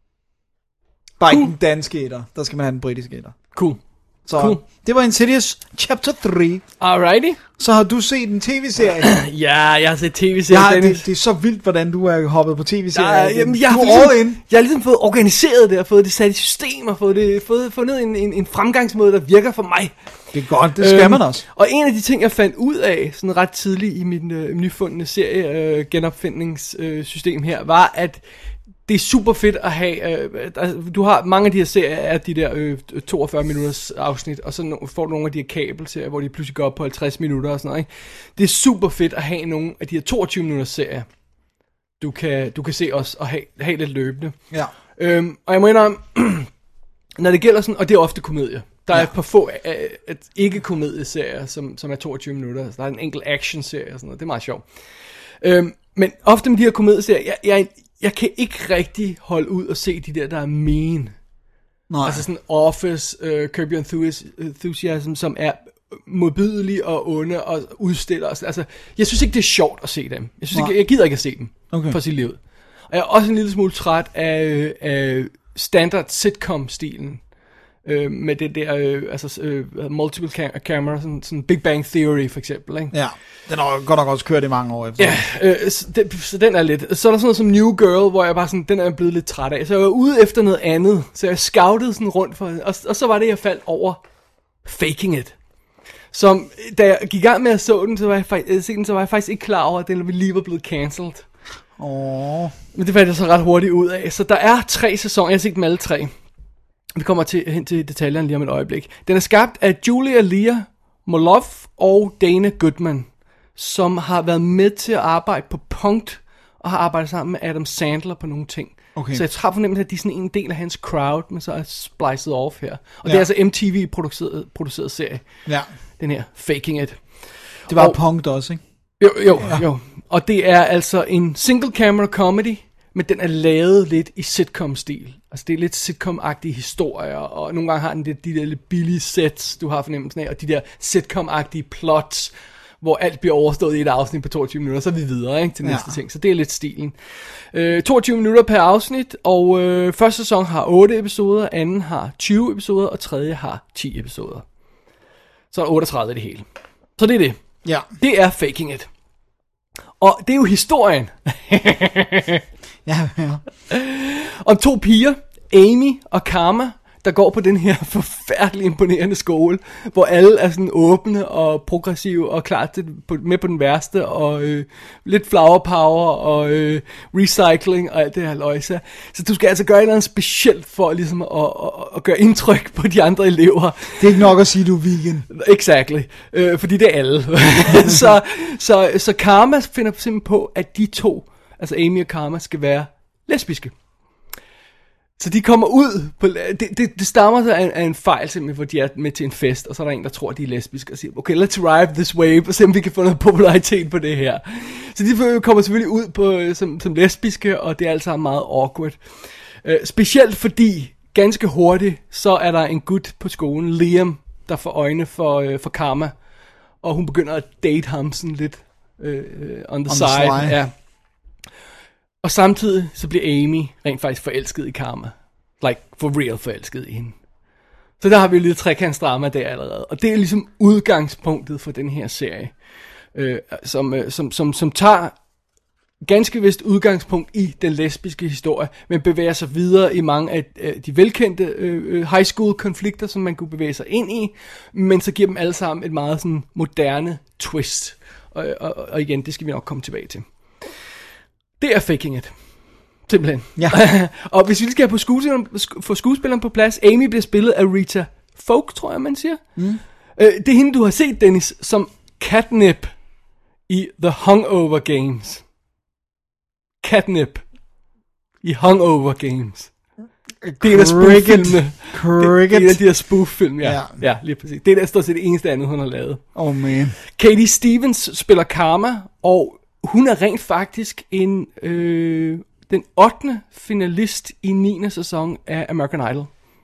Bare ikke den danske etter. Der skal man have den britiske etter. Cool. Så det var Insidious Chapter 3. Alrighty. Så har du set en tv-serie? Ja, jeg har set tv-serie. Det er så vildt, hvordan du er hoppet på tv-serie. Jeg har ligesom fået organiseret det, og fået det sat i system, og fået fundet en fremgangsmåde, der virker for mig. Det er godt, det skal man også. Og en af de ting, jeg fandt ud af, sådan ret tidligt i min nyfundne serie genopfindningssystem her, var, at det er super fedt at have, du har mange af de her serier af de der 42 minutters afsnit, og så får du nogle af de her kabelserier, hvor de pludselig går op på 50 minutter og sådan noget, ikke? Det er super fedt at have nogle af de her 22 minutters serier, du kan se også og have lidt løbende. Ja. Og jeg må indrømme, når det gælder sådan, og det er ofte komedier. Der er et par få ikke-komedieserier, som er 22 minutter. Så der er en enkelt action-serie og sådan noget. Det er meget sjovt. Men ofte med de her komedieserier, jeg kan ikke rigtig holde ud og se de der er mean. Nej. Altså sådan Office, Curb Your Enthusiasm, som er modbydelige og onde og udstiller. Altså, jeg synes ikke, det er sjovt at se dem. Jeg gider ikke at se dem for sit liv. Og jeg er også en lille smule træt af standard sitcom-stilen. Med det der multiple camera, sådan Big Bang Theory for eksempel, ikke? Ja, den har godt nok også kørt i mange år efter. Ja, så den er lidt. Så er der sådan noget som New Girl, hvor jeg bare sådan, den er jeg blevet lidt træt af. Så jeg var ude efter noget andet, så jeg scoutede sådan rundt for, og så var det, jeg faldt over Faking It. Som, da jeg gik i gang med at så den, så var jeg faktisk ikke klar over, at den lige var blevet cancelled. Men det fandt jeg så ret hurtigt ud af. Så der er 3 sæsoner, jeg har set dem alle 3. Vi kommer hen til detaljerne lige om et øjeblik. Den er skabt af Julia Lea Moloff og Dana Goodman, som har været med til at arbejde på Punk'd, og har arbejdet sammen med Adam Sandler på nogle ting. Okay. Så jeg tror fornemt, at de er sådan en del af hans crowd, men så er spliced off her. Og det er altså MTV-produceret serie. Ja. Den her Faking It. Det var Punk'd også, ikke? Jo. Og det er altså en single camera comedy, men den er lavet lidt i sitcom-stil. Altså det er lidt sitcom-agtige historier, og nogle gange har den de der lidt billige sets, du har fornemmelsen af, og de der sitcom-agtige plots, hvor alt bliver overstået i et afsnit på 22 minutter, så er vi videre, ikke, til næste ting. Så det er lidt stilen. 22 minutter per afsnit, og første sæson har 8 episoder, anden har 20 episoder, og tredje har 10 episoder. Så er 38 det hele. Så det er det. Ja. Det er Faking It. Og det er jo historien. Ja. Om 2 piger, Amy og Karma, der går på den her forfærdelig imponerende skole, hvor alle er sådan åbne og progressive og klar til med på den værste, og lidt flower power og recycling og alt det her løjse. Så du skal altså gøre noget specielt for ligesom at gøre indtryk på de andre elever. Det er ikke nok at sige, du er vegan. Exactly. Fordi det er alle. så Karma finder simpelthen på, at de 2, altså Amy og Karma, skal være lesbiske. Så de kommer ud på, det stammer sig af en fejl simpelthen, hvor de er med til en fest, og så er der en, der tror, de er lesbiske, og siger, okay, let's ride this wave, og se om vi kan få noget popularitet på det her. Så de kommer selvfølgelig ud på, som lesbiske, og det er altså meget awkward. Specielt fordi, ganske hurtigt, så er der en gut på skolen, Liam, der får øjne for Karma, og hun begynder at date ham sådan lidt on the side. Ja. Og samtidig så bliver Amy rent faktisk forelsket i Karma. Like, for real forelsket i hende. Så der har vi jo lidt trekantsdrama der allerede. Og det er ligesom udgangspunktet for den her serie. Som tager ganske vist udgangspunkt i den lesbiske historie, men bevæger sig videre i mange af de velkendte high school konflikter, som man kunne bevæge sig ind i. Men så giver dem alle sammen et meget sådan moderne twist. Og igen, det skal vi nok komme tilbage til. Det er Faking It. Simpelthen. Ja. Og hvis vi skal få skuespilleren på plads, Amy bliver spillet af Rita Folk, tror jeg, man siger. Det er hende, du har set, Dennis, som Catnip i The Hungover Games. Catnip i Hungover Games. Det er en af spoof-filmene. Det er en af de her spoof-film, ja. Ja, lige præcis. Det er stort set det eneste andet, hun har lavet. Oh man. Katie Stevens spiller Karma, og hun er rent faktisk den 8. finalist i 9. sæson af American Idol.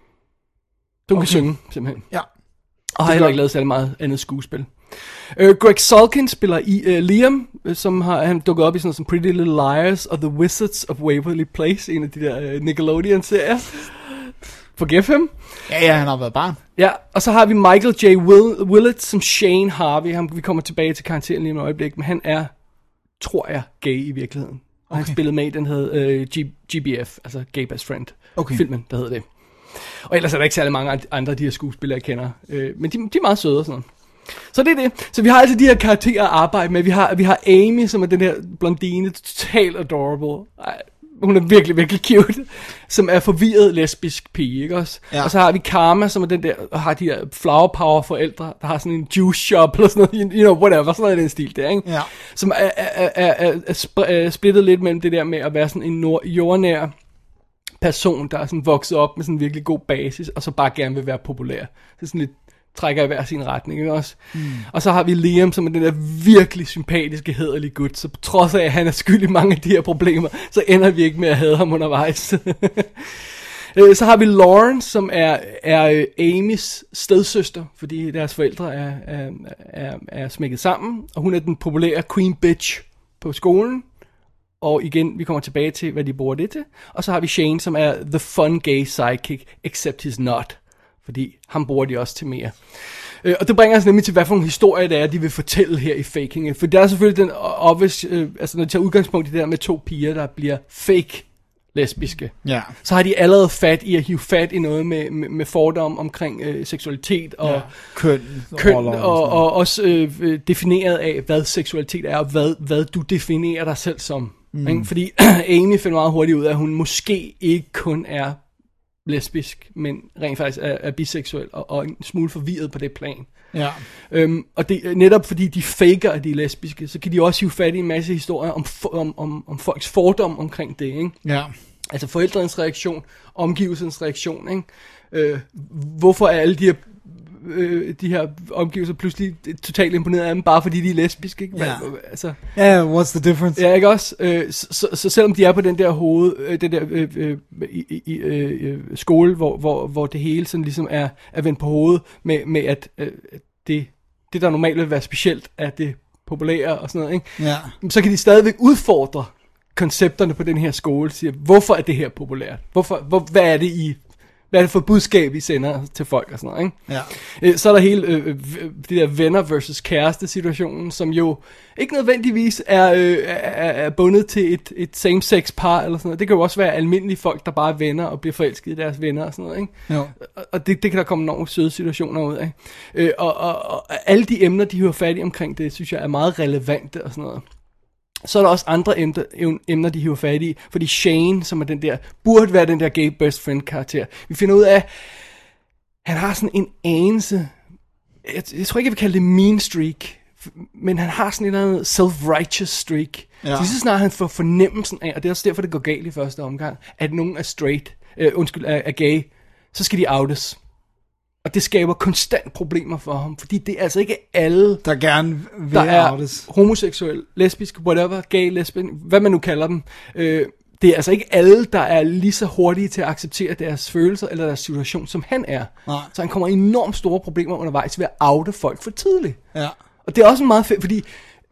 Hun kan synge, simpelthen. Ja. Og har heller ikke lavet særlig meget andet skuespil. Greg Sulkin spiller Liam, som han dukket op i sådan noget som Pretty Little Liars og The Wizards of Waverly Place, en af de der Nickelodeon-serier. Forgive him. Ja, han har været barn. Ja, og så har vi Michael J. Willett som Shane Harvey. Vi kommer tilbage til karakteren lige om et øjeblik, men han er, tror jeg, gay i virkeligheden. Og han spillede med i den hed GBF, altså Gay Best Friend, filmen, der hedder det. Og ellers er der ikke særlig mange andre af de her skuespillere, jeg kender. Men de er meget søde og sådan noget. Så det er det. Så vi har altså de her karakterer at arbejde med. Vi har Amy, som er den her blondine, totalt adorable. Hun er virkelig, virkelig cute. Som er forvirret lesbisk pige, ikke også? Ja. Og så har vi Karma, som er den der, har de der flower power forældre, der har sådan en juice shop, eller sådan noget, you know, whatever, sådan noget i den stil der, ikke? Ja. Som er splittet lidt mellem det der med at være sådan en jordnær person, der er sådan vokset op med sådan en virkelig god basis, og så bare gerne vil være populær. Det er sådan lidt trækker i hver sin retning, ikke også? Og så har vi Liam, som er den der virkelig sympatiske, hæderlige gut, så på trods af, at han er skyld i mange af de her problemer, så ender vi ikke med at hade ham undervejs. Så har vi Lauren, som er Amys stedsøster, fordi deres forældre er smækket sammen, og hun er den populære queen bitch på skolen. Og igen, vi kommer tilbage til, hvad de bruger det til. Og så har vi Shane, som er the fun gay sidekick, except he's not. Fordi ham bruger de også til mere. Og det bringer os nemlig til, hvad for en historie det er, de vil fortælle her i Faking It. For der er selvfølgelig den obvious, altså når de tager udgangspunkt i det der med 2 piger, der bliver fake lesbiske. Ja. Så har de allerede fat i at hive fat i noget med fordom omkring seksualitet og køn og også defineret af, hvad seksualitet er, og hvad du definerer dig selv som. Fordi Amy finder meget hurtigt ud af, at hun måske ikke kun er lesbisk, men rent faktisk er biseksuel og en smule forvirret på det plan. Ja. Og det netop fordi de faker, at de er lesbiske, så kan de også hive fat i en masse historier om folks fordom omkring det, ikke? Ja. Altså forældrenes reaktion, omgivelsens reaktion, ikke? Hvorfor er alle de her omgivelser pludselig totalt imponeret af dem, bare fordi de er lesbiske, ikke? Ja. Altså, what's the difference? Ja, ikke også? Så selvom de er på den der skole, hvor det hele sådan ligesom er vendt på hovedet, med at det der normalt vil være specielt, er det populære og sådan noget, ikke? Ja. Så kan de stadigvæk udfordre koncepterne på den her skole, siger, hvorfor er det her populært? Hvad hvad er det for budskab, vi sender til folk og sådan noget, ikke? Ja. Så er der hele det der venner versus kæreste situationen, som jo ikke nødvendigvis er bundet til et same-sex par eller sådan noget. Det kan jo også være almindelige folk, der bare er venner og bliver forelsket i deres venner og sådan noget, ikke? Jo. Og det kan der komme nogle søde situationer ud af. Og alle de emner, de hører fat i omkring det, synes jeg er meget relevante og sådan noget. Så er der også andre emner, de hiver fat i. Fordi Shane, som er burde være den der gay best friend karakter. Vi finder ud af, han har sådan en anelse, jeg tror ikke, jeg vil kalde det mean streak, men han har sådan en eller anden self-righteous streak. Ja. Så snart han får fornemmelsen af, og det er også derfor, det går galt i første omgang, at nogen er straight, er gay, så skal de outes. Og det skaber konstant problemer for ham, fordi det er altså ikke alle, der gerne vil der er outes. Homoseksuel, lesbisk, whatever, gay, lesbian, hvad man nu kalder dem. Det er altså ikke alle, der er lige så hurtige til at acceptere deres følelser eller deres situation, som han er. Nej. Så han kommer i enormt store problemer undervejs ved at oute folk for tidligt. Ja. Og det er også meget fedt, fordi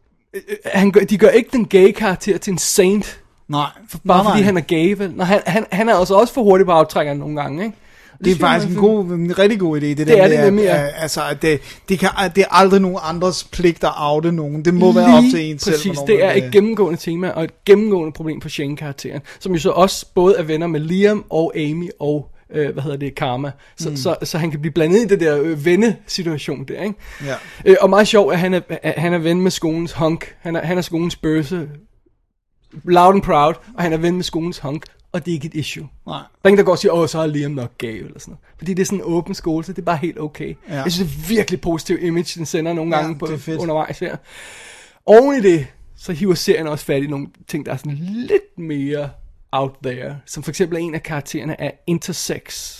de gør ikke den gay karakter til en saint. Nej. Bare fordi han er gay, vel? Nå, han er altså også for hurtig på aftrækkeren nogle gange, ikke? Det er faktisk en rigtig god idé, det er det nemlig, ja. Altså, at det er aldrig nogen andres pligt at oute nogen. Det må være op til en selv. Præcis, det er et gennemgående tema, og et gennemgående problem for Shane-karakteren, som jo så også både er venner med Liam og Amy og, Karma. Så han kan blive blandet i det der vennesituation der, ikke? Ja. Og meget sjovt, at han er ven med skolens hunk. Han er skolens bøsse. Loud and proud, og han er ven med skolens hunk. Og det er ikke et issue. Nej. Der er ingen, der går og siger, så er Liam nok gay, eller sådan noget. Fordi det er sådan en åben skole, så det er bare helt okay. Ja. Jeg synes, det er virkelig positiv image, den sender nogle gange på undervejs her. Oven i det, så hiver serien også fat i nogle ting, der er sådan lidt mere out there. Som for eksempel en af karaktererne er intersex.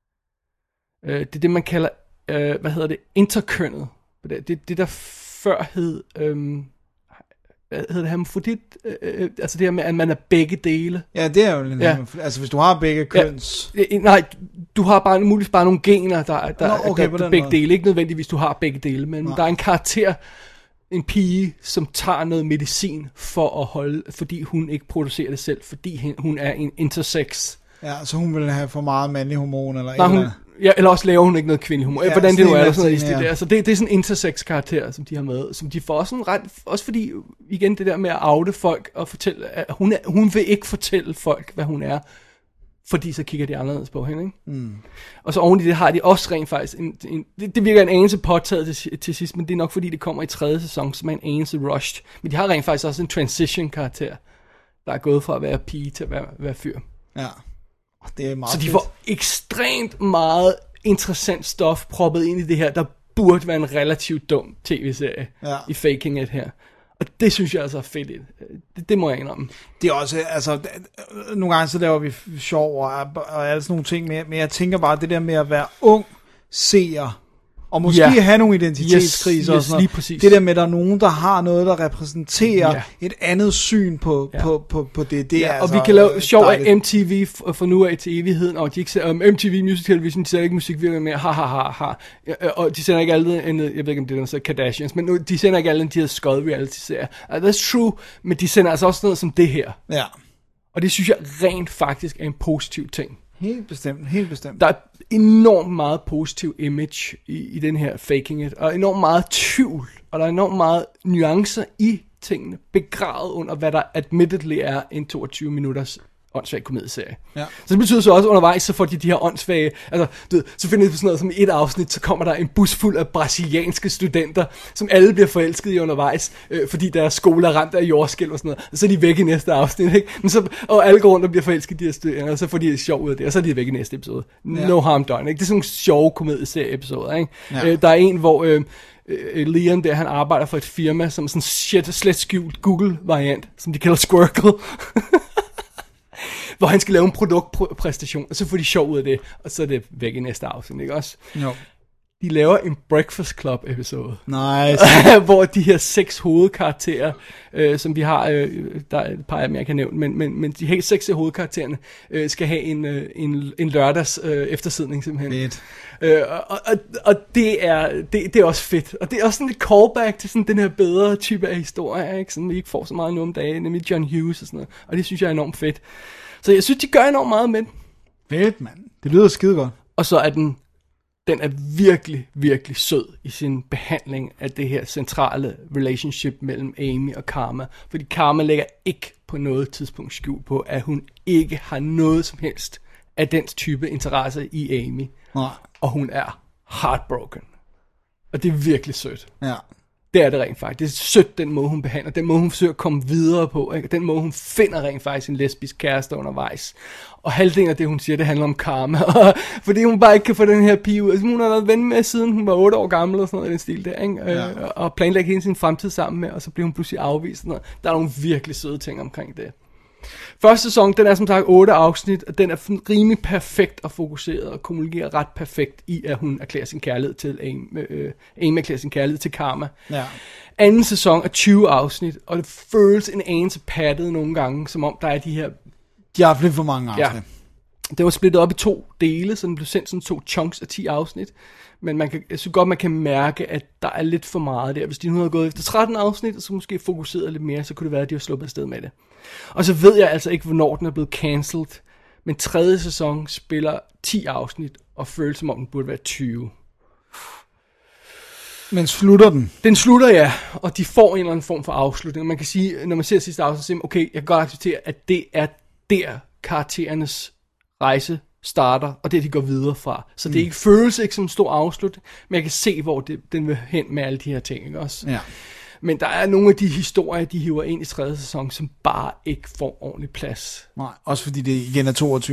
Det er det, man kalder, interkønnet. Det der før hed... hedder det hermafrodit? Altså det her med, at man er begge dele. Ja, det er jo en altså hvis du har begge køns... Ja, nej, du har muligvis bare nogle gener, der begge dele. Ikke nødvendigvis, du har begge dele, men der er en karakter, en pige, som tager noget medicin fordi hun ikke producerer det selv, fordi hun er en intersex. Ja, så hun vil have for meget mandlig hormon, eller nej, eller... Ja, eller også laver hun ikke noget kvindelig hormon. Hvordan det nu er, sådan noget. Ja. Altså, det er sådan en intersex-karakter, som de har med, som de får sådan ret, også fordi, igen, det der med at oute folk og fortælle, at hun vil ikke fortælle folk, hvad hun er, fordi så kigger de anderledes på hende, ikke? Mm. Og så oven i det har de også rent faktisk, det virker en anelse påtaget til sidst, men det er nok fordi, det kommer i 3. sæson, som er en anelse rushed. Men de har rent faktisk også en transition-karakter, der er gået fra at være pige til at være fyr. Ja. Det er meget så de får ekstremt meget interessant stof proppet ind i det her, der burde være en relativt dum tv-serie i Faking It her. Og det synes jeg altså er fedt. Det må jeg indrømme. Det er også, altså, nogle gange så laver vi sjov og alle sådan nogle ting, men jeg tænker bare, det der med at være ung seer, og måske have nogle identitetskriser og sådan noget. Præcis. Det der med, at der er nogen, der har noget, der repræsenterer et andet syn på det. Det er og altså, vi kan lave sjov af MTV for nu af til evigheden, og de ikke ser, MTV Music Television, de sender ikke musikvideoer mere, ha. Og de sender ikke alle, jeg ved ikke om det er noget Kardashians, men de sender ikke alle de her skød reality-serier. That's true, men de sender altså også noget som det her. Ja. Og det synes jeg rent faktisk er en positiv ting. Helt bestemt. Der er enormt meget positiv image i den her Faking It, og enormt meget tvivl, og der er enormt meget nuancer i tingene, begravet under, hvad der admittedly er en 22 minutters åndssvag komedieserie. Ja. Så det betyder så også undervejs, så får de her åndssvage, altså, så finder de på sådan noget som i et afsnit, så kommer der en bus fuld af brasilianske studenter, som alle bliver forelsket i undervejs, fordi deres skole er ramt af jordskælv og sådan noget, og så er de væk i næste afsnit, ikke? Men så, og alle går rundt og bliver forelsket i de her studerende, og så får de det sjov ud af det, og så er de væk i næste episode. No harm done, ikke? Det er sådan nogle sjove komedieserie-episoder, ikke? Ja. Der er en, hvor Leon der, han arbejder for et firma, som sådan slet skjult Google-variant, som de kalder Squircle. Hvor han skal lave en produktpræstation, og så får de sjov ud af det, og så er det væk i næste afsnit, ikke også? Jo. De laver en Breakfast Club episode. Nice. Hvor de her 6 hovedkarakterer, som vi har, der er et par af dem, jeg kan nævne, men de her 6 af hovedkaraktererne skal have en lørdags eftersidning simpelthen. Og det er også fedt. Og det er også sådan et callback til sådan den her bedre type af historie, ikke? Sådan vi ikke får så meget nu om dagen, nemlig John Hughes og sådan noget. Og det synes jeg er enormt fedt. Så jeg synes, de gør enormt meget med det. Fedt, mand. Det lyder skide godt. Og så er den er virkelig, virkelig sød i sin behandling af det her centrale relationship mellem Amy og Karma. Fordi Karma lægger ikke på noget tidspunkt skjul på, at hun ikke har noget som helst af dens type interesse i Amy. Nej. Og hun er heartbroken. Og det er virkelig sødt. Ja. Det er det rent faktisk. Det er sødt, den måde hun behandler, den måde hun forsøger at komme videre på, ikke? Den måde hun finder rent faktisk en lesbisk kæreste undervejs. Og halvdelen af det, hun siger, det handler om Karma. Fordi hun bare ikke kan få den her pige ud. Altså, hun har været ven med, siden hun var 8 år gammel, og sådan noget i den stil der, ikke? Ja. Og planlægge hele sin fremtid sammen med, og så bliver hun pludselig afvist. Sådan noget. Der er nogle virkelig søde ting omkring det. Første sæson, den er som sagt 8 afsnit, og den er rimelig perfekt og fokuseret, og kommunikerer ret perfekt i, at hun erklærer sin kærlighed til Amy erklærer sin kærlighed til Karma. Ja. Anden sæson er 20 afsnit, og det føles en anelse pattet nogle gange, som om der er de her... De har haft lidt for mange afsnit. Ja. Det var splittet op i 2 dele, så den blev sendt sådan 2 chunks af 10 afsnit. Men jeg synes godt, man kan mærke, at der er lidt for meget der. Hvis de nu havde gået efter 13 afsnit, og så måske fokuseret lidt mere, så kunne det være, at de har sluppet afsted med det. Og så ved jeg altså ikke, hvornår den er blevet cancelled. Men 3. sæson spiller 10 afsnit, og føles som om den burde være 20. Men slutter den? Den slutter, ja, og de får en eller anden form for afslutning. Man kan sige, når man ser sidste afsnit, så siger man, okay, jeg kan godt acceptere, at det er der karakterernes rejse starter, og det de går videre fra. Så det ikke føles ikke som en stor afslutning, men jeg kan se, hvor den vil hen med alle de her ting, ikke også? Ja. Men der er nogle af de historier, de hiver ind i 3. sæson, som bare ikke får ordentlig plads. Nej, også fordi det igen er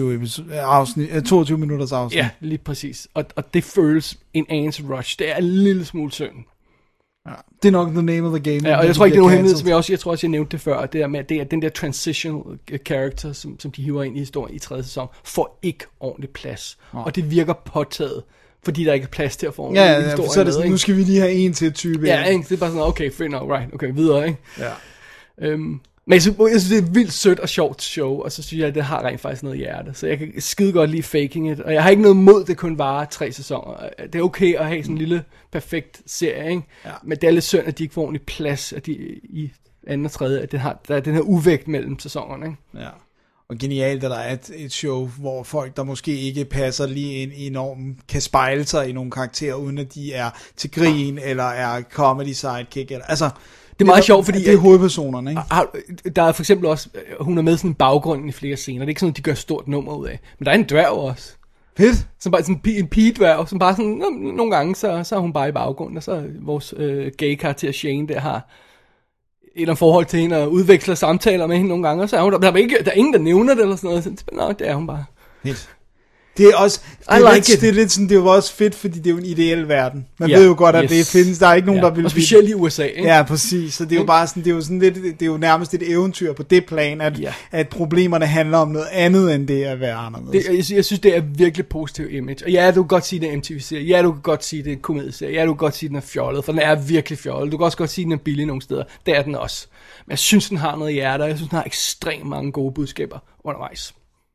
22 minutters afsnit. Ja, lige præcis. Og det føles en anelse rush. Det er en lille smule synd. Ja. Det er nok the name of the game. Ja, og jeg tror ikke, det er nogen hemmelighed, som jeg tror også, jeg nævnte det før, det der med, at det er den der transitional character, som de hiver ind i historien i 3. sæson, får ikke ordentlig plads. Nej. Og det virker påtaget, fordi der ikke er plads til at få ordentlig historie. Ja, så er det sådan, nu skal vi lige have en til type. Ja, ikke? Det er bare sådan, okay, fair enough, right, okay, videre, ikke? Ja. Men jeg synes, det er et vildt sødt og sjovt show, og så synes jeg, at det har rent faktisk noget hjerte. Så jeg kan skide godt lide Faking It, og jeg har ikke noget mod, det kun varer 3 sæsoner. Det er okay at have sådan en lille, perfekt serie, ikke? Ja. Men det er lidt synd, at de ikke får ordentlig plads, at de i 2. og 3. at der er den her uvægt mellem sæsonerne, ikke? Ja. Og genialt, at der er et show, hvor folk, der måske ikke passer lige ind i normen, kan spejle sig i nogle karakterer, uden at de er til grin, eller er comedy sidekick, eller, altså... Det er meget sjovt, fordi... Det er hovedpersonerne, ikke? Der er for eksempel også... Hun er med sådan en baggrund i flere scener. Det er ikke sådan, at de gør stort nummer ud af. Men der er en dværg også. Fedt. Som bare sådan en pigedværg, som bare sådan... Nogle gange, så er hun bare i baggrunden. Og så vores gay-karakter Shane, der har et eller andet forhold til hende, og udveksler samtaler med hende nogle gange. Og så er hun der er ingen, der nævner det, eller sådan noget. Så, nå, det er hun bare. Fedt. Det er også det er lidt sådan, det er jo også fedt, fordi det er jo en ideel verden. Man ved jo godt, at det findes. Der er ikke nogen, der vil... Og specielt i USA, ikke? Ja, præcis. Så det er jo bare sådan, det er jo sådan lidt, det er jo nærmest et eventyr på det plan, at problemerne handler om noget andet, end det at være anderledes. Jeg synes, det er virkelig positiv image. Og ja, du kan godt sige, det er MTV-serie. Ja, du kan godt sige, det er en komedieserie. Ja, du kan godt sige, den er fjollet, for den er virkelig fjollet. Du kan også godt sige, den er billig nogle steder. Det er den også. Men jeg synes, den har noget hjerte, og jeg synes, den har ekstremt mange gode budskaber undervejs.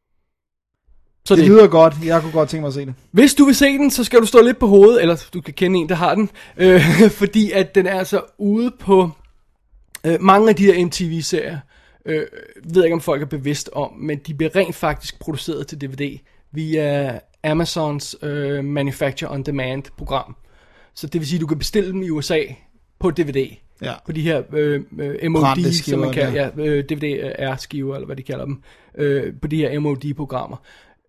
Så det lyder godt. Jeg kunne godt tænke mig at se det. Hvis du vil se den, så skal du stå lidt på hovedet, eller du kan kende en, der har den. Fordi at den er altså ude på mange af de her MTV-serier. Ved ikke, om folk er bevidst om, men de bliver rent faktisk produceret til DVD via Amazons Manufacture on Demand program. Så det vil sige, at du kan bestille dem i USA på DVD. Ja. På de her MOD, som man kalder, DVD-R-skiver, eller hvad de kalder dem, på de her MOD-programmer.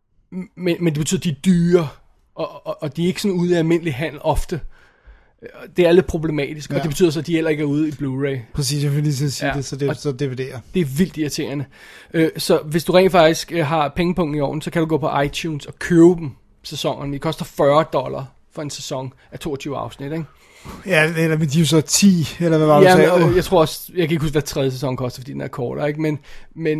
Men det betyder, at de er dyre, og de er ikke sådan ude af almindelig handel ofte. Det er lidt problematisk, og det betyder så, at de heller ikke er ude i Blu-ray. Præcis, jeg vil lige sige det, så det er så DVD'er. Det er vildt irriterende. Så hvis du rent faktisk har pengepunkten i orden, så kan du gå på iTunes og købe dem sæsonerne. Det koster $40 for en sæson af 22 afsnit, ikke? Ja, eller med de så 10, eller hvad var det, du sagde? Jeg tror også, jeg kan ikke huske, hvad 3. sæson koster, fordi den er kortere, ikke? Men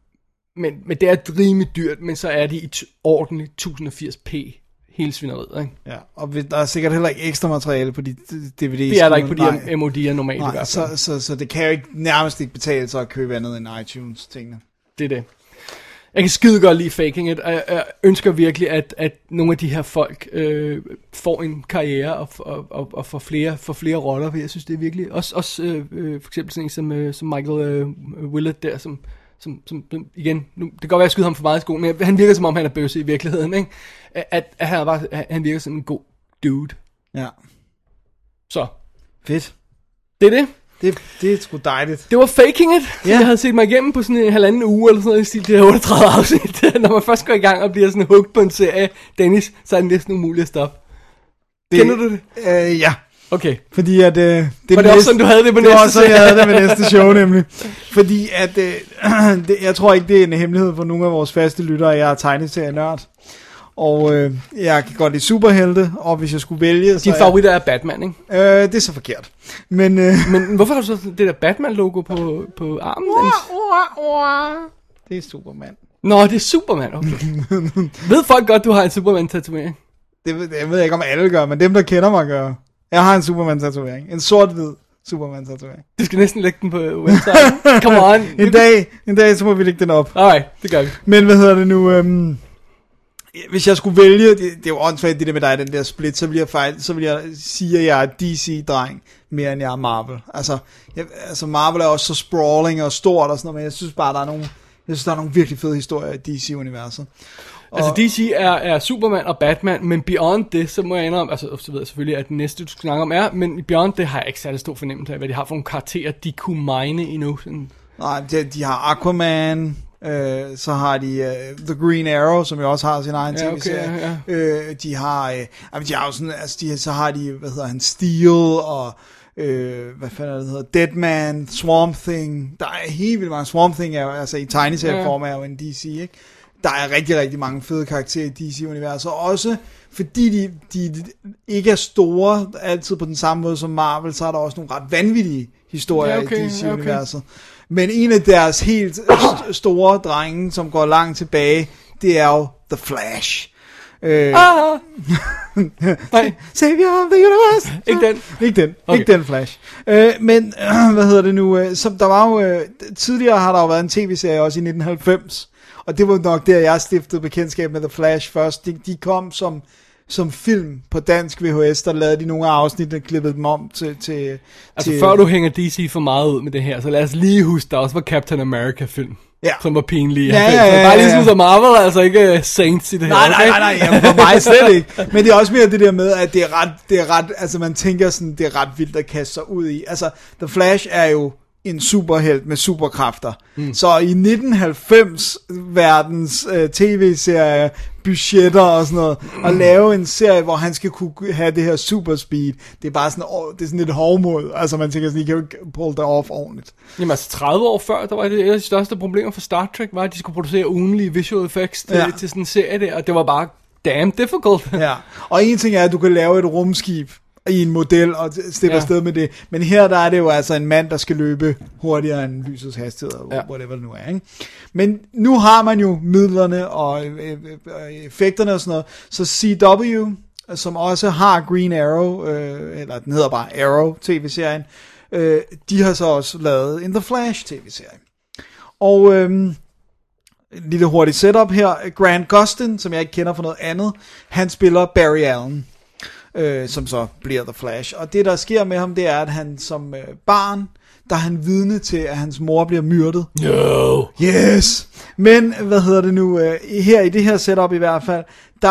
det er rimelig dyrt, men så er det i ordentligt 1080p hele svineriet, ikke? Ja, og der er sikkert heller ikke ekstra materiale på de DVD's. Det er der ikke på de MOD'er normalt. Nej, så det kan jo ikke nærmest ikke betale sig at købe andet end iTunes-tingene. Det er det. Jeg kan skide godt lide Faking It, og jeg ønsker virkelig, at nogle af de her folk får en karriere og får flere roller, for jeg synes, det er virkelig... Også for eksempel sådan en som Michael Willett der, som som igen, nu, det kan godt være, at jeg skyder ham for meget i skolen, men han virker som om, han er bøsse i virkeligheden, ikke? At han virker som en god dude. Ja. Så. Fedt. Det er det. Det er sgu dejligt. Det var Faking It. Ja. Jeg havde set mig igennem på sådan en 1,5 uge eller sådan noget i stil. Det er 38 afsnit. Når man først går i gang og bliver sådan hooked på en serie, Dennis, så er det næsten umuligt at stoppe. Kender du det? Ja. Okay. Fordi at det var det også sådan, du havde det på næste show? Det var også sådan, jeg havde det med næste show, nemlig. Fordi at jeg tror ikke, det er en hemmelighed for nogle af vores faste lyttere, jeg er tegneserienørd. Og jeg kan godt lide superhelte, og hvis jeg skulle vælge... Din favorit er Batman, ikke? Det er så forkert. Men hvorfor har du så det der Batman-logo på armen? Det er Superman. Nå, det er Superman, okay. Ved folk godt, du har en Superman-tatovering? Det ved jeg ikke, om alle gør, men dem, der kender mig, gør. Jeg har en Superman-tatovering. En sort-hvid Superman-tatovering. Du skal næsten lægge den på website. Come on. En dag, så må vi lægge den op. Alright, det gør vi. Men hvad hedder det nu... hvis jeg skulle vælge, det er jo åndssvagt det der med dig, den der split, så vil jeg sige, at jeg er DC-dreng, mere end jeg er Marvel. Altså Marvel er også så sprawling og stort og sådan noget, men jeg synes bare, der er nogle virkelig fede historier i DC-universet. Altså DC er Superman og Batman, men beyond det, så må jeg indrømme, altså så ved jeg selvfølgelig, at det næste, du skal snakke om er, men beyond det har jeg ikke særlig stor fornemmelse af, hvad de har for nogle karakterer, de kunne mine endnu. Nej, de har Aquaman, så har de The Green Arrow, som jo også har sin egen tv-serie. Ja. De har jo sådan, altså så har de, hvad hedder han, Steel og hvad fanden er det hedder, Deadman, Swamp Thing. Der er helt vildt mange. Swamp Thing er jo, altså i tegneserieform er jo en DC, ikke? Der er rigtig, rigtig mange fede karakterer i DC-universet, også fordi de ikke er store altid på den samme måde som Marvel, så er der også nogle ret vanvittige historier i DC-universet. Men en af deres helt store drenge, som går langt tilbage, det er jo The Flash. Savior of the Universe. Ikke den Flash. Men hvad hedder det nu? Som der var jo tidligere har der jo været en tv-serie også i 1990. Og det var nok der, jeg stiftede bekendtskab med The Flash først. De kom som film på dansk VHS, der lavede de nogle afsnit, der klippede dem om til... Altså før du hænger DC for meget ud med det her, så lad os lige huske, der også var Captain America-film, som var pinlige. Ja. Bare ligesom som Marvel, altså ikke Saints i det her. Nej, jamen, for mig slet ikke. Men det er også mere det der med, at det er ret, altså man tænker sådan, det er ret vildt at kaste sig ud i. Altså, The Flash er jo en superhelt med superkræfter. Så i 1990 verdens tv-serie, budgetter og sådan noget, at lave en serie, hvor han skal kunne have det her superspeed, det er bare sådan, det er sådan lidt hovmod. Altså man tænker sådan, I kan jo ikke pull det off ordentligt. Jamen altså 30 år før, der var det et af de største problemer for Star Trek, var at de skulle producere ugenlige visual effects til sådan en serie der, og det var bare damn difficult. Ja, og en ting er, at du kan lave et rumskib i en model og slippe afsted med det. Men her der er det jo altså en mand, der skal løbe hurtigere end lysets hastighed, whatever det nu er. Ikke? Men nu har man jo midlerne og effekterne og sådan noget. Så CW, som også har Green Arrow, eller den hedder bare Arrow tv-serien, de har så også lavet en The Flash tv-serie. Og en lille hurtigt setup her. Grant Gustin, som jeg ikke kender for noget andet, han spiller Barry Allen. Som så bliver The Flash. Og det der sker med ham, det er, at han som barn, der er han vidne til, at hans mor bliver myrdet. No. Yes. Men, hvad hedder det nu, her i det her setup i hvert fald,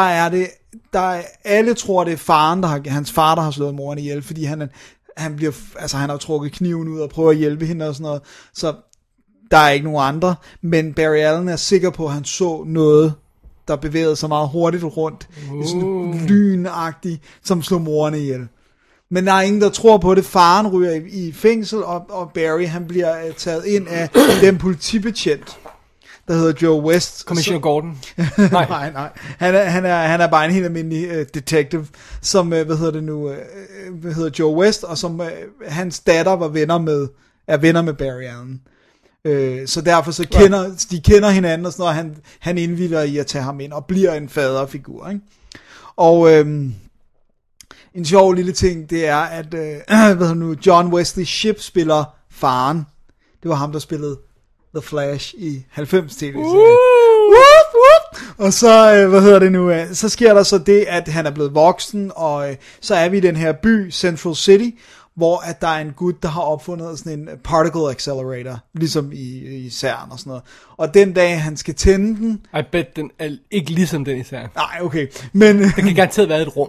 alle tror, det er faren, hans far, der har slået moren ihjel, fordi han har trukket kniven ud og prøver at hjælpe hende og sådan noget. Så der er ikke nogen andre. Men Barry Allen er sikker på, at han så noget, der bevægede sig meget hurtigt rundt, sådan lynagtigt, som slog morerne ihjel. Men der er ingen, der tror på det. Faren ryger i fængsel, og Barry, han bliver taget ind af den politibetjent, der hedder Joe West. Commissioner Gordon. Nej. Han er bare en helt almindelig detective, som, hedder Joe West, og som hans datter er venner med Barry Allen. Så derfor så de kender hinanden og sådan noget, og han indvilder i at tage ham ind og bliver en faderfigur, ikke? Og en sjov lille ting, det er at John Wesley Shipp spiller faren. Det var ham, der spillede The Flash i 90 tv-serien. Og så så sker der så det, at han er blevet voksen, og så er vi i den her by, Central City, hvor at der er en gut, der har opfundet sådan en particle accelerator, ligesom i CERN og sådan noget. Og den dag, han skal tænde den... I bet den er ikke ligesom den i CERN. Nej, okay. Men... Det kan garanteret være et rum.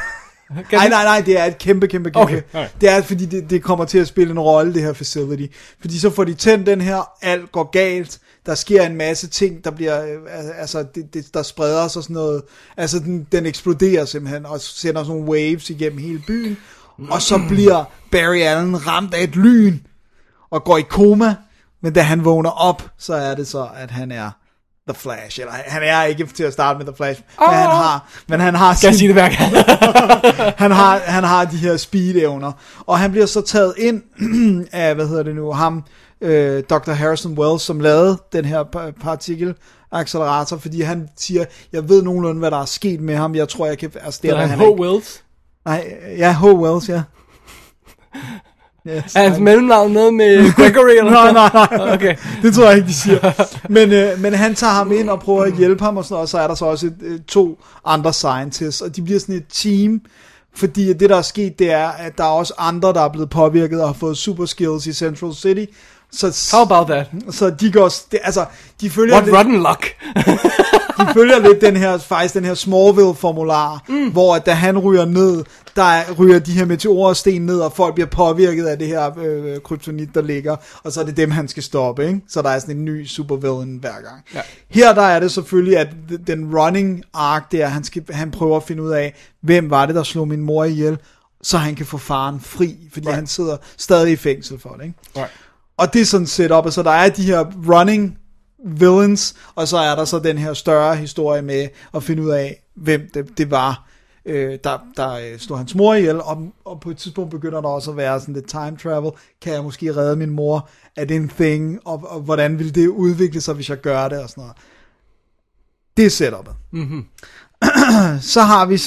Nej, det er et kæmpe. Okay. Det er, fordi det kommer til at spille en rolle, det her facility. Fordi så får de tændt den her, alt går galt, der sker en masse ting, der bliver, der spreder sig sådan noget, altså den eksploderer simpelthen, og sender sådan nogle waves igennem hele byen, og så bliver Barry Allen ramt af et lyn, og går i koma, men da han vågner op, så er det så, at han er The Flash, eller han er ikke til at starte med The Flash, men han har skal jeg sige det hver gang? han har de her speed-evner, og han bliver så taget ind af, ham, Dr. Harrison Wells, som lavede den her partikelaccelerator, fordi han siger, jeg ved nogenlunde, hvad der er sket med ham, jeg tror, jeg kan arrestere ham. Han H. Wells? Nej, ja, H. Wells, ja. Yes, er hans mellemnavn noget med Gregory eller nej. Okay. Det tror jeg ikke, de siger. Men han tager ham ind og prøver at hjælpe ham, og så er der så også 2 andre scientists, og de bliver sådan et team, fordi det, der er sket, det er, at der er også andre, der er blevet påvirket og har fået super skills i Central City. How about that? Så de går, de følger What rotten luck. De følger lidt den her Smallville-formular, hvor at da han ryger ned, der ryger de her meteorsten ned, og folk bliver påvirket af det her kryptonit, der ligger, og så er det dem, han skal stoppe, ikke? Så der er sådan en ny supervillain hver gang. Ja. Her der er det selvfølgelig, at den running arc der, han prøver at finde ud af, hvem var det, der slog min mor ihjel, så han kan få faren fri, fordi han sidder stadig i fængsel for det, ikke? Right. Og det er sådan set op, og så der er de her running villains, og så er der så den her større historie med at finde ud af, hvem det var, der slog hans mor ihjel, og på et tidspunkt begynder der også at være sådan lidt time travel. Kan jeg måske redde min mor? Er det en thing? Og hvordan vil det udvikle sig, hvis jeg gør det? Og sådan noget. Det er setupet. Mm-hmm. Så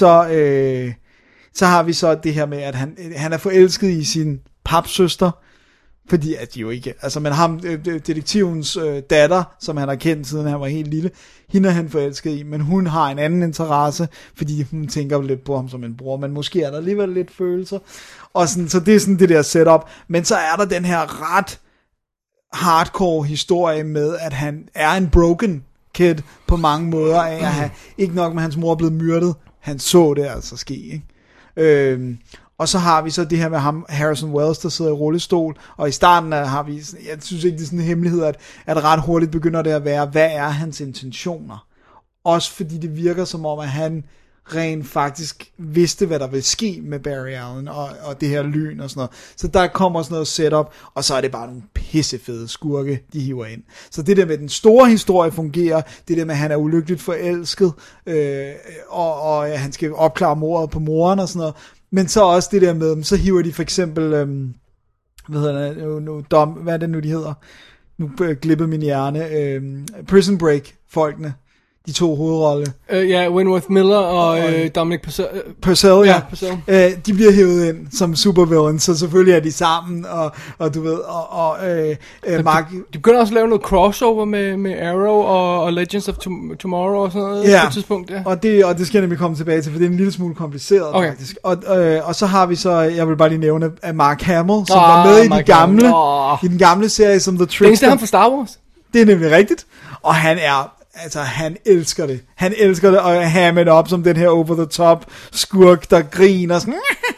har vi så det her med, at han er forelsket i sin papsøster, fordi at de jo ikke, altså men ham, detektivens datter, som han har kendt siden han var helt lille, hende er han forelsket i, men hun har en anden interesse, fordi hun tænker lidt på ham som en bror, men måske er der alligevel lidt følelser, og sådan, så det er sådan det der setup, men så er der den her ret hardcore historie med, at han er en broken kid på mange måder, af at han, ikke nok med hans mor er blevet myrdet, han så det altså ske, ikke? Og så har vi så det her med ham, Harrison Wells, der sidder i rullestol, og i starten har vi, jeg synes ikke, det er sådan en hemmelighed, at ret hurtigt begynder det at være, hvad er hans intentioner? Også fordi det virker som om, at han rent faktisk vidste, hvad der ville ske med Barry Allen, og det her lyn og sådan noget. Så der kommer sådan noget setup, og så er det bare nogle pissefede skurke, de hiver ind. Så det der med den store historie fungerer, det der med, at han er ulykkeligt forelsket, og han skal opklare mordet på moren og sådan noget. Men så også det der med, så hiver de for eksempel, hvad er det nu, de hedder? Nu glippede min hjerne. Prison Break-folkene. De 2 hovedrolle. Ja, Wentworth Miller og Dominic Purcell, ja. Purcell. De bliver hævet ind som supervillains, så selvfølgelig er de sammen, og du ved, Mark... De begynder også at lave noget crossover med Arrow og Legends of Tomorrow og sådan noget på et tidspunkt, ja. Og det skal jeg nemlig komme tilbage til, for det er en lille smule kompliceret, faktisk. Og så har vi så, jeg vil bare lige nævne, Mark Hamill, som var med i den gamle serie som The Trickster. Det er ham fra Star Wars. Det er nemlig rigtigt, og han elsker det. Han elsker det at have det op som den her over-the-top skurk, der griner sådan.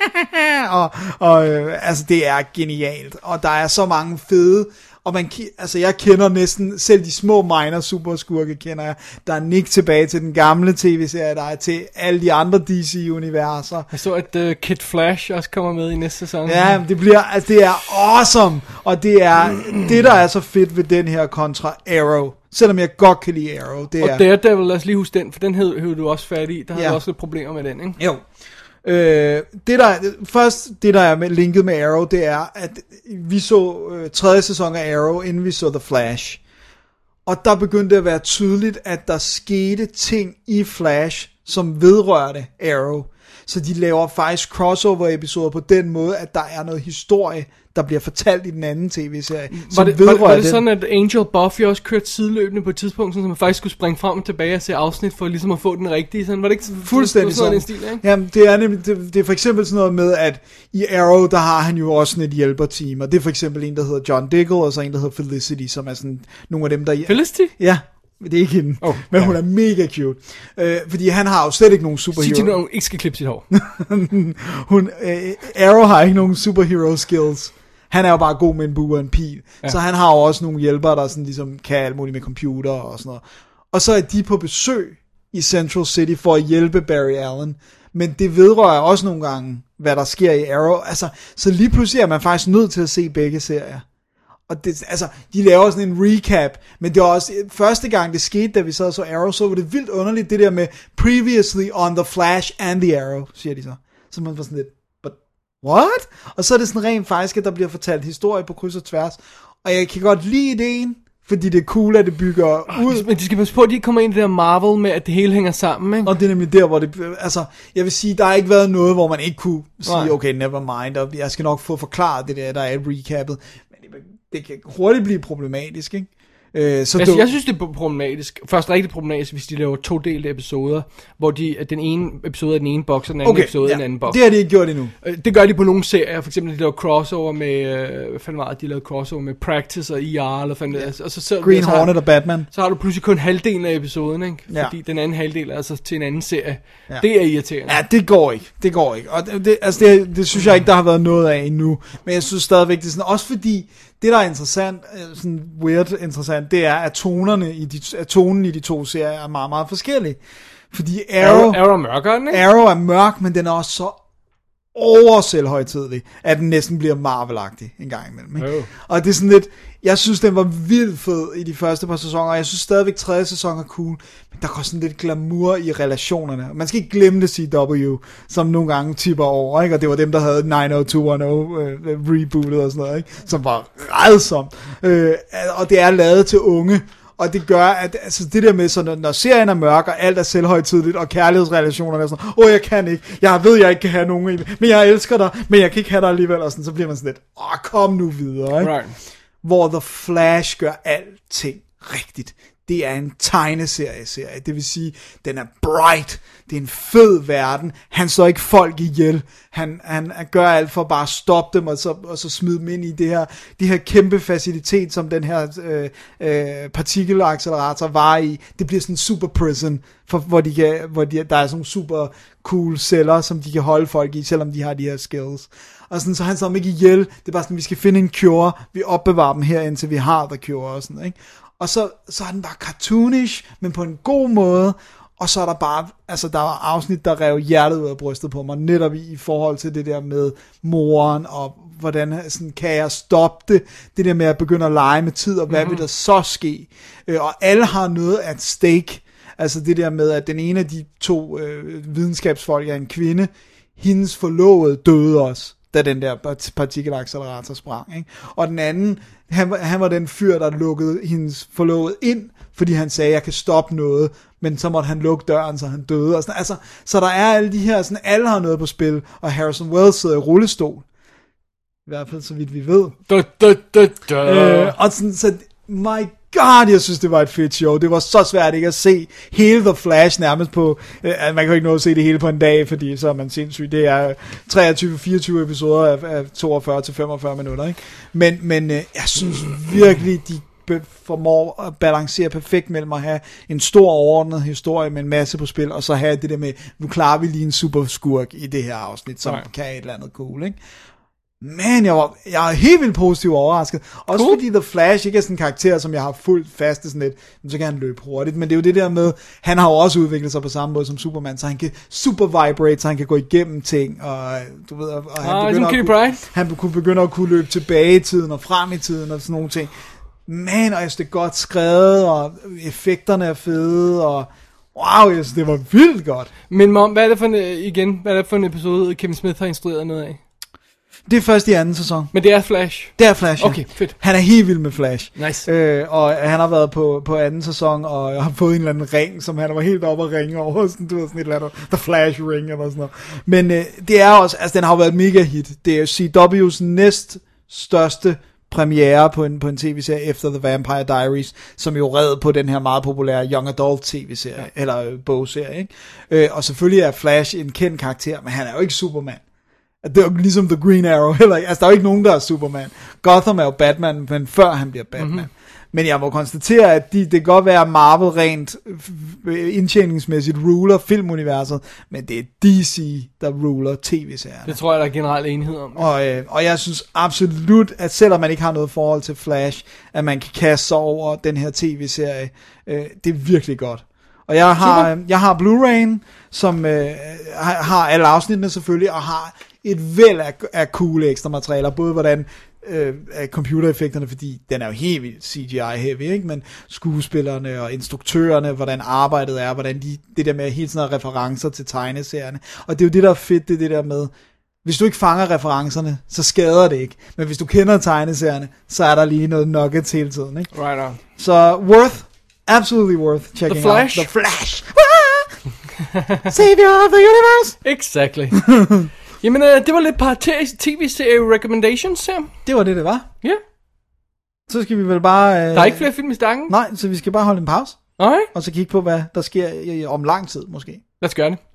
Altså, det er genialt. Og der er så mange fede, og jeg kender næsten, selv de små minor superskurke kender jeg. Der er Nick tilbage til den gamle tv-serie, der er til alle de andre DC-universer. Jeg så, at Kid Flash også kommer med i næste sæson. Ja, det er awesome. Og det er det, der er så fedt ved den her kontra Arrow. Selvom jeg godt kan lide Arrow. Og Daredevil, lad os lige huske den, for den hed du også fat i. Der har du også lidt problemer med den, ikke? Jo. Det der er linket med Arrow, det er, at vi så 3. sæson af Arrow, inden vi så The Flash. Og der begyndte det at være tydeligt, at der skete ting i Flash, som vedrørte Arrow. Så de laver faktisk crossover-episoder på den måde, at der er noget historie, der bliver fortalt i den anden tv-serie. Var det sådan, at Angel Buffy også kørte sideløbende på et tidspunkt, så man faktisk skulle springe frem og tilbage og se afsnit for ligesom at få den rigtige? Sådan, var det ikke fuldstændig sådan en stil, ikke? Jamen, det er nemlig, det er for eksempel sådan noget med, at i Arrow, der har han jo også sådan et hjælperteam, og det er for eksempel en, der hedder John Diggle, og så en, der hedder Felicity, som er sådan nogle af dem, der... Felicity? Ja. Det er ikke hende, men hun er mega cute. Fordi han har jo slet ikke nogen superhero. Sig til, hun ikke skal klippe sit hår. Arrow har ikke nogen superhero skills. Han er jo bare god med en bue og en pil. Ja. Så han har jo også nogle hjælpere, der sådan ligesom kan alt muligt med computer og sådan noget. Og så er de på besøg i Central City for at hjælpe Barry Allen. Men det vedrører også nogle gange, hvad der sker i Arrow. Altså, så lige pludselig er man faktisk nødt til at se begge serier. Og det, altså, de laver sådan en recap, men det var også første gang det skete, da vi sad så Arrow, så var det vildt underligt, det der med previously on the Flash and the Arrow, siger de så. Så man var sådan lidt, but what? Og så er det sådan rent faktisk, at der bliver fortalt historie på kryds og tværs, og jeg kan godt lide ideen, fordi det er cool, at det bygger ud. Men de skal passe på, at de ikke kommer ind i det der Marvel med, at det hele hænger sammen, ikke? Og det er nemlig der, hvor det... Altså, jeg vil sige, der har ikke været noget, hvor man ikke kunne sige, okay, never mind, og jeg skal nok få forklaret det der er recappet. Det kan hurtigt blive problematisk, ikke? Jeg synes, det er problematisk. Først rigtig problematisk, hvis de laver todelte episoder, hvor den ene episode er den ene boks, og den anden episode er den anden boks. Det har de ikke gjort endnu. Det gør de på nogle serier. For eksempel, de laver crossover med... hvad fanden var det? De lavede crossover med Practice og ER, eller fanden det. Og så Green Hornet og Batman. Så har du pludselig kun halvdelen af episoden, ikke? Fordi den anden halvdel er altså til en anden serie. Ja. Det er irriterende. Ja, det går ikke. Og det synes jeg ikke, der har været noget af endnu. Men jeg synes stadigvæk, det er sådan... Også fordi... Det, der er interessant, sådan weird interessant, det er, at tonen i de to serier er meget, meget forskellige. Fordi Arrow er mørkere, ikke? Arrow er mørk, men den er også så overselvhøjtidelig, at den næsten bliver Marvel-agtig en gang imellem. Ikke? Og det er sådan lidt, jeg synes, den var vildt fed i de første par sæsoner, og jeg synes stadigvæk, 3. sæson er cool, men der går sådan lidt glamour i relationerne. Man skal ikke glemme det CW, som nogle gange tipper over, ikke? Og det var dem, der havde 90210 rebootet og sådan noget, ikke? Som var rædsomt. Og det er lavet til unge, og det gør, at altså det der med, så når serien er mørk, og alt er selvhøjtideligt, og kærlighedsrelationerne er sådan, jeg kan ikke, jeg ved, jeg ikke kan have nogen, men jeg elsker dig, men jeg kan ikke have dig alligevel, og sådan, så bliver man sådan lidt, kom nu videre, ikke? Right. Hvor The Flash gør alting rigtigt. Det er en tegneserie. Det vil sige, den er bright. Det er en fed verden. Han slår ikke folk ihjel. Han gør alt for bare at stoppe dem, og så smide dem ind i det her kæmpe facilitet, som den her partikelaccelerator var i. Det bliver sådan en super prison, hvor der er sådan nogle super cool celler, som de kan holde folk i, selvom de har de her skills. Og sådan, så han slår dem ikke ihjel. Det er bare sådan, vi skal finde en cure. Vi opbevarer dem her, indtil vi har the cure og sådan, ikke? Og så er den bare cartoonish, men på en god måde. Og så er der bare, altså der var afsnit, der rev hjertet ud af brystet på mig, netop i forhold til det der med moren, og hvordan sådan, kan jeg stoppe det, det der med at begynde at lege med tid, og hvad vil der så ske? Og alle har noget at stake, altså det der med, at den ene af de to videnskabsfolk er en kvinde, hendes forlovede døde også, da den der partikelaccelerator sprang, ikke? Og den anden, han var den fyr, der lukkede hendes forlovede ind, fordi han sagde, jeg kan stoppe noget, men så måtte han lukke døren, så han døde. Og sådan. Altså, så der er alle de her, sådan, alle har noget på spil, og Harrison Wells sidder i rullestol. I hvert fald så vidt vi ved. Og sådan, så my god, jeg synes, det var et fedt show. Det var så svært ikke at se hele The Flash nærmest på... man kan jo ikke nå at se det hele på en dag, fordi så er man sindssyg. Det er 23-24 episoder af 42-45 minutter, ikke? Men jeg synes virkelig, de formår at balancere perfekt mellem at have en stor overordnet historie med en masse på spil, og så have det der med, nu klarer vi lige en super skurk i det her afsnit, som kan et eller andet cool, ikke? Men jeg er helt vildt positivt overrasket. Også cool. Fordi The Flash ikke er sådan en karakter, som jeg har fuldt fast i sådan lidt, så kan han løbe hurtigt. Men det er jo det der med, han har jo også udviklet sig på samme måde som Superman, så han kan super vibrate, så han kan gå igennem ting, og du ved, og han kunne begynde at kunne løbe tilbage i tiden og frem i tiden og sådan nogle ting. Men og jeg synes, det er godt skrevet, og effekterne er fede, og wow, jeg synes, det var vildt godt. Men Mom, hvad er det for en episode, Kevin Smith har instrueret noget af? Det er først i anden sæson. Men det er Flash? Det er Flash, ja. Okay, fedt. Han er helt vild med Flash. Nice. Og han har været på anden sæson, og har fået en eller anden ring, som han var helt oppe at ringe over. Sådan, du ved, sådan et eller andet, The Flash ring, eller sådan noget. Men det er også, altså den har jo været et mega hit. Det er CW's næst største premiere på en tv-serie efter The Vampire Diaries, som jo red på den her meget populære Young Adult tv-serie, eller bogserie, ikke? Og selvfølgelig er Flash en kendt karakter, men han er jo ikke Superman. Det er jo ligesom The Green Arrow heller ikke. Altså der er jo ikke nogen, der er Superman. Gotham er jo Batman, men før han bliver Batman. Mm-hmm. Men jeg må konstatere, at det kan godt være Marvel rent indtjeningsmæssigt ruler filmuniverset, men det er DC, der ruler tv-serierne. Det tror jeg, der er generelt enighed om. Og jeg synes absolut, at selvom man ikke har noget forhold til Flash, at man kan kaste sig over den her tv-serie. Det er virkelig godt. Og jeg har Blu-ray'en, som har alle afsnittene selvfølgelig, og har et væld af cool ekstra materialer, både hvordan computereffekterne, fordi den er jo helt vildt CGI-heavy, ikke? Men skuespillerne og instruktørerne, hvordan arbejdet er, hvordan det der med hele tiden referencer til tegneserierne. Og det er jo det, der er fedt, det der med, hvis du ikke fanger referencerne, så skader det ikke. Men hvis du kender tegneserierne, så er der lige noget nuggets hele tiden, ikke? Right on. Så absolutely worth checking out. The Flash! Savior of the universe! Exactly. Jamen, det var lidt par tv-serie recommendations her. Det var det var. Ja. Så skal vi vel bare... Der er ikke flere film i stakken? Nej, så vi skal bare holde en pause. Okay. Og så kigge på, hvad der sker om lang tid, måske. Lad os gøre det.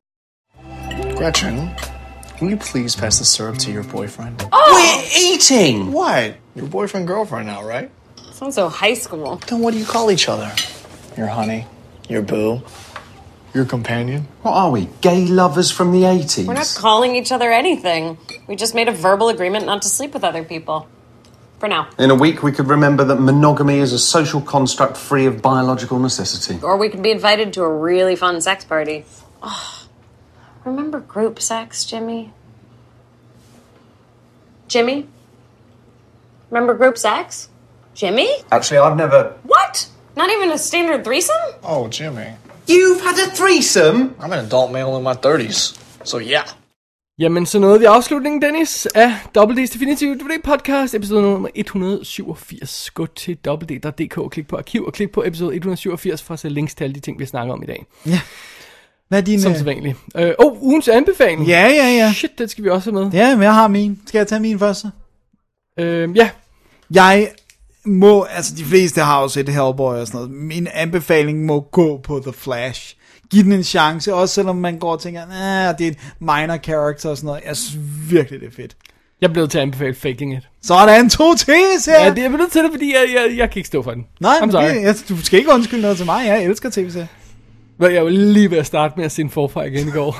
Gretchen, can you please pass the syrup to your boyfriend? Oh! We're eating! What? Your boyfriend-girlfriend now, right? Sounds so high school. Then what do you call each other? Your honey? Your boo? Your companion? What are we, gay lovers from the 80s? We're not calling each other anything. We just made a verbal agreement not to sleep with other people. For now. In a week, we could remember that monogamy is a social construct free of biological necessity. Or we could be invited to a really fun sex party. Oh, remember group sex, Jimmy? Jimmy? Remember group sex? Jimmy? Actually, I've never... What? Not even a standard threesome? Oh, Jimmy. You've had a threesome? I'm an adult male in my 30s, so yeah. Jamen, så nåede vi afslutningen, Dennis, af WD's Definitive DVD Podcast, episode nummer 187. Gå til www.dk, klik på arkiv og klik på episode 187 for at se links til alle de ting, vi snakker om i dag. Ja. Hvad er din... Som sædvanligt. Ugens anbefaling. Ja. Shit, det skal vi også have med. Ja, men jeg har min. Skal jeg tage min først? Ja. Jeg må, altså de fleste har jo set Hellboy og sådan noget. Min anbefaling må gå på The Flash. Giv den en chance, også selvom man går og tænker, det er et minor character og sådan noget. Jeg synes virkelig, det er fedt. Jeg er blevet til at anbefale Faking It. Så er der en 2 tv-serie. Ja, det er blevet til det, fordi jeg kan ikke stå for den. Nej, du skal ikke undskylde noget til mig. Jeg elsker tv-serier. Jeg var lige ved at starte med at se en forfra igen i går.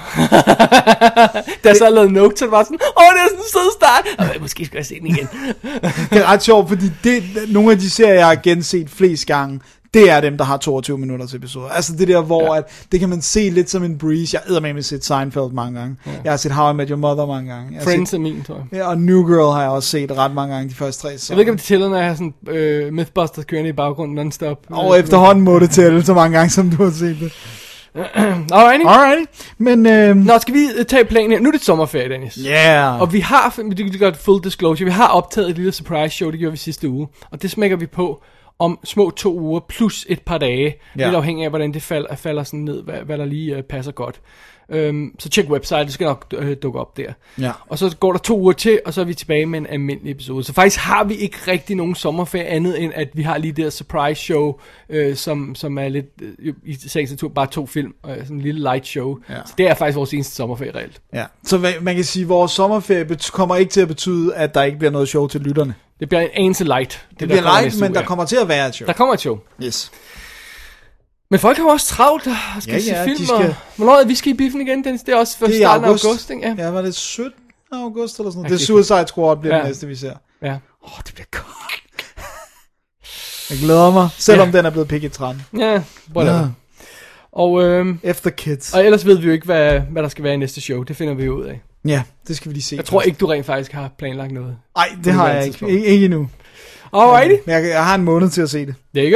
Da jeg så lavede note, så det var sådan, det er sådan en sød start. Måske skal jeg se den igen. Det er ret sjovt, fordi nogle af de serier, jeg har genset flest gange, det er dem, der har 22 minutters episoder. Altså det der, hvor at, det kan man se lidt som en breeze. Jeg har eddermame set Seinfeld mange gange. Ja. Jeg har set How I Met Your Mother mange gange. Friends er min, tror jeg. Ja, og New Girl har jeg også set ret mange gange, de første 3 sæsoner. Jeg ved ikke, om det tæller, når jeg har sådan Mythbusters kørende i baggrunden non-stop. Og efterhånden må det tælle så mange gange, som du har set det. Alrighty. Men, nå, skal vi tage planen her? Nu er det sommerferie, Dennis. Yeah. Og vi har, det gør full disclosure, vi har optaget et lille surprise show, det gjorde vi sidste uge. Og det smækker vi på om små 2 uger plus et par dage. Lidt afhængig af, hvordan det falder sådan ned, hvad der lige passer godt. Så tjek website, det skal nok dukke op der. Ja. Og så går der 2 uger til, og så er vi tilbage med en almindelig episode. Så faktisk har vi ikke rigtig nogen sommerferie andet, end at vi har lige det surprise show, som er lidt, i sagens natur, bare 2 film, sådan en lille light show. Ja. Så det er faktisk vores eneste sommerferie reelt. Ja. Så man kan sige, at vores sommerferie kommer ikke til at betyde, at der ikke bliver noget show til lytterne. Det bliver en anelse light. Det bliver light, men der kommer til at være et show. Der kommer et show. Yes. Men folk har jo også travlt og skal se film. Hvornår er vi skal i biffen igen, Dennis? Det er også først starten af august, ikke? Ja, var det 17. august eller sådan noget? Det er Suicide Squad bliver det næste, vi ser. Ja. Det bliver godt. Jeg glæder mig, selvom den er blevet PG-13. Ja, whatever. Og Efter Kids. Og ellers ved vi jo ikke, hvad der skal være i næste show. Det finder vi ud af. Ja, det skal vi lige se. Jeg tror ikke, du rent faktisk har planlagt noget. Nej, det har jeg ikke. Ikke endnu. Alrighty. Men jeg har en måned til at se det. There you go.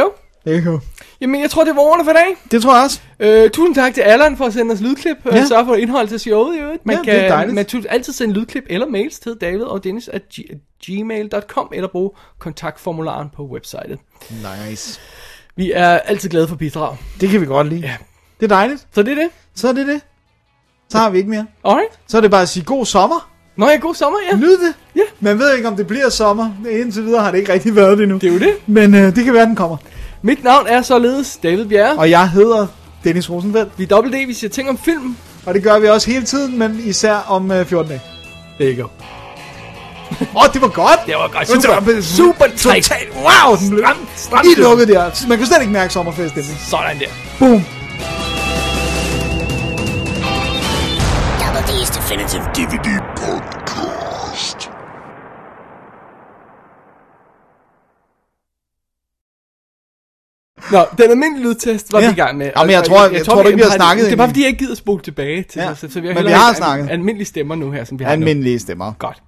Jamen, jeg tror, det var ordene for i dag. Det tror jeg også. Tusind tak til Allan for at sende os lydklip. Og sørge for indhold til showet i øvrigt. Man det er dejligt. Man kan altid sende lydklip eller mails til davidogdennis@gmail.com eller bruge kontaktformularen på websitet. Nice. Vi er altid glade for bidrag. Det kan vi godt lide. Ja. Det er dejligt. Så det er det. Så har vi ikke mere. Alright. Så er det bare at sige god sommer. Nå ja, god sommer, ja. Nyd det. Ja. Man ved ikke, om det bliver sommer. Indtil videre har det ikke rigtig været det endnu. Det er jo det. Men det kan være, den kommer. Mit navn er således David Bjerre. Og jeg hedder Dennis Rosenfeldt. Vi er Double D, vi siger ting om film. Og det gør vi også hele tiden, men især om 14 dage. There you go. Det var godt. Det var godt. Super tight. Wow. Stram. I lukket der. Man kunne slet ikke mærke sommerfeststemning. Sådan der. Boom. Double D's Definitive DVD Podcast. Nå, den almindelige lydtest var vi i gang med. Jamen, jeg tror ikke, vi har snakket. Det er bare fordi, jeg ikke gider spole tilbage til ja. det. Så vi men vi har snakket. Almindelige stemmer nu her, som vi har almindelige stemmer. Godt.